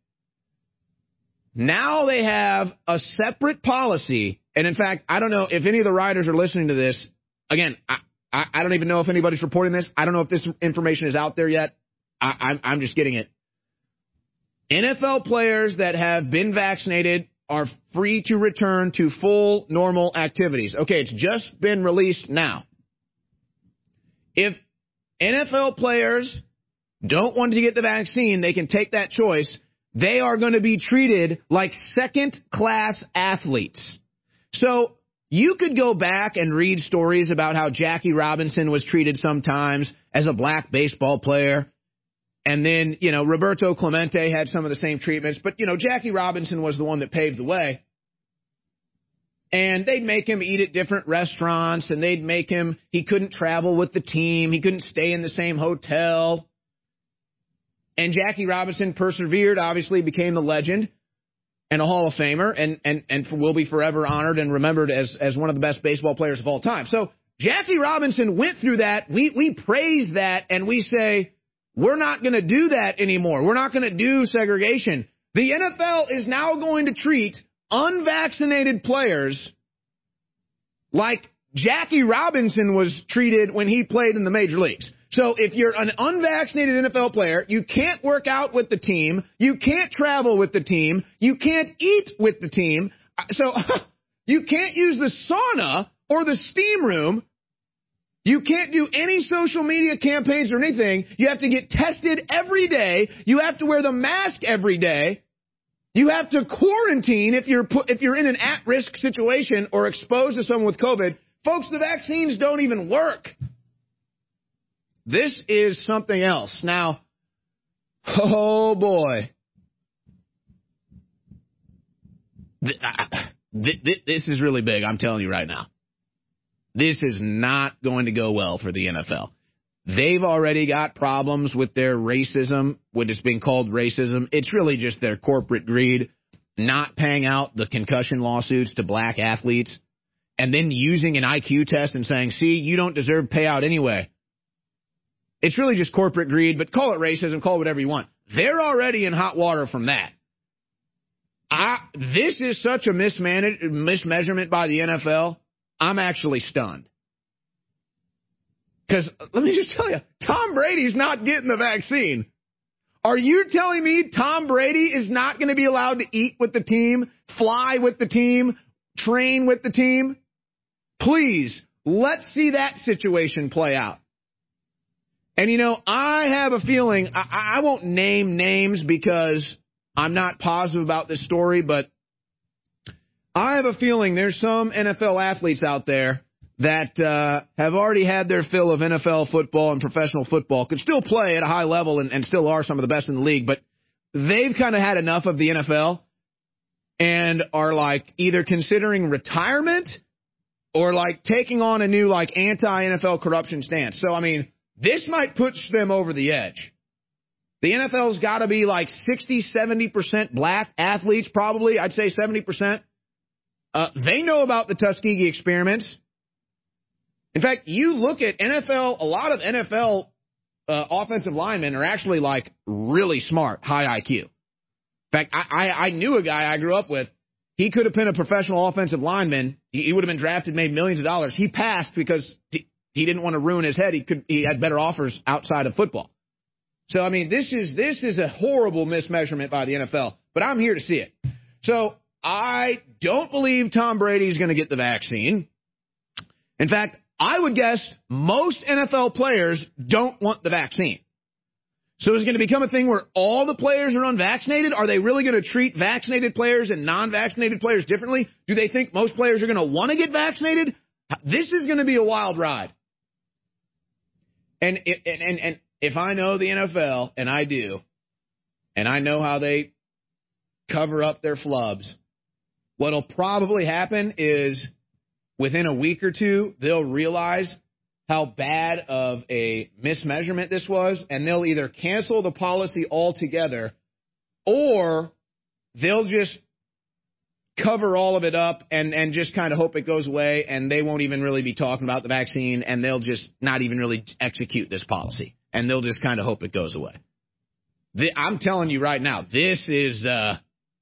Now they have a separate policy. And in fact, I don't know if any of the writers are listening to this. Again, I, I, I don't even know if anybody's reporting this. I don't know if this information is out there yet. I, I'm, I'm just getting it. N F L players that have been vaccinated are free to return to full normal activities. Okay, it's just been released now. If N F L players don't want to get the vaccine, they can take that choice. They are going to be treated like second-class athletes. So you could go back and read stories about how Jackie Robinson was treated sometimes as a black baseball player. And then, you know, Roberto Clemente had some of the same treatments. But, you know, Jackie Robinson was the one that paved the way. And they'd make him eat at different restaurants, and they'd make him, he couldn't travel with the team. He couldn't stay in the same hotel. And Jackie Robinson persevered, obviously became the legend and a Hall of Famer, and, and, and will be forever honored and remembered as, as one of the best baseball players of all time. So Jackie Robinson went through that. We, we praise that, and we say, we're not going to do that anymore. We're not going to do segregation. The N F L is now going to treat unvaccinated players like Jackie Robinson was treated when he played in the major leagues. So if you're an unvaccinated N F L player, you can't work out with the team, you can't travel with the team, you can't eat with the team, so you can't use the sauna or the steam room. You can't do any social media campaigns or anything. You have to get tested every day. You have to wear the mask every day. You have to quarantine if you're put, if you're in an at-risk situation or exposed to someone with COVID. Folks, the vaccines don't even work. This is something else. Now, oh boy. This is really big, I'm telling you right now. This is not going to go well for the N F L. They've already got problems with their racism, what is being called racism. It's really just their corporate greed, not paying out the concussion lawsuits to black athletes, and then using an I Q test and saying, see, you don't deserve payout anyway. It's really just corporate greed, but call it racism, call it whatever you want. They're already in hot water from that. I, this is such a mismanaged, mismeasurement by the N F L. I'm actually stunned. Because let me just tell you, Tom Brady's not getting the vaccine. Are you telling me Tom Brady is not going to be allowed to eat with the team, fly with the team, train with the team? Please, let's see that situation play out. And, you know, I have a feeling, I, I won't name names because I'm not positive about this story, but I have a feeling there's some N F L athletes out there that uh, have already had their fill of N F L football and professional football, could still play at a high level and, and still are some of the best in the league, but they've kind of had enough of the N F L and are like either considering retirement or like taking on a new like anti-N F L corruption stance. So, I mean, this might push them over the edge. The N F L's got to be like sixty, seventy percent black athletes, probably. I'd say seventy percent. Uh, they know about the Tuskegee experiments. In fact, you look at N F L, a lot of N F L uh, offensive linemen are actually like really smart, high I Q. In fact, I, I, I knew a guy I grew up with. He could have been a professional offensive lineman. He, he would have been drafted, made millions of dollars. He passed because he, he didn't want to ruin his head. He could, he had better offers outside of football. So, I mean, this is, this is a horrible mismeasurement by the N F L, but I'm here to see it. So I don't believe Tom Brady is going to get the vaccine. In fact, I would guess most N F L players don't want the vaccine. So is it going to become a thing where all the players are unvaccinated? Are they really going to treat vaccinated players and non-vaccinated players differently? Do they think most players are going to want to get vaccinated? This is going to be a wild ride. And, and, and, and if I know the N F L, and I do, and I know how they cover up their flubs, what'll probably happen is within a week or two, they'll realize how bad of a mismeasurement this was, and they'll either cancel the policy altogether or they'll just cover all of it up and, and just kind of hope it goes away, and they won't even really be talking about the vaccine, and they'll just not even really execute this policy, and they'll just kind of hope it goes away. The, I'm telling you right now, this is, uh,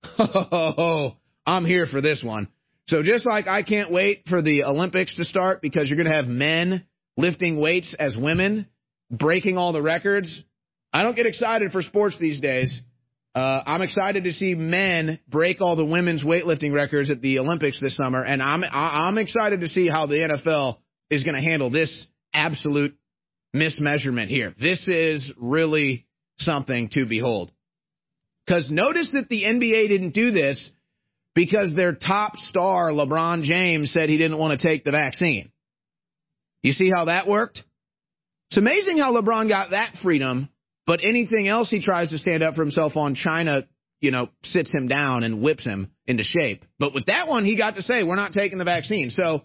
I'm here for this one. So just like I can't wait for the Olympics to start because you're going to have men lifting weights as women, breaking all the records. I don't get excited for sports these days. Uh, I'm excited to see men break all the women's weightlifting records at the Olympics this summer, and I'm I'm excited to see how the N F L is going to handle this absolute mismeasurement here. This is really something to behold. Because notice that the N B A didn't do this because their top star, LeBron James, said he didn't want to take the vaccine. You see how that worked? It's amazing how LeBron got that freedom, but anything else he tries to stand up for himself on, China, you know, sits him down and whips him into shape. But with that one, he got to say, we're not taking the vaccine. So,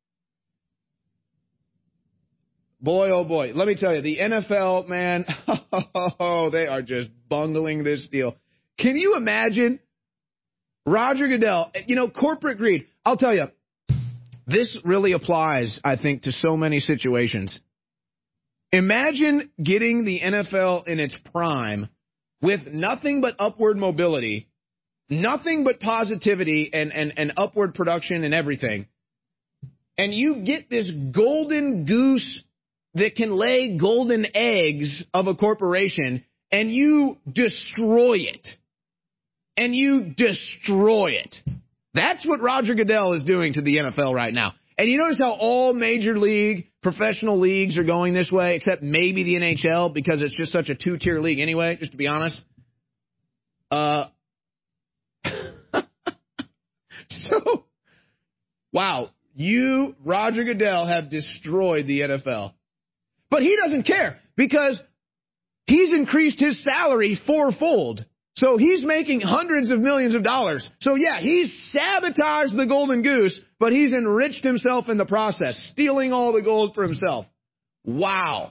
boy, oh boy, let me tell you, the N F L, man, oh, they are just bungling this deal. Can you imagine Roger Goodell, you know, corporate greed? I'll tell you, this really applies, I think, to so many situations. Imagine getting the N F L in its prime with nothing but upward mobility, nothing but positivity and, and, and upward production and everything. And you get this golden goose that can lay golden eggs of a corporation, and you destroy it. And you destroy it. That's what Roger Goodell is doing to the N F L right now. And you notice how all major league, professional leagues are going this way, except maybe the N H L, because it's just such a two-tier league anyway, just to be honest. Uh, so, wow, you, Roger Goodell, have destroyed the N F L. But he doesn't care, because he's increased his salary fourfold. So he's making hundreds of millions of dollars. So, yeah, he's sabotaged the golden goose, but he's enriched himself in the process, stealing all the gold for himself. Wow.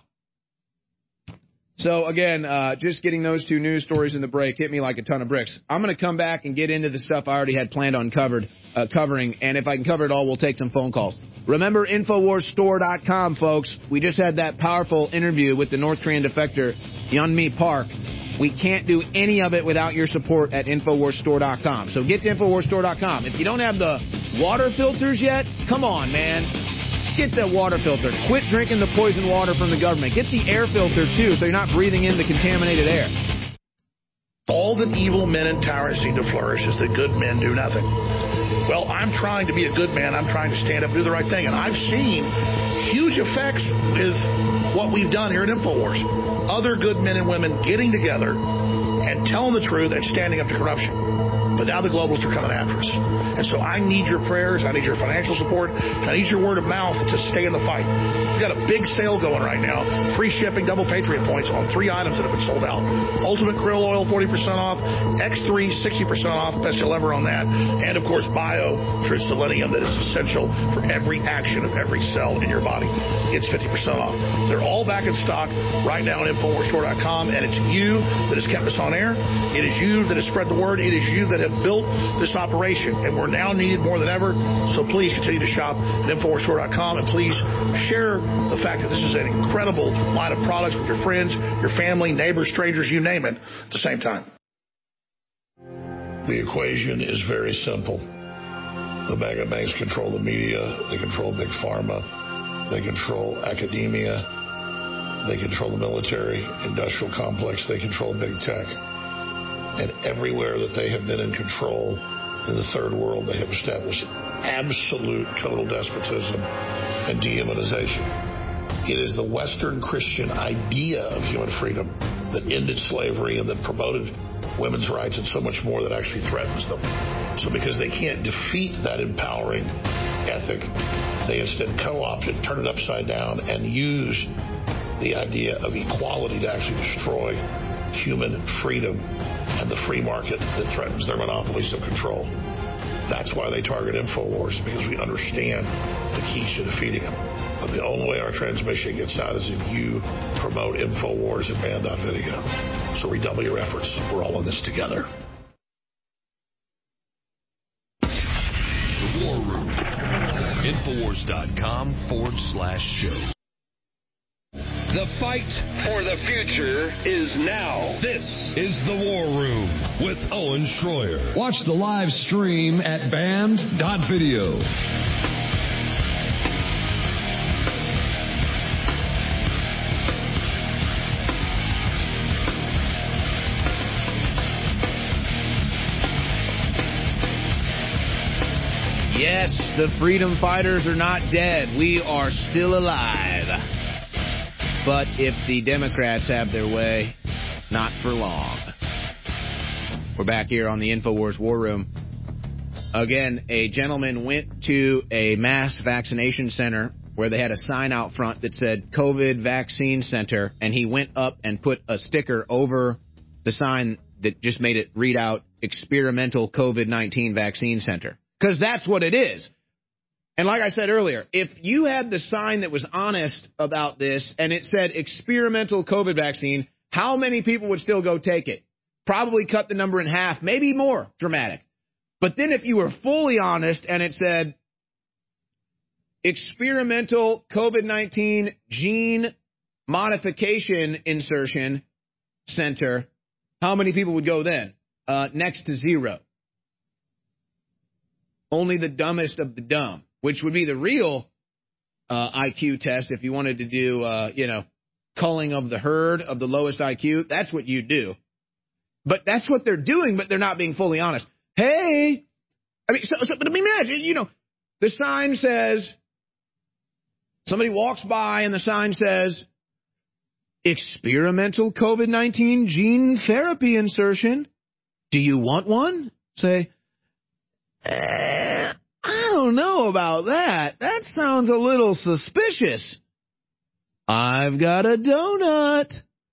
So, again, uh, just getting those two news stories in the break hit me like a ton of bricks. I'm going to come back and get into the stuff I already had planned on covered, uh, covering, and if I can cover it all, we'll take some phone calls. Remember Infowars Store dot com, folks. We just had that powerful interview with the North Korean defector, Yeonmi Park. We can't do any of it without your support at Infowars Store dot com. So get to Infowars Store dot com. If you don't have the water filters yet, come on, man. Get the water filter. Quit drinking the poison water from the government. Get the air filter, too, so you're not breathing in the contaminated air. All that evil men and tyrants need to flourish is that good men do nothing. Well, I'm trying to be a good man. I'm trying to stand up and do the right thing. And I've seen huge effects with what we've done here at Infowars. Other good men and women getting together and telling the truth and standing up to corruption. But now the globalists are coming after us. And so I need your prayers. I need your financial support. I need your word of mouth to stay in the fight. We've got a big sale going right now. Free shipping, double Patriot points on three items that have been sold out. Ultimate Krill Oil, forty percent off. X three, sixty percent off. Best you'll ever on that. And, of course, Bio True Selenium that is essential for every action of every cell in your body. It's fifty percent off. They're all back in stock right now at Infowars Store dot com. And it's you that has kept us on air. It is you that has spread the word. It is you that have built this operation, and we're now needed more than ever. So please continue to shop at Infowars Store dot com, and please share the fact that this is an incredible line of products with your friends, your family, neighbors, strangers, you name it, at the same time. The equation is very simple. The mega banks control the media, they control big pharma, they control academia, they control the military, industrial complex, they control big tech. And everywhere that they have been in control in the third world, they have established absolute total despotism and dehumanization. It is the Western Christian idea of human freedom that ended slavery and that promoted women's rights and so much more that actually threatens them. So because they can't defeat that empowering ethic, they instead co-opt it, turn it upside down, and use the idea of equality to actually destroy human freedom and the free market that threatens their monopolies of control. That's why they target InfoWars, because we understand the keys to defeating them. But the only way our transmission gets out is if you promote InfoWars and Band dot video. So redouble your efforts. We're all in this together. The War Room. Infowars.com forward slash show. The fight for the future is now. This is The War Room with Owen Schroyer. Watch the live stream at Band dot video. Yes, the freedom fighters are not dead. We are still alive. But if the Democrats have their way, not for long. We're back here on the InfoWars War Room. Again, a gentleman went to a mass vaccination center where they had a sign out front that said COVID Vaccine Center, and he went up and put a sticker over the sign that just made it read out Experimental COVID nineteen Vaccine Center. Because that's what it is. And like I said earlier, if you had the sign that was honest about this and it said experimental COVID vaccine, how many people would still go take it? Probably cut the number in half, maybe more dramatic. But then if you were fully honest and it said experimental COVID nineteen gene modification insertion center, how many people would go then? Uh, next to zero. Only the dumbest of the dumb, which would be the real uh, I Q test if you wanted to do, uh, you know, culling of the herd of the lowest I Q. That's what you do. But that's what they're doing, but they're not being fully honest. Hey, I mean, so, so but imagine, you know, the sign says, somebody walks by and the sign says, experimental COVID nineteen gene therapy insertion. Do you want one? Say, Eh, I don't know about that. That sounds a little suspicious. I've got a donut.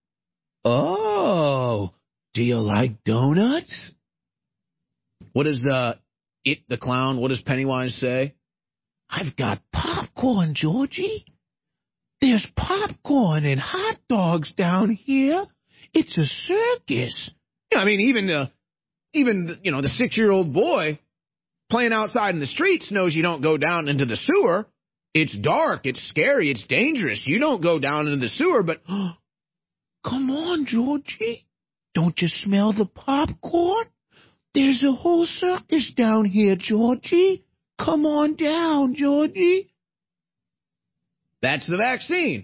Oh, do you like donuts? What does uh, it, the clown, what does Pennywise say? I've got popcorn, Georgie. There's popcorn and hot dogs down here. It's a circus. Yeah, I mean, even the, even, you know, the six-year-old boy playing outside in the streets knows you don't go down into the sewer. It's dark, it's scary, it's dangerous. You don't go down into the sewer, but oh, come on, Georgie. Don't you smell the popcorn? There's a whole circus down here, Georgie. Come on down, Georgie. That's the vaccine.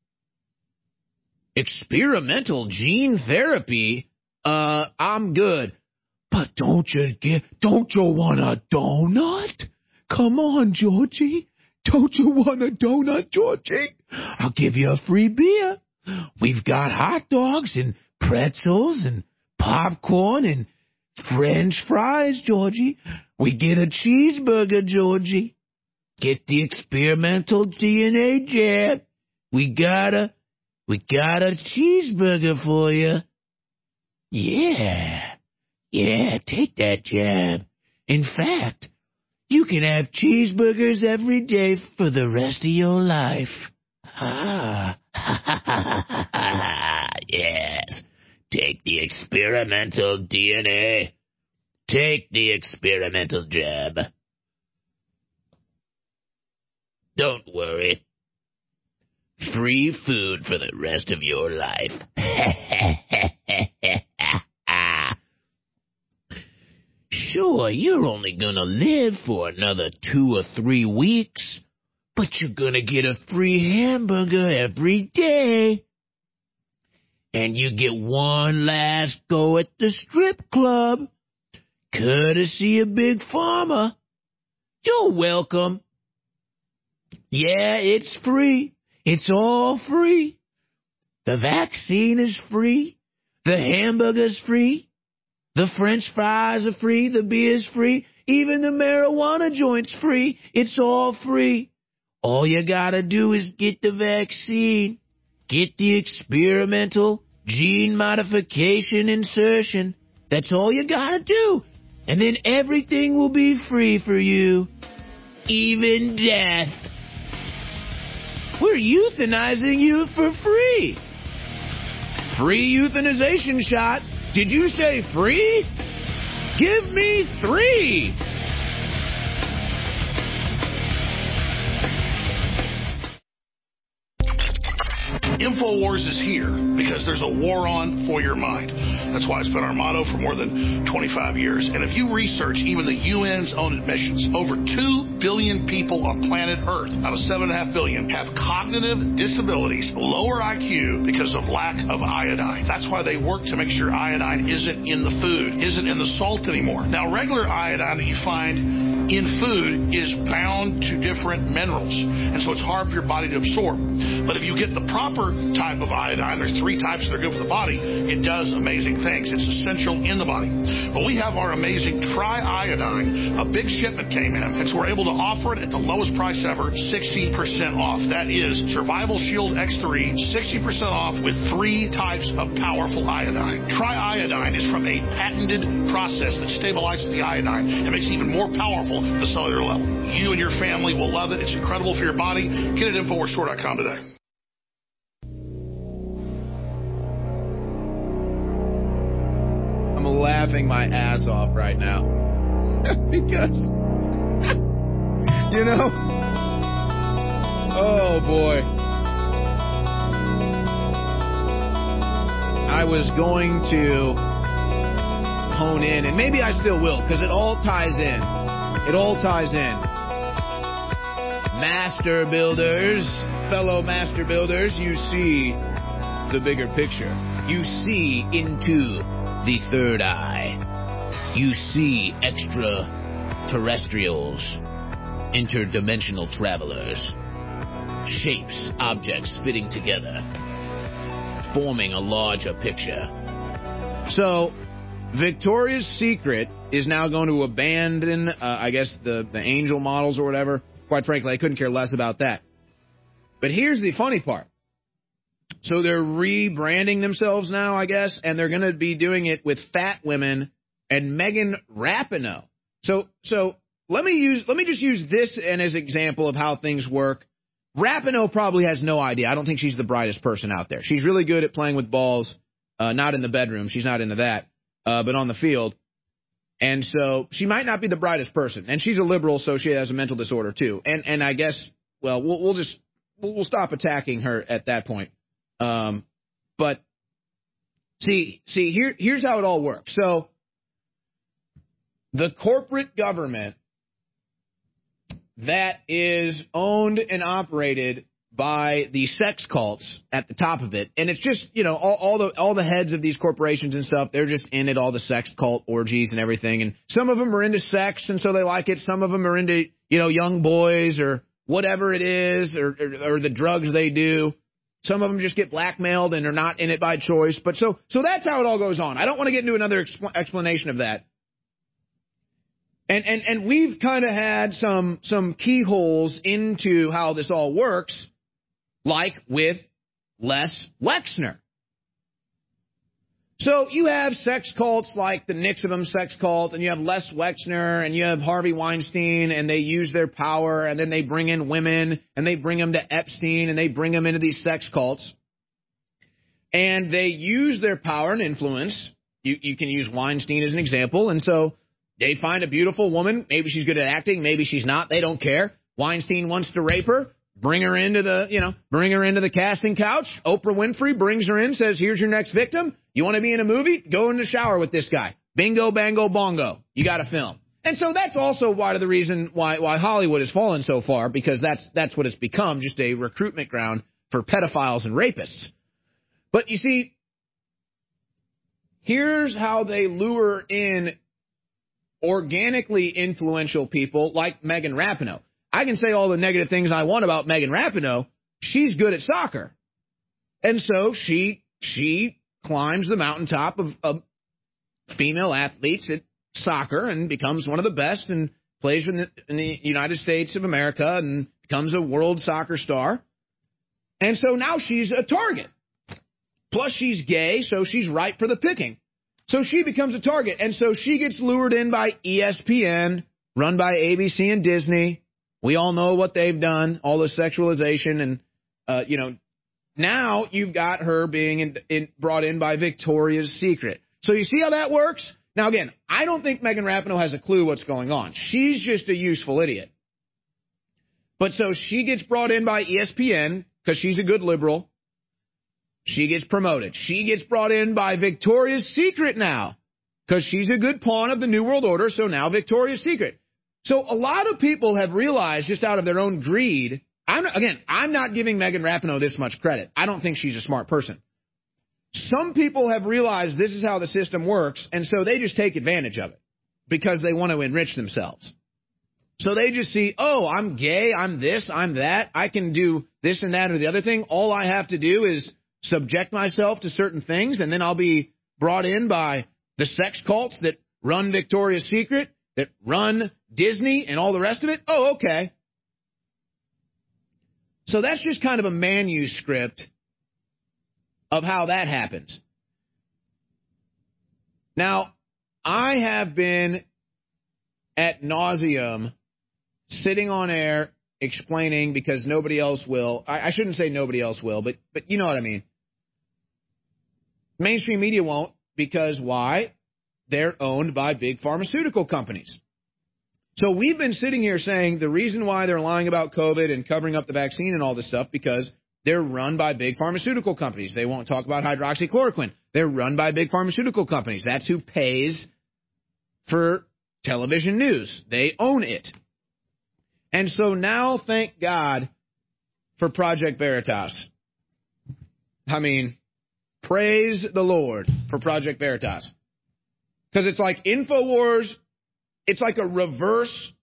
Experimental gene therapy. Uh, I'm good. But don't you get, don't you want a donut? Come on, Georgie. Don't you want a donut, Georgie? I'll give you a free beer. We've got hot dogs and pretzels and popcorn and French fries, Georgie. We get a cheeseburger, Georgie. Get the experimental D N A jab. We got a, we got a cheeseburger for you. Yeah. Yeah, take that jab. In fact, you can have cheeseburgers every day for the rest of your life. Ah, yes. Take the experimental D N A. Take the experimental jab. Don't worry. Free food for the rest of your life. Sure, you're only gonna live for another two or three weeks, but you're gonna get a free hamburger every day. And you get one last go at the strip club, courtesy of Big Pharma. You're welcome. Yeah, it's free. It's all free. The vaccine is free. The hamburger's free. The French fries are free. The beer's free. Even the marijuana joint's free. It's all free. All you gotta do is get the vaccine. Get the experimental gene modification insertion. That's all you gotta do. And then everything will be free for you. Even death. We're euthanizing you for free. Free euthanization shot. Did you say free? Give me three. InfoWars is here because there's a war on for your mind. That's why it's been our motto for more than twenty-five years. And if you research even the U N's own admissions, over two billion people on planet Earth out of seven point five billion have cognitive disabilities, lower I Q because of lack of iodine. That's why they work to make sure iodine isn't in the food, isn't in the salt anymore. Now, regular iodine that you find in food is bound to different minerals, and so it's hard for your body to absorb. But if you get the proper type of iodine, there's three types that are good for the body, it does amazing things. It's essential in the body. But we have our amazing Tri-Iodine. A big shipment came in, and so we're able to offer it at the lowest price ever, sixty percent off. That is Survival Shield X three, sixty percent off with three types of powerful iodine. Tri-Iodine is from a patented process that stabilizes the iodine and makes it even more powerful at the cellular level. You and your family will love it. It's incredible for your body. Get it at Infowars Store dot com today. I'm laughing my ass off right now. Because, you know, oh boy. I was going to hone in, and maybe I still will, because it all ties in. It all ties in. Master builders, fellow master builders, you see the bigger picture. You see into the third eye. You see extraterrestrials, interdimensional travelers, shapes, objects fitting together, forming a larger picture. So, Victoria's Secret is now going to abandon, uh, I guess, the, the angel models or whatever. Quite frankly, I couldn't care less about that. But here's the funny part. So they're rebranding themselves now, I guess, and they're going to be doing it with fat women and Megan Rapinoe. So, so let me use, let me just use this and as an example of how things work. Rapinoe probably has no idea. I don't think she's the brightest person out there. She's really good at playing with balls, uh, not in the bedroom. She's not into that, uh, but on the field. And so she might not be the brightest person. And she's a liberal, so she has a mental disorder too. And and I guess, well, we'll, we'll just we'll, we'll stop attacking her at that point. Um, but see, see here here's how it all works. So the corporate government that is owned and operated by the sex cults at the top of it, and it's just, you know, all, all the all the heads of these corporations and stuff, they're just in it, all the sex cult orgies and everything, and some of them are into sex, and so they like it, some of them are into, you know, young boys or whatever it is, or, or, or the drugs they do. Some of them just get blackmailed and are not in it by choice, but so so that's how it all goes on. I don't want to get into another expl- explanation of that. And and and we've kind of had some some keyholes into how this all works, like with Les Wexner. So you have sex cults like the Nixonum sex cult, and you have Les Wexner, and you have Harvey Weinstein, and they use their power, and then they bring in women, and they bring them to Epstein, and they bring them into these sex cults. And they use their power and influence. You, you can use Weinstein as an example, and so they find a beautiful woman. Maybe she's good at acting. Maybe she's not. They don't care. Weinstein wants to rape her. Bring her into the, you know, bring her into the casting couch. Oprah Winfrey brings her in, says, here's your next victim. You want to be in a movie? Go in the shower with this guy. Bingo, bango, bongo. You got to film. And so that's also why the reason why, why Hollywood has fallen so far, because that's, that's what it's become, just a recruitment ground for pedophiles and rapists. But you see, here's how they lure in organically influential people like Megan Rapinoe. I can say all the negative things I want about Megan Rapinoe. She's good at soccer. And so she she climbs the mountaintop of, of female athletes at soccer and becomes one of the best and plays in the, in the United States of America and becomes a world soccer star. And so now she's a target. Plus she's gay, so she's ripe for the picking. So she becomes a target. And so she gets lured in by E S P N, run by A B C and Disney. We all know what they've done, all the sexualization. And, uh, you know, now you've got her being in, in, brought in by Victoria's Secret. So you see how that works? Now, again, I don't think Megan Rapinoe has a clue what's going on. She's just a useful idiot. But so she gets brought in by E S P N because she's a good liberal. She gets promoted. She gets brought in by Victoria's Secret now because she's a good pawn of the New World Order, so now Victoria's Secret. So a lot of people have realized just out of their own greed, I'm, again, I'm not giving Megan Rapinoe this much credit. I don't think she's a smart person. Some people have realized this is how the system works, and so they just take advantage of it because they want to enrich themselves. So they just see, oh, I'm gay, I'm this, I'm that, I can do this and that or the other thing. All I have to do is subject myself to certain things, and then I'll be brought in by the sex cults that run Victoria's Secret, that run Disney, and all the rest of it. Oh, okay. So that's just kind of a manuscript of how that happens. Now, I have been ad nauseum sitting on air explaining, because nobody else will. I, I shouldn't say nobody else will, but but you know what I mean. Mainstream media won't, because why? They're owned by big pharmaceutical companies. So we've been sitting here saying the reason why they're lying about COVID and covering up the vaccine and all this stuff, because they're run by big pharmaceutical companies. They won't talk about hydroxychloroquine. They're run by big pharmaceutical companies. That's who pays for television news. They own it. And so now, thank God for Project Veritas. I mean, praise the Lord for Project Veritas. Because it's like InfoWars, it's like a reverse,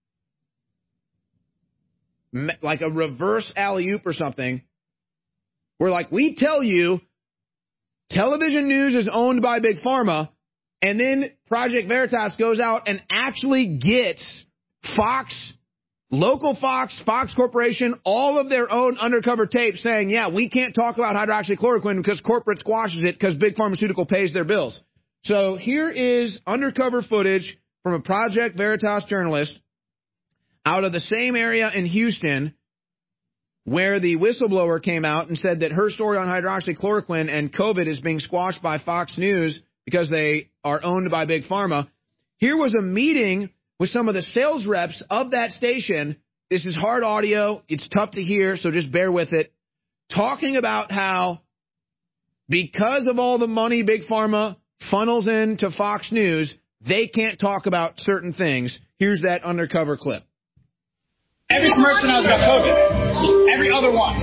like a reverse alley-oop or something, where like we tell you television news is owned by Big Pharma, and then Project Veritas goes out and actually gets Fox, local Fox, Fox Corporation, all of their own undercover tapes saying, yeah, we can't talk about hydroxychloroquine because corporate squashes it because Big Pharmaceutical pays their bills. So here is undercover footage from a Project Veritas journalist out of the same area in Houston where the whistleblower came out and said that her story on hydroxychloroquine and COVID is being squashed by Fox News because they are owned by Big Pharma. Here was a meeting with some of the sales reps of that station. This is hard audio. It's tough to hear, so just bear with it. Talking about how because of all the money Big Pharma funnels into Fox News, they can't talk about certain things. Here's that undercover clip. Every commercial now's got COVID. Every other one.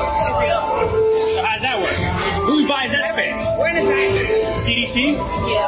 So how does that work? Who buys that space? We're in the science. C D C? Yeah.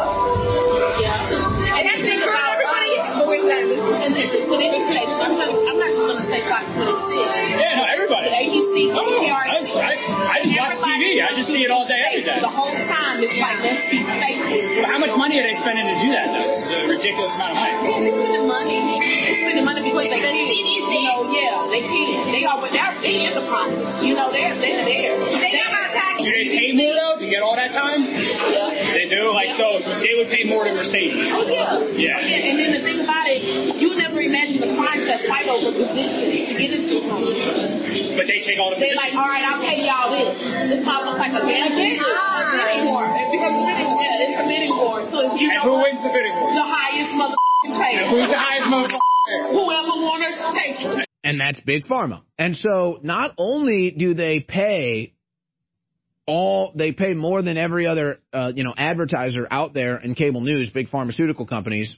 Yeah. And that's think about everybody. But we're not. And this is with any place. I'm not. I'm not just gonna say Fox twenty-six. Yeah, no, everybody. A B C, oh, I, I, I just watch T V. I just see it all day, every day. The whole time it's like let's keep faithful. But how much money are they spending to do that? Though, it's a ridiculous amount of money. Yeah, they're spending money. They're spending money because they can. You know, yeah, they can. They are without the enterprise. You know, they're they're there. They got my tax. Do they pay more though to get all that time? Yeah. They do. Like so, they would pay more to Mercedes. Oh yeah. Yeah. Yeah. And then the thing about it, you never imagine the clients that fight over positions to get into something. But they take all the They're positions. like, all right, I'll pay y'all this. It's almost like a bidding war. A bidding war. It becomes a bidding war. Yeah, it's a bidding war. So if you and know who wins the bidding war? the highest motherfucking pay. And who's the highest motherfucker? Whoever want to take it. And that's Big Pharma. And so not only do they pay all, they pay more than every other, uh, you know, advertiser out there in cable news, big pharmaceutical companies.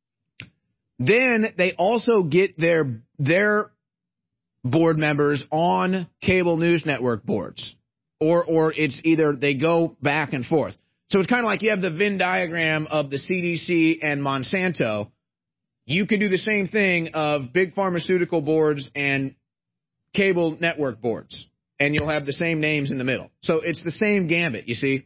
Then they also get their their board members on cable news network boards, or or it's either they go back and forth. So it's kind of like you have the Venn diagram of the C D C and Monsanto, you could do the same thing of big pharmaceutical boards and cable network boards, and you'll have the same names in the middle. So it's the same gambit, you see.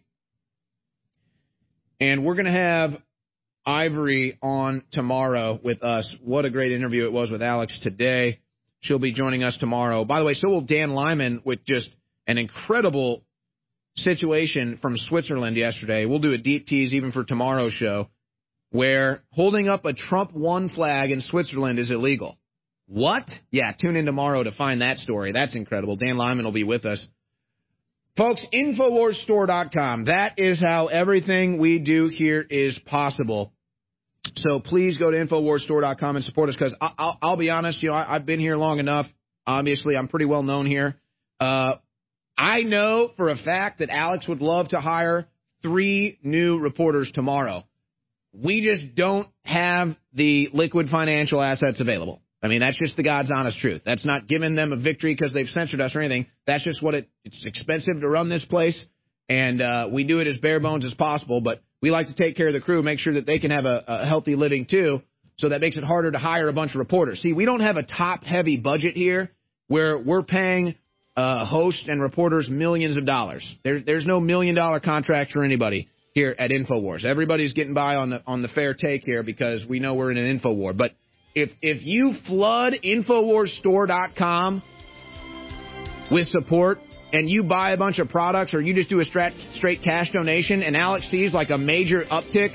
And we're going to have Ivory on tomorrow with us. What a great interview it was with Alex today. She'll be joining us tomorrow. By the way, so will Dan Lyman with just an incredible situation from Switzerland yesterday. We'll do a deep tease even for tomorrow's show, where holding up a Trump one flag in Switzerland is illegal. What? Yeah, tune in tomorrow to find that story. That's incredible. Dan Lyman will be with us. Folks, Infowars Store dot com. That is how everything we do here is possible. So please go to Infowars Store dot com and support us, because I'll, I'll be honest, you know, I, I've been here long enough. Obviously, I'm pretty well known here. Uh, I know for a fact that Alex would love to hire three new reporters tomorrow. We just don't have the liquid financial assets available. I mean, that's just the God's honest truth. That's not giving them a victory because they've censored us or anything. That's just what it, it's expensive to run this place, and uh, we do it as bare bones as possible. But we like to take care of the crew, make sure that they can have a, a healthy living too, so that makes it harder to hire a bunch of reporters. See, we don't have a top-heavy budget here where we're paying uh, hosts and reporters millions of dollars. There, there's no million-dollar contracts for anybody here at InfoWars. Everybody's getting by on the on the fair take here because we know we're in an info war. But If if you flood Infowars Store dot com with support and you buy a bunch of products, or you just do a straight, straight cash donation, and Alex sees like a major uptick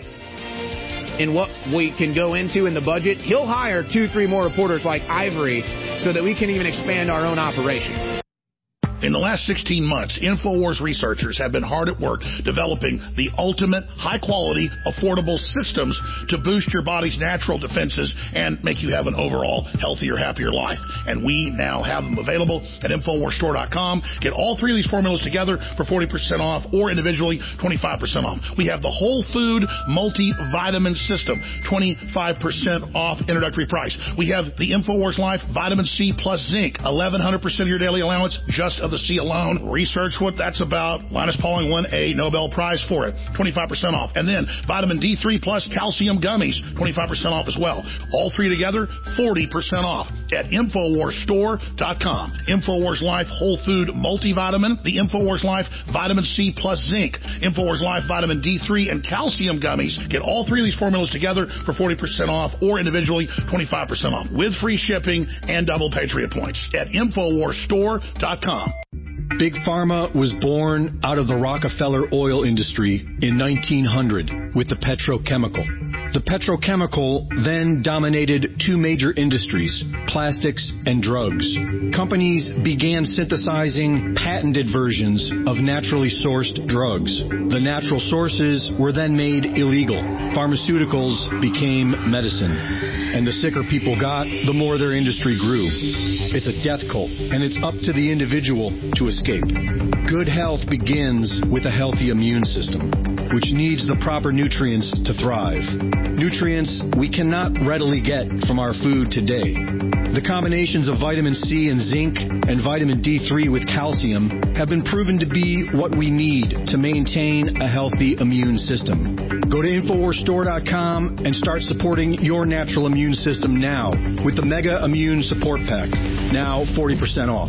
in what we can go into in the budget, he'll hire two, three more reporters like Ivory so that we can even expand our own operation. In the last sixteen months, InfoWars researchers have been hard at work developing the ultimate, high-quality, affordable systems to boost your body's natural defenses and make you have an overall healthier, happier life. And we now have them available at Infowars Store dot com. Get all three of these formulas together for forty percent off, or individually twenty-five percent off. We have the Whole Food Multivitamin System, twenty-five percent off introductory price. We have the InfoWars Life Vitamin C plus Zinc, eleven hundred percent of your daily allowance just of the C alone. Research what that's about. Linus Pauling won a Nobel Prize for it. twenty-five percent off. And then Vitamin D three plus Calcium Gummies, twenty-five percent off as well. All three together, forty percent off at Infowars Store dot com. Infowars Life Whole Food Multivitamin, the Infowars Life Vitamin C plus Zinc, Infowars Life Vitamin D three and Calcium Gummies. Get all three of these formulas together for forty percent off, or individually twenty-five percent off with free shipping and double Patriot points at Infowars Store dot com. Big Pharma was born out of the Rockefeller oil industry in nineteen hundred with the petrochemical. The petrochemical then dominated two major industries, plastics and drugs. Companies began synthesizing patented versions of naturally sourced drugs. The natural sources were then made illegal. Pharmaceuticals became medicine. And the sicker people got, the more their industry grew. It's a death cult, and it's up to the individual to escape. Good health begins with a healthy immune system, which needs the proper nutrients to thrive. Nutrients we cannot readily get from our food today. The combinations of vitamin C and zinc and vitamin D three with calcium have been proven to be what we need to maintain a healthy immune system. Go to Infowars Store dot com and start supporting your natural immune system now with the Mega Immune Support Pack. Now forty percent off.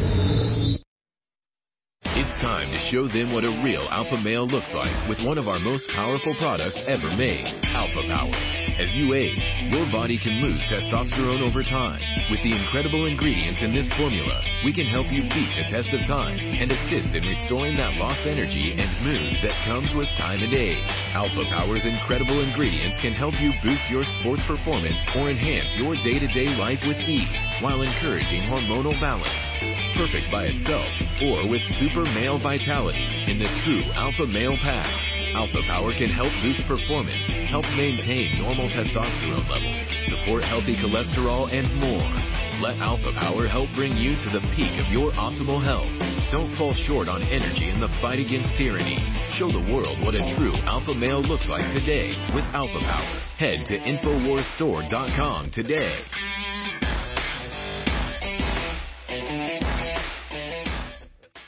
It's time to show them what a real alpha male looks like with one of our most powerful products ever made, Alpha Power. As you age, your body can lose testosterone over time. With the incredible ingredients in this formula, we can help you beat the test of time and assist in restoring that lost energy and mood that comes with time and age. Alpha Power's incredible ingredients can help you boost your sports performance or enhance your day-to-day life with ease while encouraging hormonal balance. Perfect by itself or with super male vitality in the true Alpha Male Pack. Alpha Power can help boost performance, help maintain normal testosterone levels, support healthy cholesterol, and more. Let Alpha Power help bring you to the peak of your optimal health. Don't fall short on energy in the fight against tyranny. Show the world what a true alpha male looks like today with Alpha Power. Head to Infowars Store dot com today. The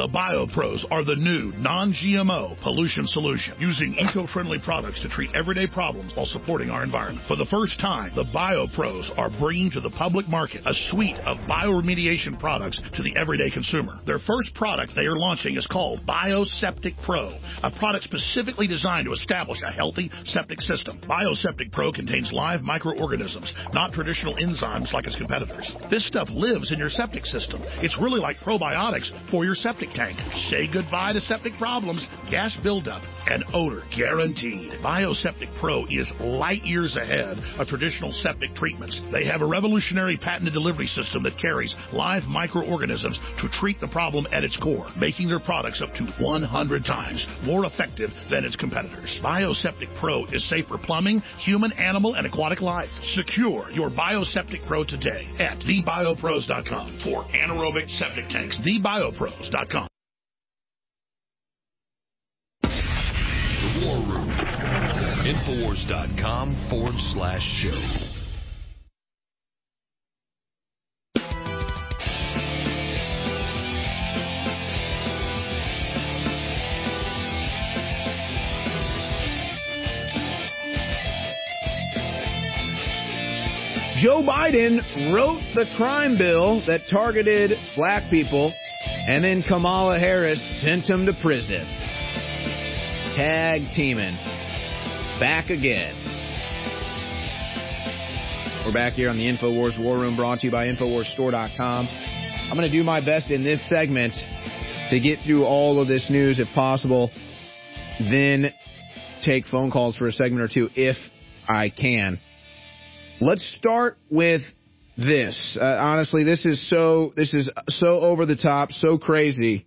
The BioPros are the new non-G M O pollution solution, using eco-friendly products to treat everyday problems while supporting our environment. For the first time, the BioPros are bringing to the public market a suite of bioremediation products to the everyday consumer. Their first product they are launching is called BioSeptic Pro, a product specifically designed to establish a healthy septic system. BioSeptic Pro contains live microorganisms, not traditional enzymes like its competitors. This stuff lives in your septic system. It's really like probiotics for your septic tank. Say goodbye to septic problems, gas buildup, and odor guaranteed. BioSeptic Pro is light years ahead of traditional septic treatments. They have a revolutionary patented delivery system that carries live microorganisms to treat the problem at its core, making their products up to one hundred times more effective than its competitors. BioSeptic Pro is safe for plumbing, human, animal, and aquatic life. Secure your BioSeptic Pro today at the bio pros dot com for anaerobic septic tanks. the bio pros dot com. The War Room. Infowars.com forward slash show. Joe Biden wrote the crime bill that targeted black people, and then Kamala Harris sent him to prison. Tag teaming. Back again. We're back here on the InfoWars War Room, brought to you by Infowars Store dot com. I'm going to do my best in this segment to get through all of this news if possible, then take phone calls for a segment or two if I can. Let's start with this. Uh, honestly, this is so this is so over the top, so crazy.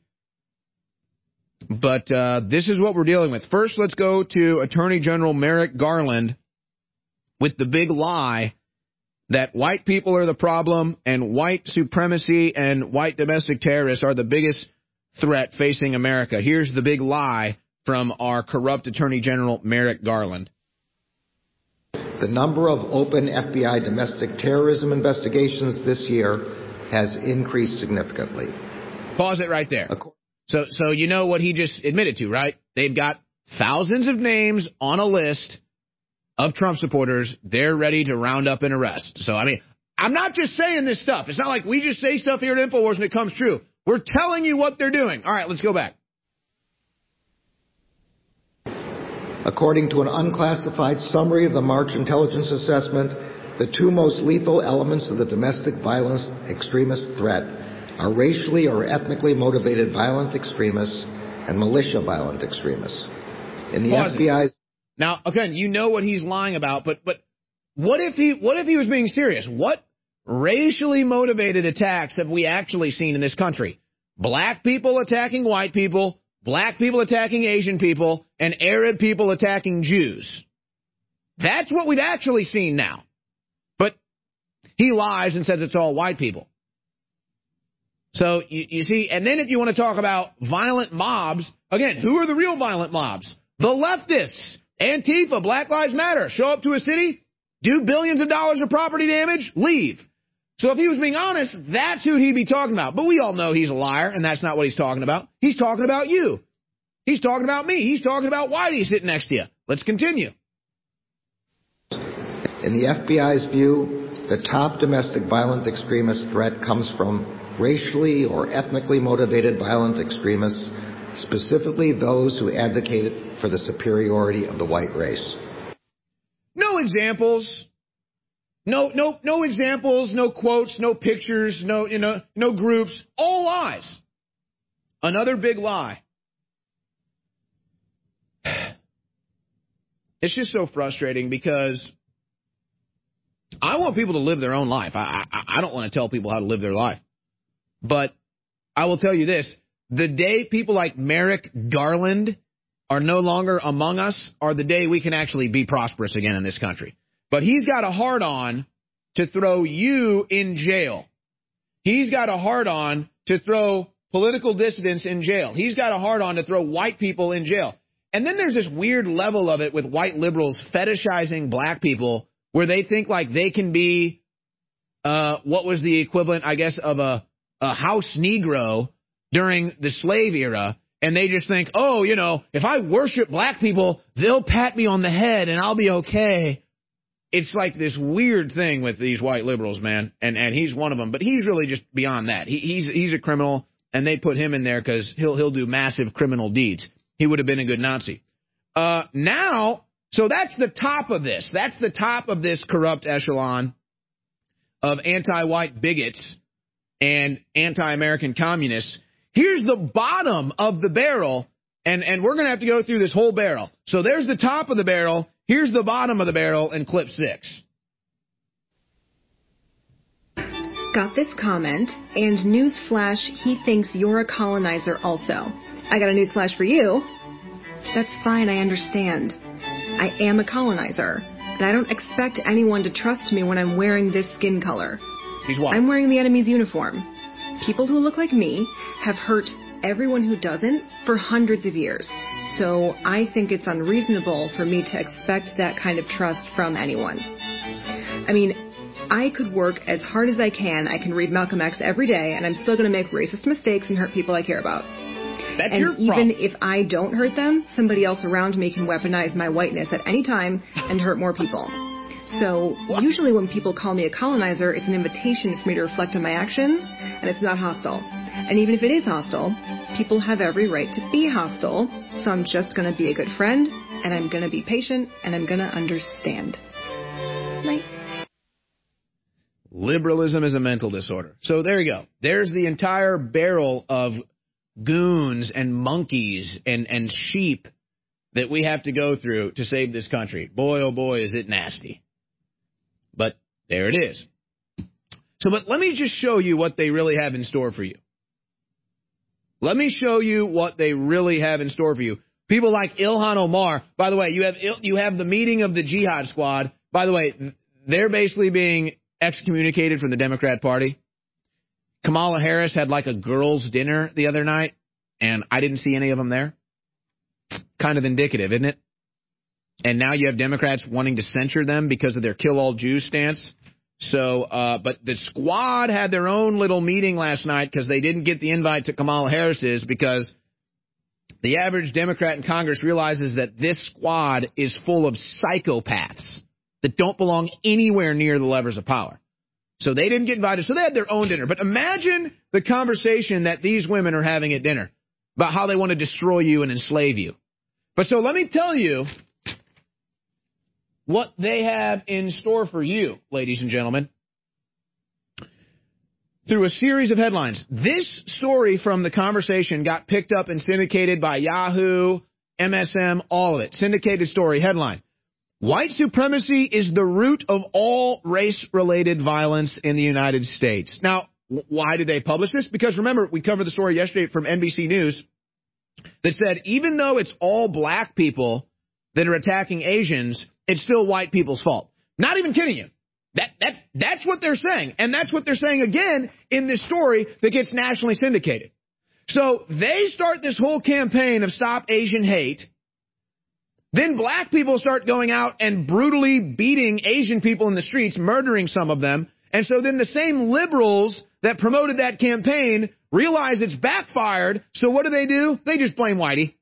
But uh, this is what we're dealing with. First, let's go to Attorney General Merrick Garland with the big lie that white people are the problem and white supremacy and white domestic terrorists are the biggest threat facing America. Here's the big lie from our corrupt Attorney General Merrick Garland. The number of open F B I domestic terrorism investigations this year has increased significantly. Pause it right there. So, so you know what he just admitted to, right? They've got thousands of names on a list of Trump supporters they're ready to round up and arrest. So, I mean, I'm not just saying this stuff. It's not like we just say stuff here at InfoWars and it comes true. We're telling you what they're doing. All right, let's go back. According to an unclassified summary of the March intelligence assessment, the two most lethal elements of the domestic violence extremist threat are racially or ethnically motivated violent extremists and militia violent extremists. In the Pause F B I's... Now, again, you know what he's lying about, but but what if he what if he was being serious? What racially motivated attacks have we actually seen in this country? Black people attacking white people, black people attacking Asian people, and Arab people attacking Jews. That's what we've actually seen now. But he lies and says it's all white people. So, you, you see, and then if you want to talk about violent mobs, again, who are the real violent mobs? The leftists, Antifa, Black Lives Matter. Show up to a city, do billions of dollars of property damage, leave. So if he was being honest, that's who he'd be talking about. But we all know he's a liar, and that's not what he's talking about. He's talking about you. He's talking about me. He's talking about Whitey sitting next to you. Let's continue. In the F B I's view, the top domestic violent extremist threat comes from racially or ethnically motivated violent extremists, specifically those who advocated for the superiority of the white race. No examples. No, no, no examples, no quotes, no pictures, no, you know, no groups, all lies. Another big lie. It's just so frustrating because I want people to live their own life. I, I, I don't want to tell people how to live their life. But I will tell you this. The day people like Merrick Garland are no longer among us are the day we can actually be prosperous again in this country. But he's got a hard-on to throw you in jail. He's got a hard-on to throw political dissidents in jail. He's got a hard-on to throw white people in jail. And then there's this weird level of it with white liberals fetishizing black people where they think like they can be uh, what was the equivalent, I guess, of a, a house Negro during the slave era, and they just think, oh, you know, if I worship black people, they'll pat me on the head and I'll be okay. It's like this weird thing with these white liberals, man, and and he's one of them. But he's really just beyond that. He, he's he's a criminal, and they put him in there because he'll he'll do massive criminal deeds. He would have been a good Nazi. Uh, now, so that's the top of this. That's the top of this corrupt echelon of anti-white bigots and anti-American communists. Here's the bottom of the barrel, and and we're going to have to go through this whole barrel. So there's the top of the barrel. Here's the bottom of the barrel in clip six. Got this comment, and newsflash, he thinks you're a colonizer also. I got a newsflash for you. That's fine, I understand. I am a colonizer, and I don't expect anyone to trust me when I'm wearing this skin color. He's white. I'm wearing the enemy's uniform. People who look like me have hurt everyone who doesn't for hundreds of years. So I think it's unreasonable for me to expect that kind of trust from anyone. I mean, I could work as hard as I can. I can read Malcolm X every day, and I'm still going to make racist mistakes and hurt people I care about. That's and your even problem. if I don't hurt them, somebody else around me can weaponize my whiteness at any time and hurt more people. So usually when people call me a colonizer, it's an invitation for me to reflect on my actions, and it's not hostile. And even if it is hostile, people have every right to be hostile, so I'm just going to be a good friend, and I'm going to be patient, and I'm going to understand. Right? Liberalism is a mental disorder. So there you go. There's the entire barrel of goons and monkeys and, and sheep that we have to go through to save this country. Boy, oh boy, is it nasty. But there it is. So, but let me just show you what they really have in store for you. Let me show you what they really have in store for you. People like Ilhan Omar. By the way, you have you have the meeting of the Jihad Squad. By the way, they're basically being excommunicated from the Democrat Party. Kamala Harris had like a girls' dinner the other night, and I didn't see any of them there. Kind of indicative, isn't it? And now you have Democrats wanting to censure them because of their kill all Jews stance. So, uh, but the squad had their own little meeting last night because they didn't get the invite to Kamala Harris's, because the average Democrat in Congress realizes that this squad is full of psychopaths that don't belong anywhere near the levers of power. So they didn't get invited. So they had their own dinner. But imagine the conversation that these women are having at dinner about how they want to destroy you and enslave you. But so let me tell you what they have in store for you, ladies and gentlemen, through a series of headlines. This story from The Conversation got picked up and syndicated by Yahoo, M S M, all of it. Syndicated story, headline: White supremacy is the root of all race-related violence in the United States. Now, why did they publish this? Because remember, we covered the story yesterday from N B C News that said even though it's all black people that are attacking Asians, it's still white people's fault. Not even kidding you. That that that's what they're saying. And that's what they're saying again in this story that gets nationally syndicated. So they start this whole campaign of Stop Asian Hate. Then black people start going out and brutally beating Asian people in the streets, murdering some of them. And so then the same liberals that promoted that campaign realize it's backfired. So what do they do? They just blame Whitey.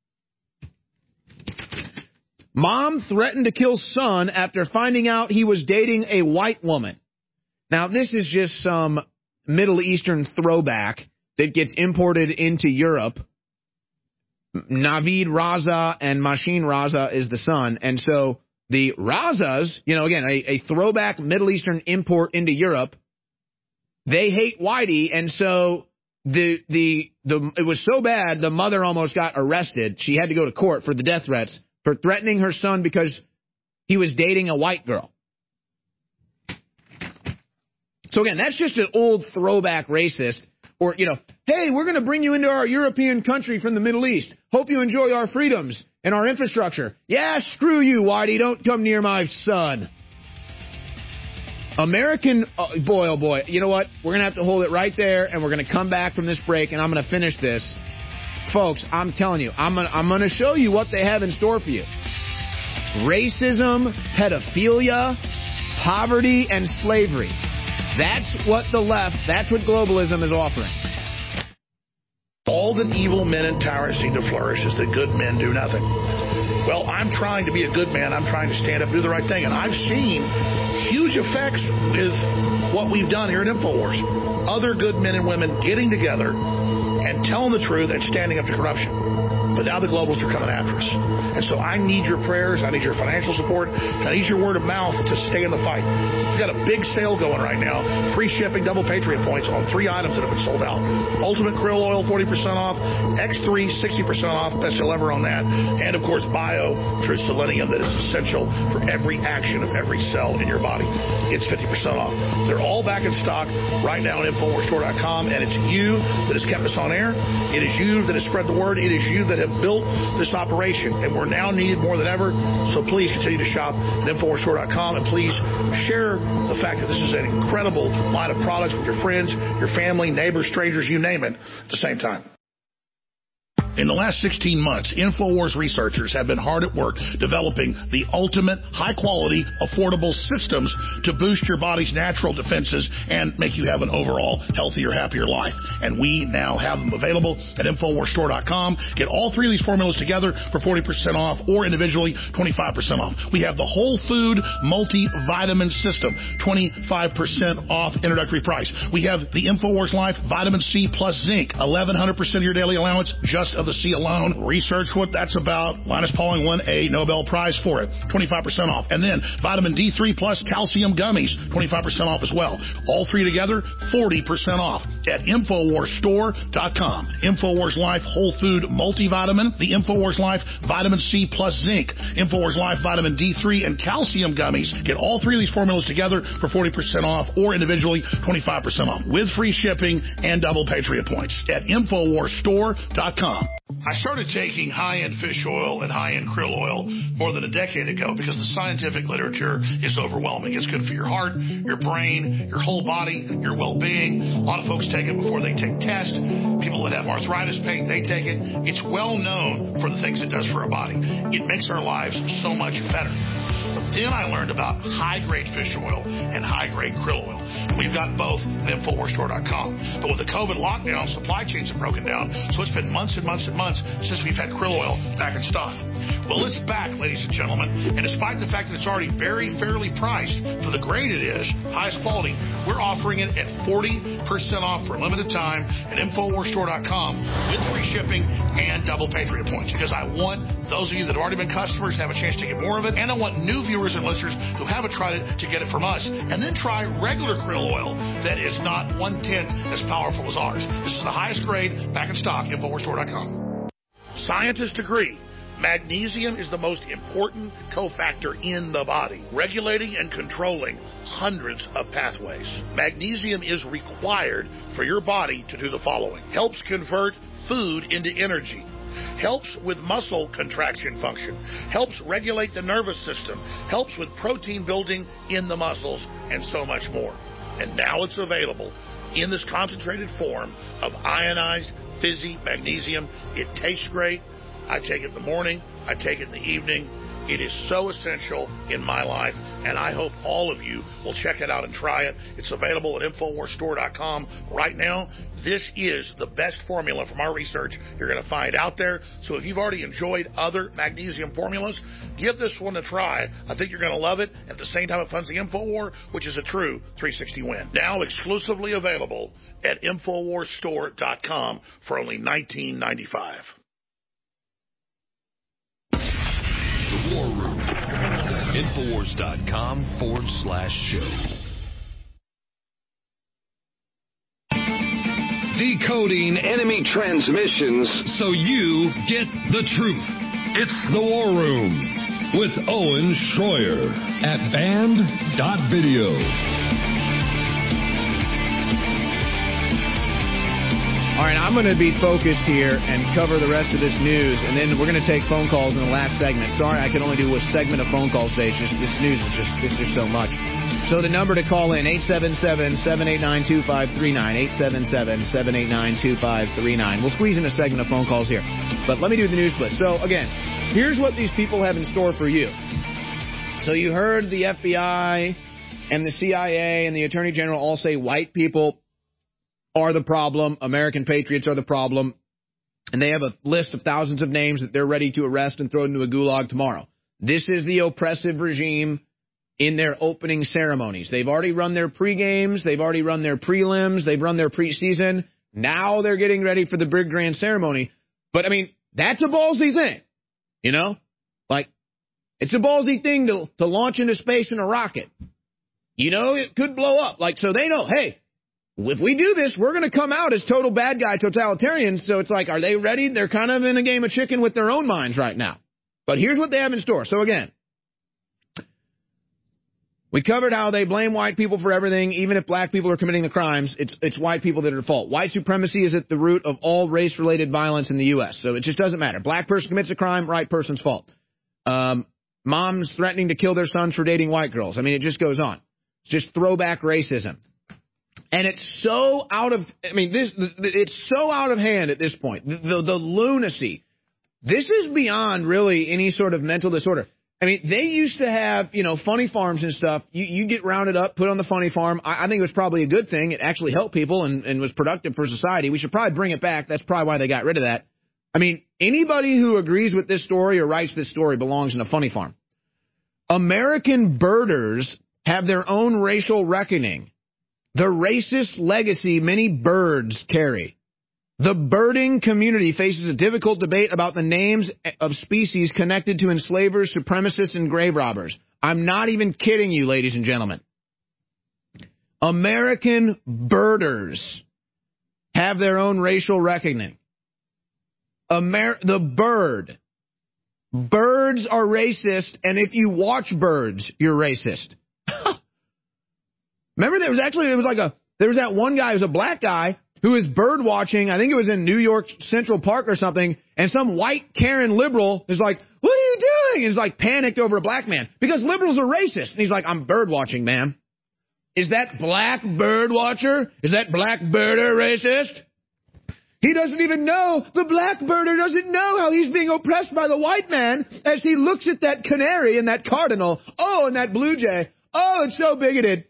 Mom threatened to kill son after finding out he was dating a white woman. Now, this is just some Middle Eastern throwback that gets imported into Europe. Navid Raza and Machine Raza is the son. And so the Razas, you know, again, a, a throwback Middle Eastern import into Europe, they hate Whitey. And so the, the, the, it was so bad, the mother almost got arrested. She had to go to court for the death threats for threatening her son because he was dating a white girl. So again, that's just an old throwback racist. Or, you know, hey, we're going to bring you into our European country from the Middle East. Hope you enjoy our freedoms and our infrastructure. Yeah, screw you, Whitey. Don't come near my son. American, uh, boy, oh boy. You know what? We're going to have to hold it right there, and we're going to come back from this break, and I'm going to finish this. Folks, I'm telling you, I'm going I'm going to show you what they have in store for you. Racism, pedophilia, poverty, and slavery. That's what the left, that's what globalism is offering. All that evil men and tyrants need to flourish is that good men do nothing. Well, I'm trying to be a good man. I'm trying to stand up and do the right thing. And I've seen huge effects with what we've done here at InfoWars. Other good men and women getting together and telling the truth and standing up to corruption. But now the globalists are coming after us. And so I need your prayers. I need your financial support. I need your word of mouth to stay in the fight. We've got a big sale going right now. Free shipping, double Patriot points on three items that have been sold out. Ultimate Krill Oil, forty percent off. X three, sixty percent off. Best you'll ever on that. And, of course, Bio True Selenium that is essential for every action of every cell in your body. It's fifty percent off. They're all back in stock right now at Infowars Store dot com. And it's you that has kept us on air. It is you that has spread the word. It is you that have built this operation, and we're now needed more than ever. So please continue to shop at Infowars Store dot com, and please share the fact that this is an incredible line of products with your friends, your family, neighbors, strangers, you name it, at the same time. In the last sixteen months, InfoWars researchers have been hard at work developing the ultimate, high-quality, affordable systems to boost your body's natural defenses and make you have an overall healthier, happier life. And we now have them available at Infowars Store dot com. Get all three of these formulas together for forty percent off or individually twenty-five percent off. We have the Whole Food Multivitamin System, twenty-five percent off introductory price. We have the InfoWars Life Vitamin C plus Zinc, eleven hundred percent of your daily allowance just of the C alone. Research what that's about. Linus Pauling won a Nobel Prize for it. twenty-five percent off. And then Vitamin D three plus Calcium Gummies, twenty-five percent off as well. All three together, forty percent off at Infowars Store dot com. InfoWars Life Whole Food Multivitamin, the InfoWars Life Vitamin C plus Zinc, InfoWars Life Vitamin D three, and Calcium Gummies. Get all three of these formulas together for forty percent off or individually twenty-five percent off with free shipping and double Patriot points at Infowars Store dot com. I started taking high-end fish oil and high-end krill oil more than a decade ago because the scientific literature is overwhelming. It's good for your heart, your brain, your whole body, your well-being. A lot of folks take it before they take tests. People that have arthritis pain, they take it. It's well known for the things it does for our body. It makes our lives so much better. But then I learned about high-grade fish oil and high-grade krill oil. We've got both at Infowars Store dot com. But with the COVID lockdown, supply chains have broken down, so it's been months and months and months since we've had krill oil back in stock. Well, it's back, ladies and gentlemen, and despite the fact that it's already very fairly priced for the grade it is, highest quality, we're offering it at forty percent off for a limited time at Infowars Store dot com with free shipping and double Patriot points, because I want those of you that have already been customers to have a chance to get more of it, and I want new viewers and listeners who haven't tried it to get it from us, and then try regular krill oil that is not one-tenth as powerful as ours. This is the highest grade, back in stock, Infowars Store dot com. Scientists agree magnesium is the most important cofactor in the body, regulating and controlling hundreds of pathways. Magnesium is required for your body to do the following: helps convert food into energy, helps with muscle contraction function, helps regulate the nervous system, helps with protein building in the muscles, and so much more. And now it's available in this concentrated form of ionized fizzy magnesium. It tastes great. I take it in the morning. I take it in the evening. It is so essential in my life, and I hope all of you will check it out and try it. It's available at Infowars Store dot com right now. This is the best formula from our research you're going to find out there. So if you've already enjoyed other magnesium formulas, give this one a try. I think you're going to love it. At the same time, it funds the InfoWar, which is a true three sixty win. Now exclusively available at Infowars Store dot com for only nineteen ninety-five. The War Room. Infowars dot com forward slash show. Decoding enemy transmissions so you get the truth. It's The War Room with Owen Schroyer at band dot video. All right, I'm going to be focused here and cover the rest of this news, and then we're going to take phone calls in the last segment. Sorry, I can only do a segment of phone calls today. It's just, this news is just, it's just so much. So the number to call in, eight seven seven, seven eight nine, two five three nine, eight seven seven, seven eight nine, two five three nine. We'll squeeze in a segment of phone calls here. But let me do the news split. So, again, here's what these people have in store for you. So you heard the F B I and the C I A and the Attorney General all say white people are the problem, American patriots are the problem. And they have a list of thousands of names that they're ready to arrest and throw into a gulag tomorrow. This is the oppressive regime in their opening ceremonies. They've already run their pre-games. They've already run their prelims. They've run their preseason. Now they're getting ready for the big grand ceremony. But, I mean, that's a ballsy thing, you know? Like, it's a ballsy thing to, to launch into space in a rocket. You know, it could blow up. Like, so they know, hey, if we do this, we're going to come out as total bad guy totalitarians. So it's like, are they ready? They're kind of in a game of chicken with their own minds right now. But here's what they have in store. So again, we covered how they blame white people for everything. Even if black people are committing the crimes, it's it's white people that are at fault. White supremacy is at the root of all race-related violence in the U S So it just doesn't matter. Black person commits a crime, right person's fault. Um, moms threatening to kill their sons for dating white girls. I mean, it just goes on. It's just throwback racism. And it's so out of, I mean, this, it's so out of hand at this point. The, the, the lunacy. This is beyond really any sort of mental disorder. I mean, they used to have, you know, funny farms and stuff. You, you get rounded up, put on the funny farm. I, I think it was probably a good thing. It actually helped people and, and was productive for society. We should probably bring it back. That's probably why they got rid of that. I mean, anybody who agrees with this story or writes this story belongs in a funny farm. American birders have their own racial reckoning. The racist legacy many birds carry. The birding community faces a difficult debate about the names of species connected to enslavers, supremacists, and grave robbers. I'm not even kidding you, ladies and gentlemen. American birders have their own racial reckoning. Amer- the bird. Birds are racist, and if you watch birds, you're racist. Remember, there was actually, it was like a, there was that one guy who was a black guy who was bird watching. I think it was in New York Central Park or something. And some white Karen liberal is like, what are you doing? And he's like panicked over a black man because liberals are racist. And he's like, I'm bird watching, ma'am. Is that black bird watcher? Is that black birder racist? He doesn't even know. The black birder doesn't know how he's being oppressed by the white man as he looks at that canary and that cardinal. Oh, and that blue jay. Oh, it's so bigoted.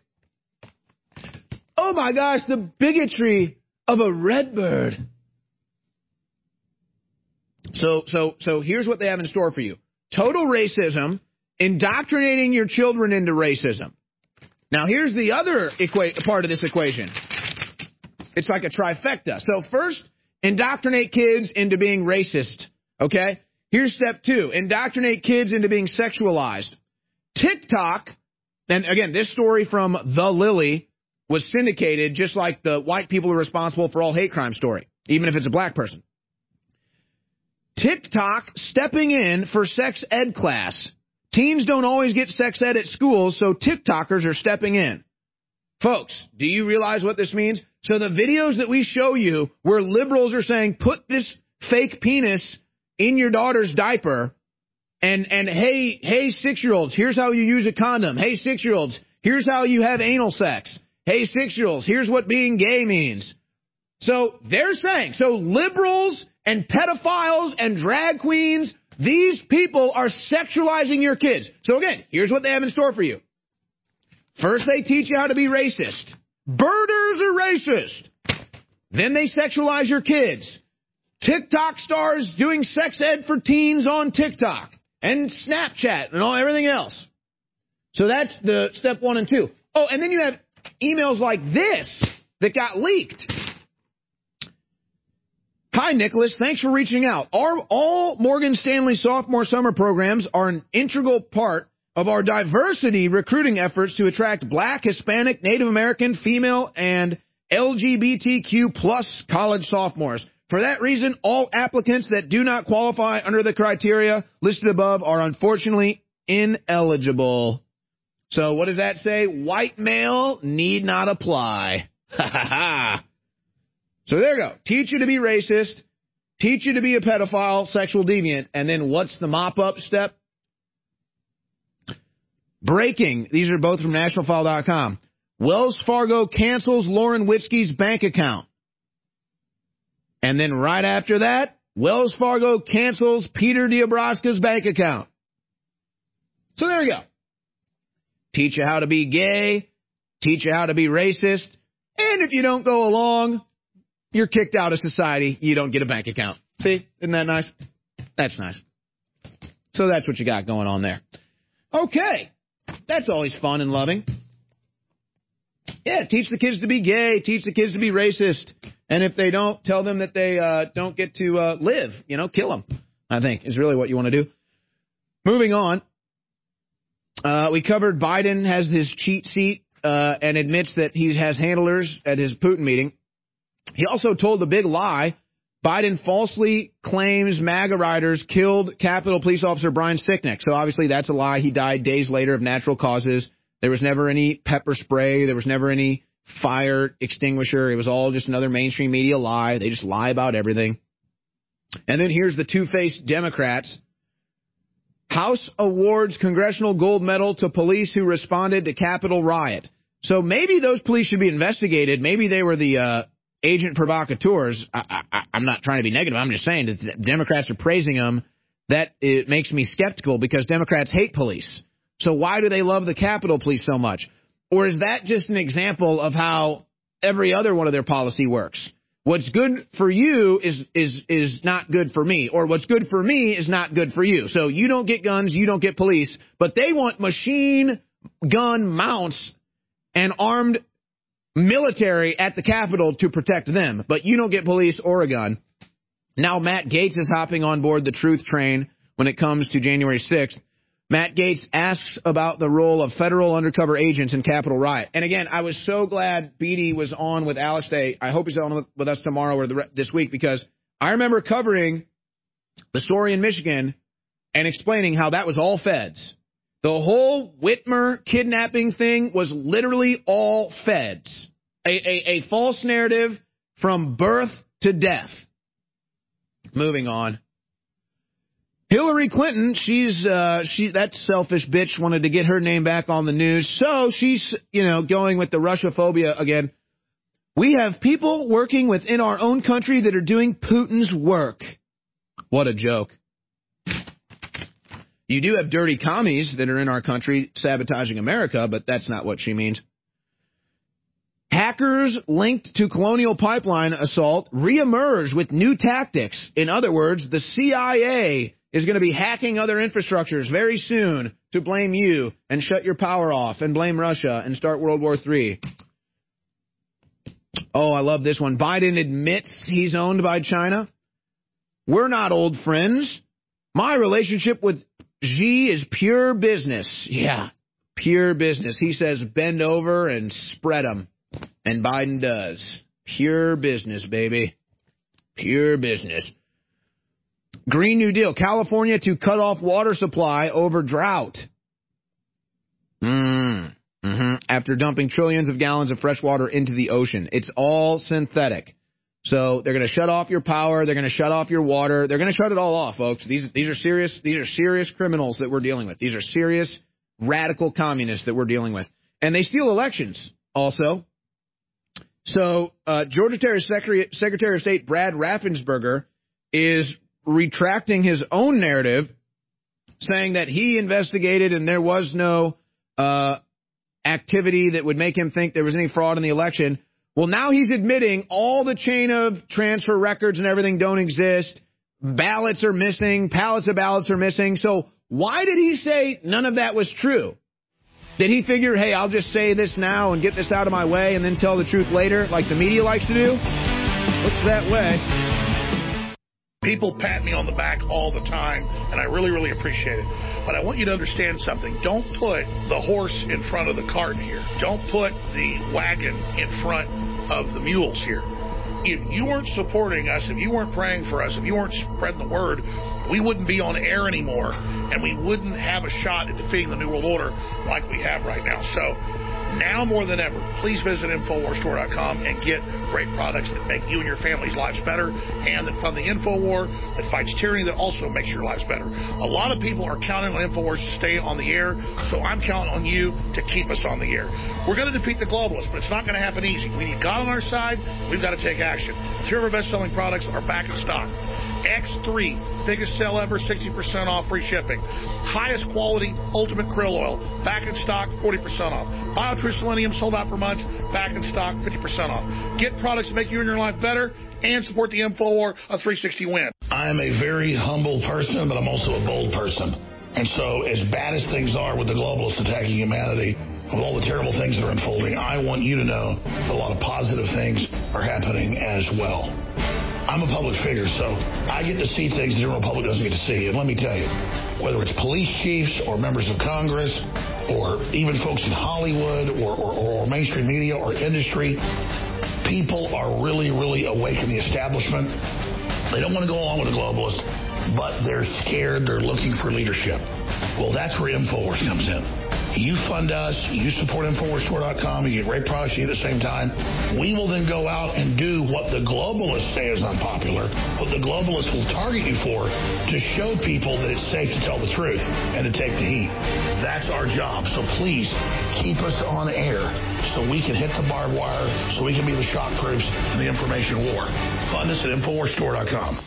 Oh my gosh, the bigotry of a redbird. So, so, so here's what they have in store for you. Total racism, indoctrinating your children into racism. Now, here's the other equa- part of this equation. It's like a trifecta. So first, indoctrinate kids into being racist. Okay? Here's step two. Indoctrinate kids into being sexualized. TikTok, and again, this story from The Lily was syndicated just like the white people are responsible for all hate crime story, even if it's a black person. TikTok stepping in for sex ed class. Teens don't always get sex ed at schools, so TikTokers are stepping in. Folks, do you realize what this means? So the videos that we show you where liberals are saying, put this fake penis in your daughter's diaper, and, and hey, hey, six-year-olds, here's how you use a condom. Hey, six-year-olds, here's how you have anal sex. Hey, six-year-olds, here's what being gay means. So they're saying, so liberals and pedophiles and drag queens, these people are sexualizing your kids. So again, here's what they have in store for you. First, they teach you how to be racist. Birders are racist. Then they sexualize your kids. TikTok stars doing sex ed for teens on TikTok and Snapchat and all everything else. So that's the step one and two. Oh, and then you have emails like this that got leaked. Hi, Nicholas. Thanks for reaching out. Our, all Morgan Stanley sophomore summer programs are an integral part of our diversity recruiting efforts to attract black, Hispanic, Native American, female, and L G B T Q plus college sophomores. For that reason, all applicants that do not qualify under the criteria listed above are unfortunately ineligible. So what does that say? White male need not apply. Ha ha ha. So there you go. Teach you to be racist, teach you to be a pedophile, sexual deviant, and then what's the mop-up step? Breaking. These are both from national file dot com. Wells Fargo cancels Lauren Witzke's bank account. And then right after that, Wells Fargo cancels Peter Diabrowska's bank account. So there you go. Teach you how to be gay, teach you how to be racist, and if you don't go along, you're kicked out of society. You don't get a bank account. See? Isn't that nice? That's nice. So that's what you got going on there. Okay. That's always fun and loving. Yeah, teach the kids to be gay. Teach the kids to be racist. And if they don't, tell them that they uh, don't get to uh, live. You know, kill them, I think, is really what you want to do. Moving on. Uh, we covered Biden has his cheat sheet uh, and admits that he has handlers at his Putin meeting. He also told a big lie. Biden falsely claims MAGA riders killed Capitol Police Officer Brian Sicknick. So obviously that's a lie. He died days later of natural causes. There was never any pepper spray. There was never any fire extinguisher. It was all just another mainstream media lie. They just lie about everything. And then here's the two-faced Democrats. House awards congressional gold medal to police who responded to Capitol riot. So maybe those police should be investigated. Maybe they were the uh, agent provocateurs. I, I, I'm not trying to be negative. I'm just saying that the Democrats are praising them. That it makes me skeptical because Democrats hate police. So why do they love the Capitol Police so much? Or is that just an example of how every other one of their policy works? What's good for you is is is not good for me, or what's good for me is not good for you. So you don't get guns, you don't get police, but they want machine gun mounts and armed military at the Capitol to protect them, but you don't get police or a gun. Now Matt Gaetz is hopping on board the truth train when it comes to January sixth. Matt Gaetz asks about the role of federal undercover agents in Capitol riot. And again, I was so glad Beatty was on with Alex Day. I hope he's on with us tomorrow or the, this week, because I remember covering the story in Michigan and explaining how that was all feds. The whole Whitmer kidnapping thing was literally all feds. A, a, a false narrative from birth to death. Moving on. Hillary Clinton, she's uh, she that selfish bitch wanted to get her name back on the news, so she's you know going with the Russia-phobia again. We have people working within our own country that are doing Putin's work. What a joke! You do have dirty commies that are in our country sabotaging America, but that's not what she means. Hackers linked to Colonial Pipeline assault reemerge with new tactics. In other words, the C I A is going to be hacking other infrastructures very soon to blame you and shut your power off and blame Russia and start World War Three. Oh, I love this one. Biden admits he's owned by China. We're not old friends. My relationship with Xi is pure business. Yeah, pure business. He says bend over and spread them. And Biden does. Pure business, baby. Pure business. Green New Deal. California to cut off water supply over drought. Mm. Mm-hmm. After dumping trillions of gallons of fresh water into the ocean. It's all synthetic. So they're going to shut off your power. They're going to shut off your water. They're going to shut it all off, folks. These, these are serious. These are serious criminals that we're dealing with. These are serious radical communists that we're dealing with. And they steal elections also. So uh, Georgia Secretary, Secretary of State Brad Raffensperger is retracting his own narrative, saying that he investigated and there was no uh, activity that would make him think there was any fraud in the election. Well, now he's admitting all the chain of transfer records and everything don't exist. Ballots are missing. Pallets of ballots are missing. So why did he say none of that was true? Did he figure, hey, I'll just say this now and get this out of my way and then tell the truth later, like the media likes to do? Looks that way. People pat me on the back all the time, and I really, really appreciate it. But I want you to understand something. Don't put the horse in front of the cart here. Don't put the wagon in front of the mules here. If you weren't supporting us, if you weren't praying for us, if you weren't spreading the word, we wouldn't be on air anymore, and we wouldn't have a shot at defeating the New World Order like we have right now. So now more than ever, please visit Infowars Store dot com and get great products that make you and your family's lives better, and that fund the Infowar, that fights tyranny, that also makes your lives better. A lot of people are counting on Infowars to stay on the air, so I'm counting on you to keep us on the air. We're going to defeat the globalists, but it's not going to happen easy. We need God on our side. We've got to take action. Three of our best-selling products are back in stock. X three, biggest sale ever, sixty percent off, free shipping. Highest quality Ultimate Krill Oil, back in stock, forty percent off. BioTrue Selenium, sold out for months, back in stock, fifty percent off. Get products that make you and your life better and support the InfoWar, a three sixty win. I'm a very humble person, but I'm also a bold person. And so as bad as things are with the globalists attacking humanity, with all the terrible things that are unfolding, I want you to know that a lot of positive things are happening as well. I'm a public figure, so I get to see things the general public doesn't get to see. And let me tell you, whether it's police chiefs or members of Congress or even folks in Hollywood or, or, or mainstream media or industry, people are really, really awake in the establishment. They don't want to go along with the globalists, but they're scared. They're looking for leadership. Well, that's where InfoWars comes in. You fund us, you support Infowars Store dot com, you get great products at the same time. We will then go out and do what the globalists say is unpopular, what the globalists will target you for, to show people that it's safe to tell the truth and to take the heat. That's our job. So please keep us on air so we can hit the barbed wire, so we can be the shock troops in the information war. Fund us at Infowars Store dot com.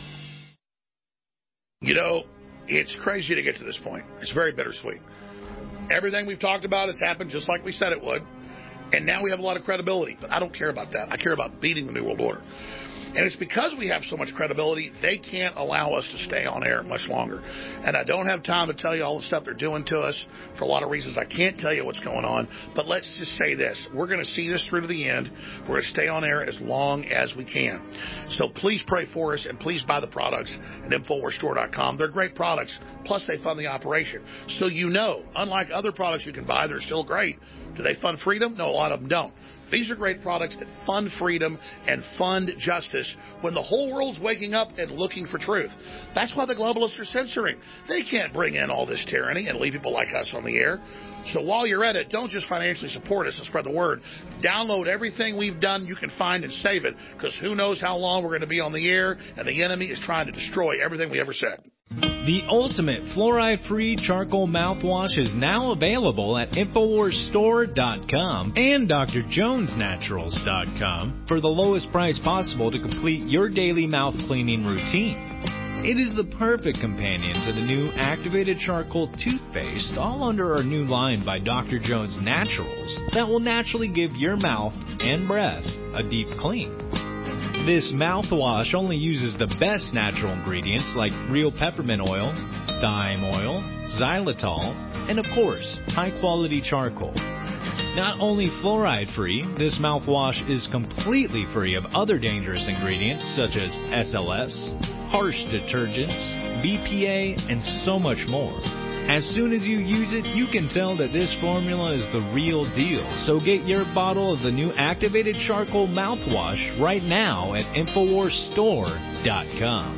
You know, it's crazy to get to this point. It's very bittersweet. Everything we've talked about has happened just like we said it would, and now we have a lot of credibility. But I don't care about that. I care about beating the New World Order. And it's because we have so much credibility, they can't allow us to stay on air much longer. And I don't have time to tell you all the stuff they're doing to us for a lot of reasons. I can't tell you what's going on. But let's just say this. We're going to see this through to the end. We're going to stay on air as long as we can. So please pray for us, and please buy the products at Infowars Store dot com. They're great products. Plus, they fund the operation. So you know, unlike other products you can buy, they're still great. Do they fund freedom? No, a lot of them don't. These are great products that fund freedom and fund justice when the whole world's waking up and looking for truth. That's why the globalists are censoring. They can't bring in all this tyranny and leave people like us on the air. So while you're at it, don't just financially support us and spread the word. Download everything we've done you can find and save it, because who knows how long we're going to be on the air, and the enemy is trying to destroy everything we ever said. The ultimate fluoride-free charcoal mouthwash is now available at Infowars Store dot com and D R Jones Naturals dot com for the lowest price possible to complete your daily mouth cleaning routine. It is the perfect companion to the new activated charcoal toothpaste, all under our new line by D R Jones Naturals, that will naturally give your mouth and breath a deep clean. This mouthwash only uses the best natural ingredients like real peppermint oil, thyme oil, xylitol, and of course, high-quality charcoal. Not only fluoride-free, this mouthwash is completely free of other dangerous ingredients such as S L S, harsh detergents, B P A, and so much more. As soon as you use it, you can tell that this formula is the real deal. So get your bottle of the new activated charcoal mouthwash right now at Infowars Store dot com.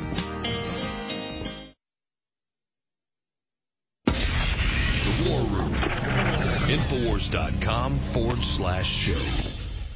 The War Room. Infowars dot com forward slash show.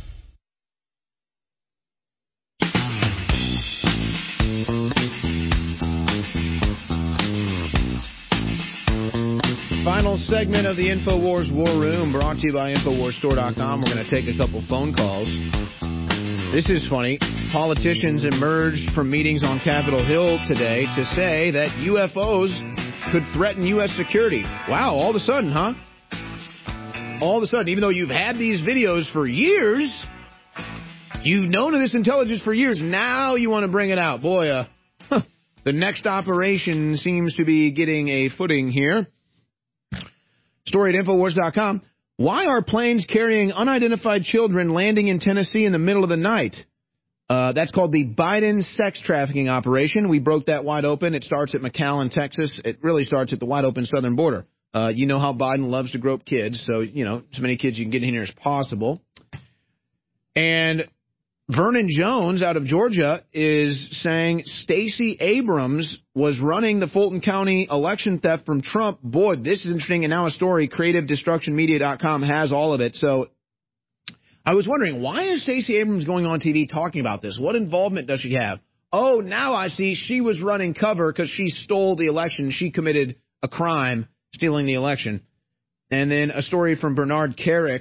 Final segment of the InfoWars War Room, brought to you by Infowars Store dot com. We're going to take a couple phone calls. This is funny. Politicians emerged from meetings on Capitol Hill today to say that U F Os could threaten U S security. Wow, all of a sudden, huh? All of a sudden, even though you've had these videos for years, you've known of this intelligence for years, now you want to bring it out. Boy, uh, huh, the next operation seems to be getting a footing here. Story at Infowars dot com. Why are planes carrying unidentified children landing in Tennessee in the middle of the night? Uh, that's called the Biden sex trafficking operation. We broke that wide open. It starts at McAllen, Texas. It really starts at the wide open southern border. Uh, you know how Biden loves to grope kids, so, you know, as many kids you can get in here as possible. And Vernon Jones out of Georgia is saying Stacey Abrams was running the Fulton County election theft from Trump. Boy, this is interesting. And now a story, creative destruction media dot com has all of it. So I was wondering, why is Stacey Abrams going on T V talking about this? What involvement does she have? Oh, now I see. She was running cover because she stole the election. She committed a crime stealing the election. And then a story from Bernard Carrick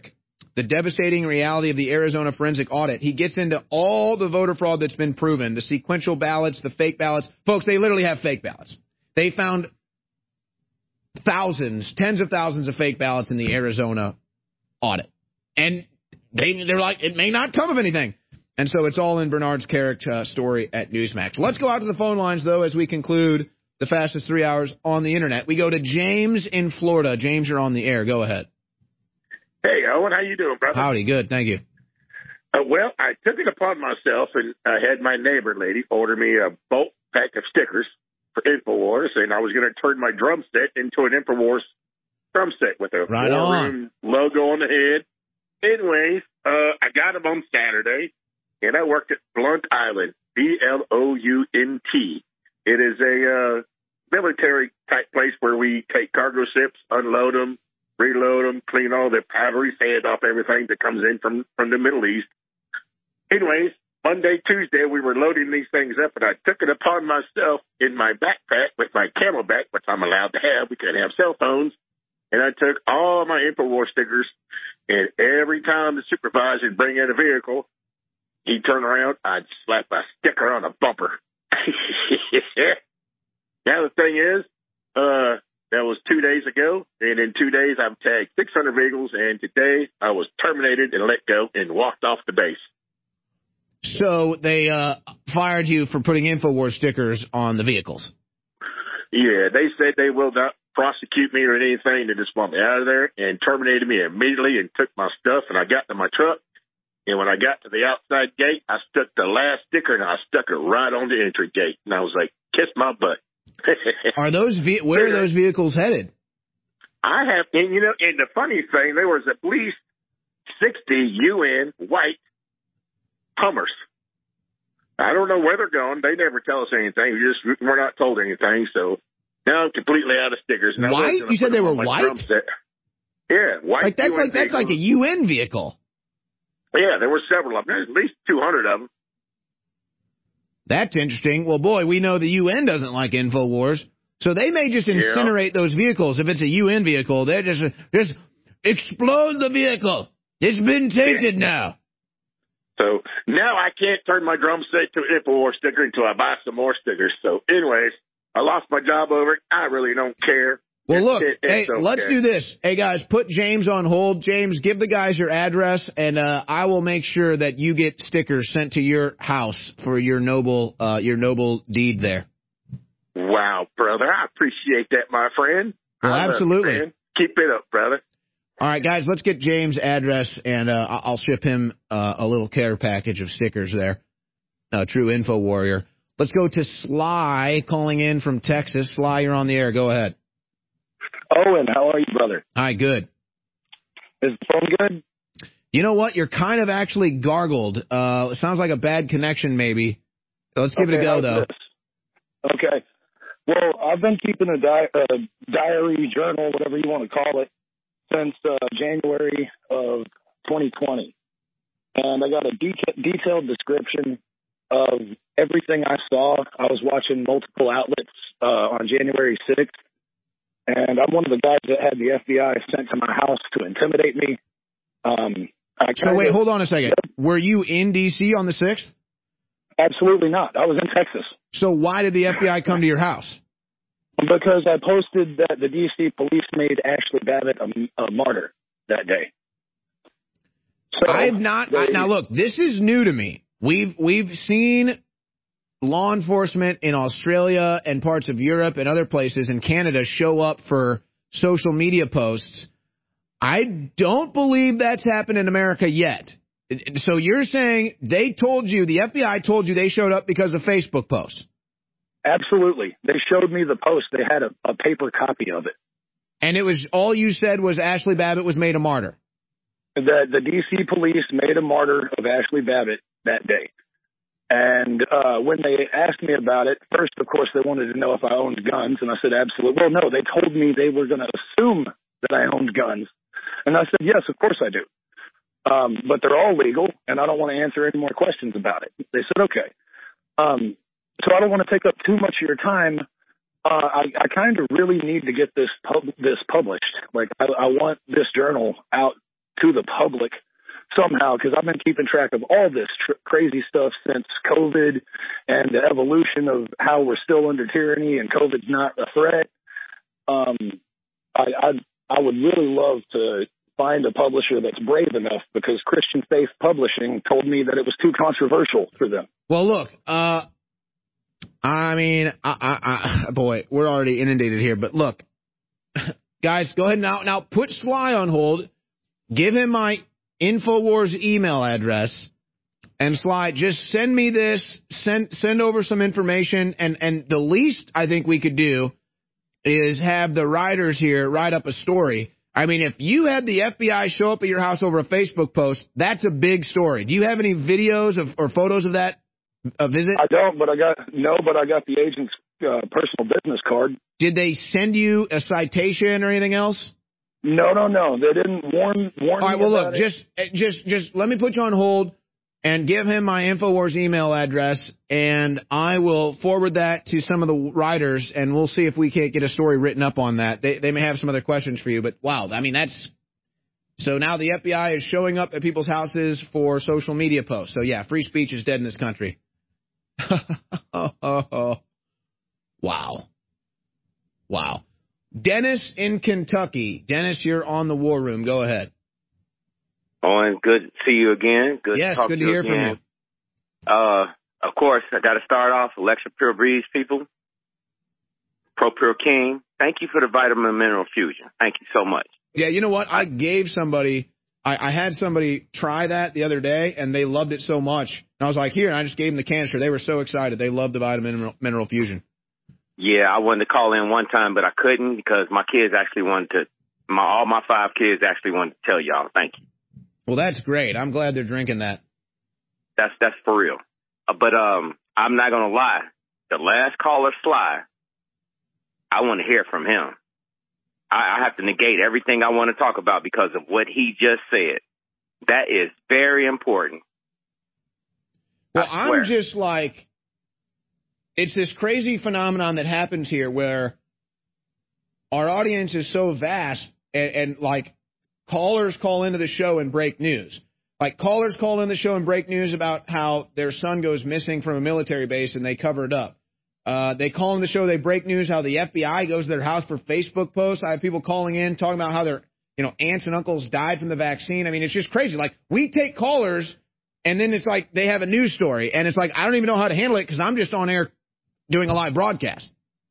the devastating reality of the Arizona forensic audit. He gets into all the voter fraud that's been proven, the sequential ballots, the fake ballots. Folks, they literally have fake ballots. They found thousands, tens of thousands of fake ballots in the Arizona audit. And they, they're like, it may not come of anything. And so it's all in Bernard's Carrick uh, story at Newsmax. Let's go out to the phone lines, though, as we conclude the fastest three hours on the Internet. We go to James in Florida. James, you're on the air. Go ahead. Hey, Owen, how you doing, brother? Howdy, good, thank you. Uh, well, I took it upon myself, and I had my neighbor lady order me a bulk pack of stickers for InfoWars, and I was going to turn my drum set into an InfoWars drum set with a right War on. Room logo on the head. Anyways, uh, I got them on Saturday, and I worked at Blunt Island, B L O U N T. It is a uh, military-type place where we take cargo ships, unload them, reload them, clean all the batteries, hand off everything that comes in from, from the Middle East. Anyways, Monday, Tuesday, we were loading these things up, and I took it upon myself in my backpack with my Camelback, which I'm allowed to have. We can't have cell phones. And I took all my InfoWars stickers, and every time the supervisor would bring in a vehicle, he'd turn around, I'd slap a sticker on a bumper. Now, the thing is, uh, that was two days ago, and in two days I've tagged six hundred vehicles, and today I was terminated and let go and walked off the base. So they uh, fired you for putting InfoWars stickers on the vehicles? Yeah, they said they will not prosecute me or anything. They just want me out of there and terminated me immediately and took my stuff, and I got to my truck. And when I got to the outside gate, I stuck the last sticker, and I stuck it right on the entry gate. And I was like, kiss my butt. Are those ve- where are those vehicles headed? I have, and you know, and the funny thing, there was at least sixty U N white Hummers. I don't know where they're going. They never tell us anything. We just we're not told anything. So now I'm completely out of stickers. Now white? You said they were white? Yeah, white. Like that's U N like that's vehicles. like a U N vehicle. Yeah, there were several of them. There's at least two hundred of them. That's interesting. Well, boy, we know the U N doesn't like InfoWars, so they may just incinerate yeah. those vehicles. If it's a U N vehicle, they just just explode the vehicle. It's been tainted yeah. now. So now I can't turn my drum set to an InfoWars sticker until I buy some more stickers. So anyways, I lost my job over it. I really don't care. Well, look, it, it, hey, okay. let's do this. Hey, guys, put James on hold. James, give the guys your address, and uh, I will make sure that you get stickers sent to your house for your noble uh, your noble deed there. Wow, brother. I appreciate that, my friend. Well, I absolutely. You, Keep it up, brother. All right, guys, let's get James' address, and uh, I'll ship him uh, a little care package of stickers there. Uh, true info warrior. Let's go to Sly calling in from Texas. Sly, you're on the air. Go ahead. Owen, how are you, brother? Hi, good. Is the phone good? You know what? You're kind of actually gargled. Uh, it sounds like a bad connection, maybe. Let's give okay, it a go, though. This? Okay. Well, I've been keeping a di- uh, diary, journal, whatever you want to call it, since uh, January of twenty twenty. And I got a de- detailed description of everything I saw. I was watching multiple outlets uh, on January sixth. And I'm one of the guys that had the F B I sent to my house to intimidate me. Um, I so wait, hold on a second. Were you in D C on the sixth? Absolutely not. I was in Texas. So why did the F B I come to your house? Because I posted that the D C police made Ashley Babbitt a, a martyr that day. So I've not. They, I, now look, this is new to me. We've we've seen law enforcement in Australia and parts of Europe and other places in Canada show up for social media posts. I don't believe that's happened in America yet. So you're saying they told you, the F B I told you they showed up because of Facebook posts? Absolutely. They showed me the post. They had a, a paper copy of it. And it was all you said was Ashley Babbitt was made a martyr? The, the D C police made a martyr of Ashley Babbitt that day. And uh, when they asked me about it, first, of course, they wanted to know if I owned guns. And I said, absolutely. Well, no, they told me they were going to assume that I owned guns. And I said, yes, of course I do. Um, but they're all legal, and I don't want to answer any more questions about it. They said, okay. Um, so I don't want to take up too much of your time. Uh, I, I kind of really need to get this pub- this published. Like, I, I want this journal out to the public somehow, because I've been keeping track of all this tr- crazy stuff since COVID and the evolution of how we're still under tyranny and COVID's not a threat. Um, I, I, I would really love to find a publisher that's brave enough, because Christian Faith Publishing told me that it was too controversial for them. Well, look, uh, I mean, I, I, I, boy, we're already inundated here, but look, guys, go ahead now. Now put Sly on hold. Give him my InfoWars email address, and Sly, just send me this. Send send over some information, and and the least I think we could do is have the writers here write up a story. I mean, if you had the F B I show up at your house over a Facebook post, that's a big story. Do you have any videos of or photos of that uh, visit? I don't, but I got no, but I got the agent's uh, personal business card. Did they send you a citation or anything else? No, no, no. They didn't warn warn. All right. me Well, about look, it. just just just let me put you on hold and give him my InfoWars email address, and I will forward that to some of the writers, and we'll see if we can't get a story written up on that. They they may have some other questions for you, but wow, I mean, that's so now the F B I is showing up at people's houses for social media posts. So yeah, free speech is dead in this country. Wow, wow. Dennis in Kentucky. Dennis, you're on the War Room. Go ahead. Owen, good to see you again. Good yes, to talk good to to you hear again. from you. Uh, of course, I got to start off. Alexa Pure Breeze people. Pro Pure King. Thank you for the vitamin mineral fusion. Thank you so much. Yeah, you know what? I gave somebody, I, I had somebody try that the other day, and they loved it so much. And I was like, here, and I just gave them the canister. They were so excited. They loved the vitamin mineral, mineral fusion. Yeah, I wanted to call in one time, but I couldn't because my kids actually wanted to, my all my five kids actually wanted to tell y'all. Thank you. Well, that's great. I'm glad they're drinking that. That's that's for real. Uh, but um, I'm not going to lie. The last caller, Sly, I want to hear from him. I, I have to negate everything I want to talk about because of what he just said. That is very important. Well, I'm just like, it's this crazy phenomenon that happens here where our audience is so vast, and, and like callers call into the show and break news. Like callers call in the show and break news about how their son goes missing from a military base and they cover it up. Uh, they call in the show, they break news how the F B I goes to their house for Facebook posts. I have people calling in talking about how their, you know, aunts and uncles died from the vaccine. I mean, it's just crazy. Like we take callers and then it's like they have a news story and it's like I don't even know how to handle it because I'm just on air doing a live broadcast.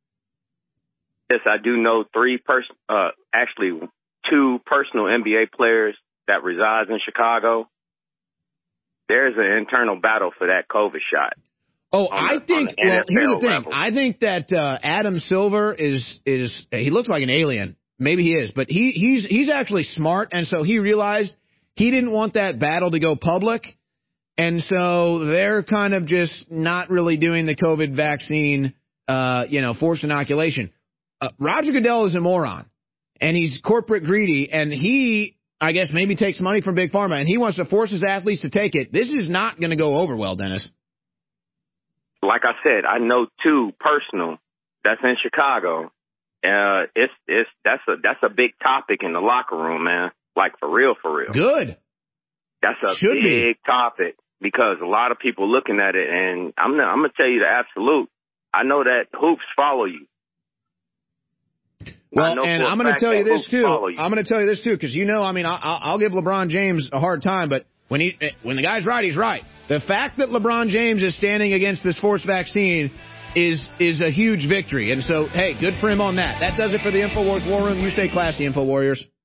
Yes, I do know three person, uh, actually two personal N B A players that resides in Chicago. There's an internal battle for that COVID shot. Oh, I the, think. The well, here's the thing. level. I think that uh, Adam Silver is is he looks like an alien. Maybe he is, but he he's he's actually smart, and so he realized he didn't want that battle to go public, and so they're kind of just not really doing the COVID vaccine, uh, you know, forced inoculation. Uh, Roger Goodell is a moron, and he's corporate greedy, and he, I guess, maybe takes money from Big Pharma, and he wants to force his athletes to take it. This is not going to go over well, Dennis. Like I said, I know two personal that's in Chicago. Uh, it's it's that's a that's a big topic in the locker room, man. Like for real, for real. Good. That's a Should big be. topic because a lot of people looking at it, and I'm not, I'm gonna tell you the absolute. I know that hoops follow you. Well, and I'm going to tell you this too. You. I'm going to tell you this too, because you know, I mean, I'll, I'll give LeBron James a hard time, but when he when the guy's right, he's right. The fact that LeBron James is standing against this forced vaccine is is a huge victory, and so hey, good for him on that. That does it for the InfoWars War Room. You stay classy, Info Warriors.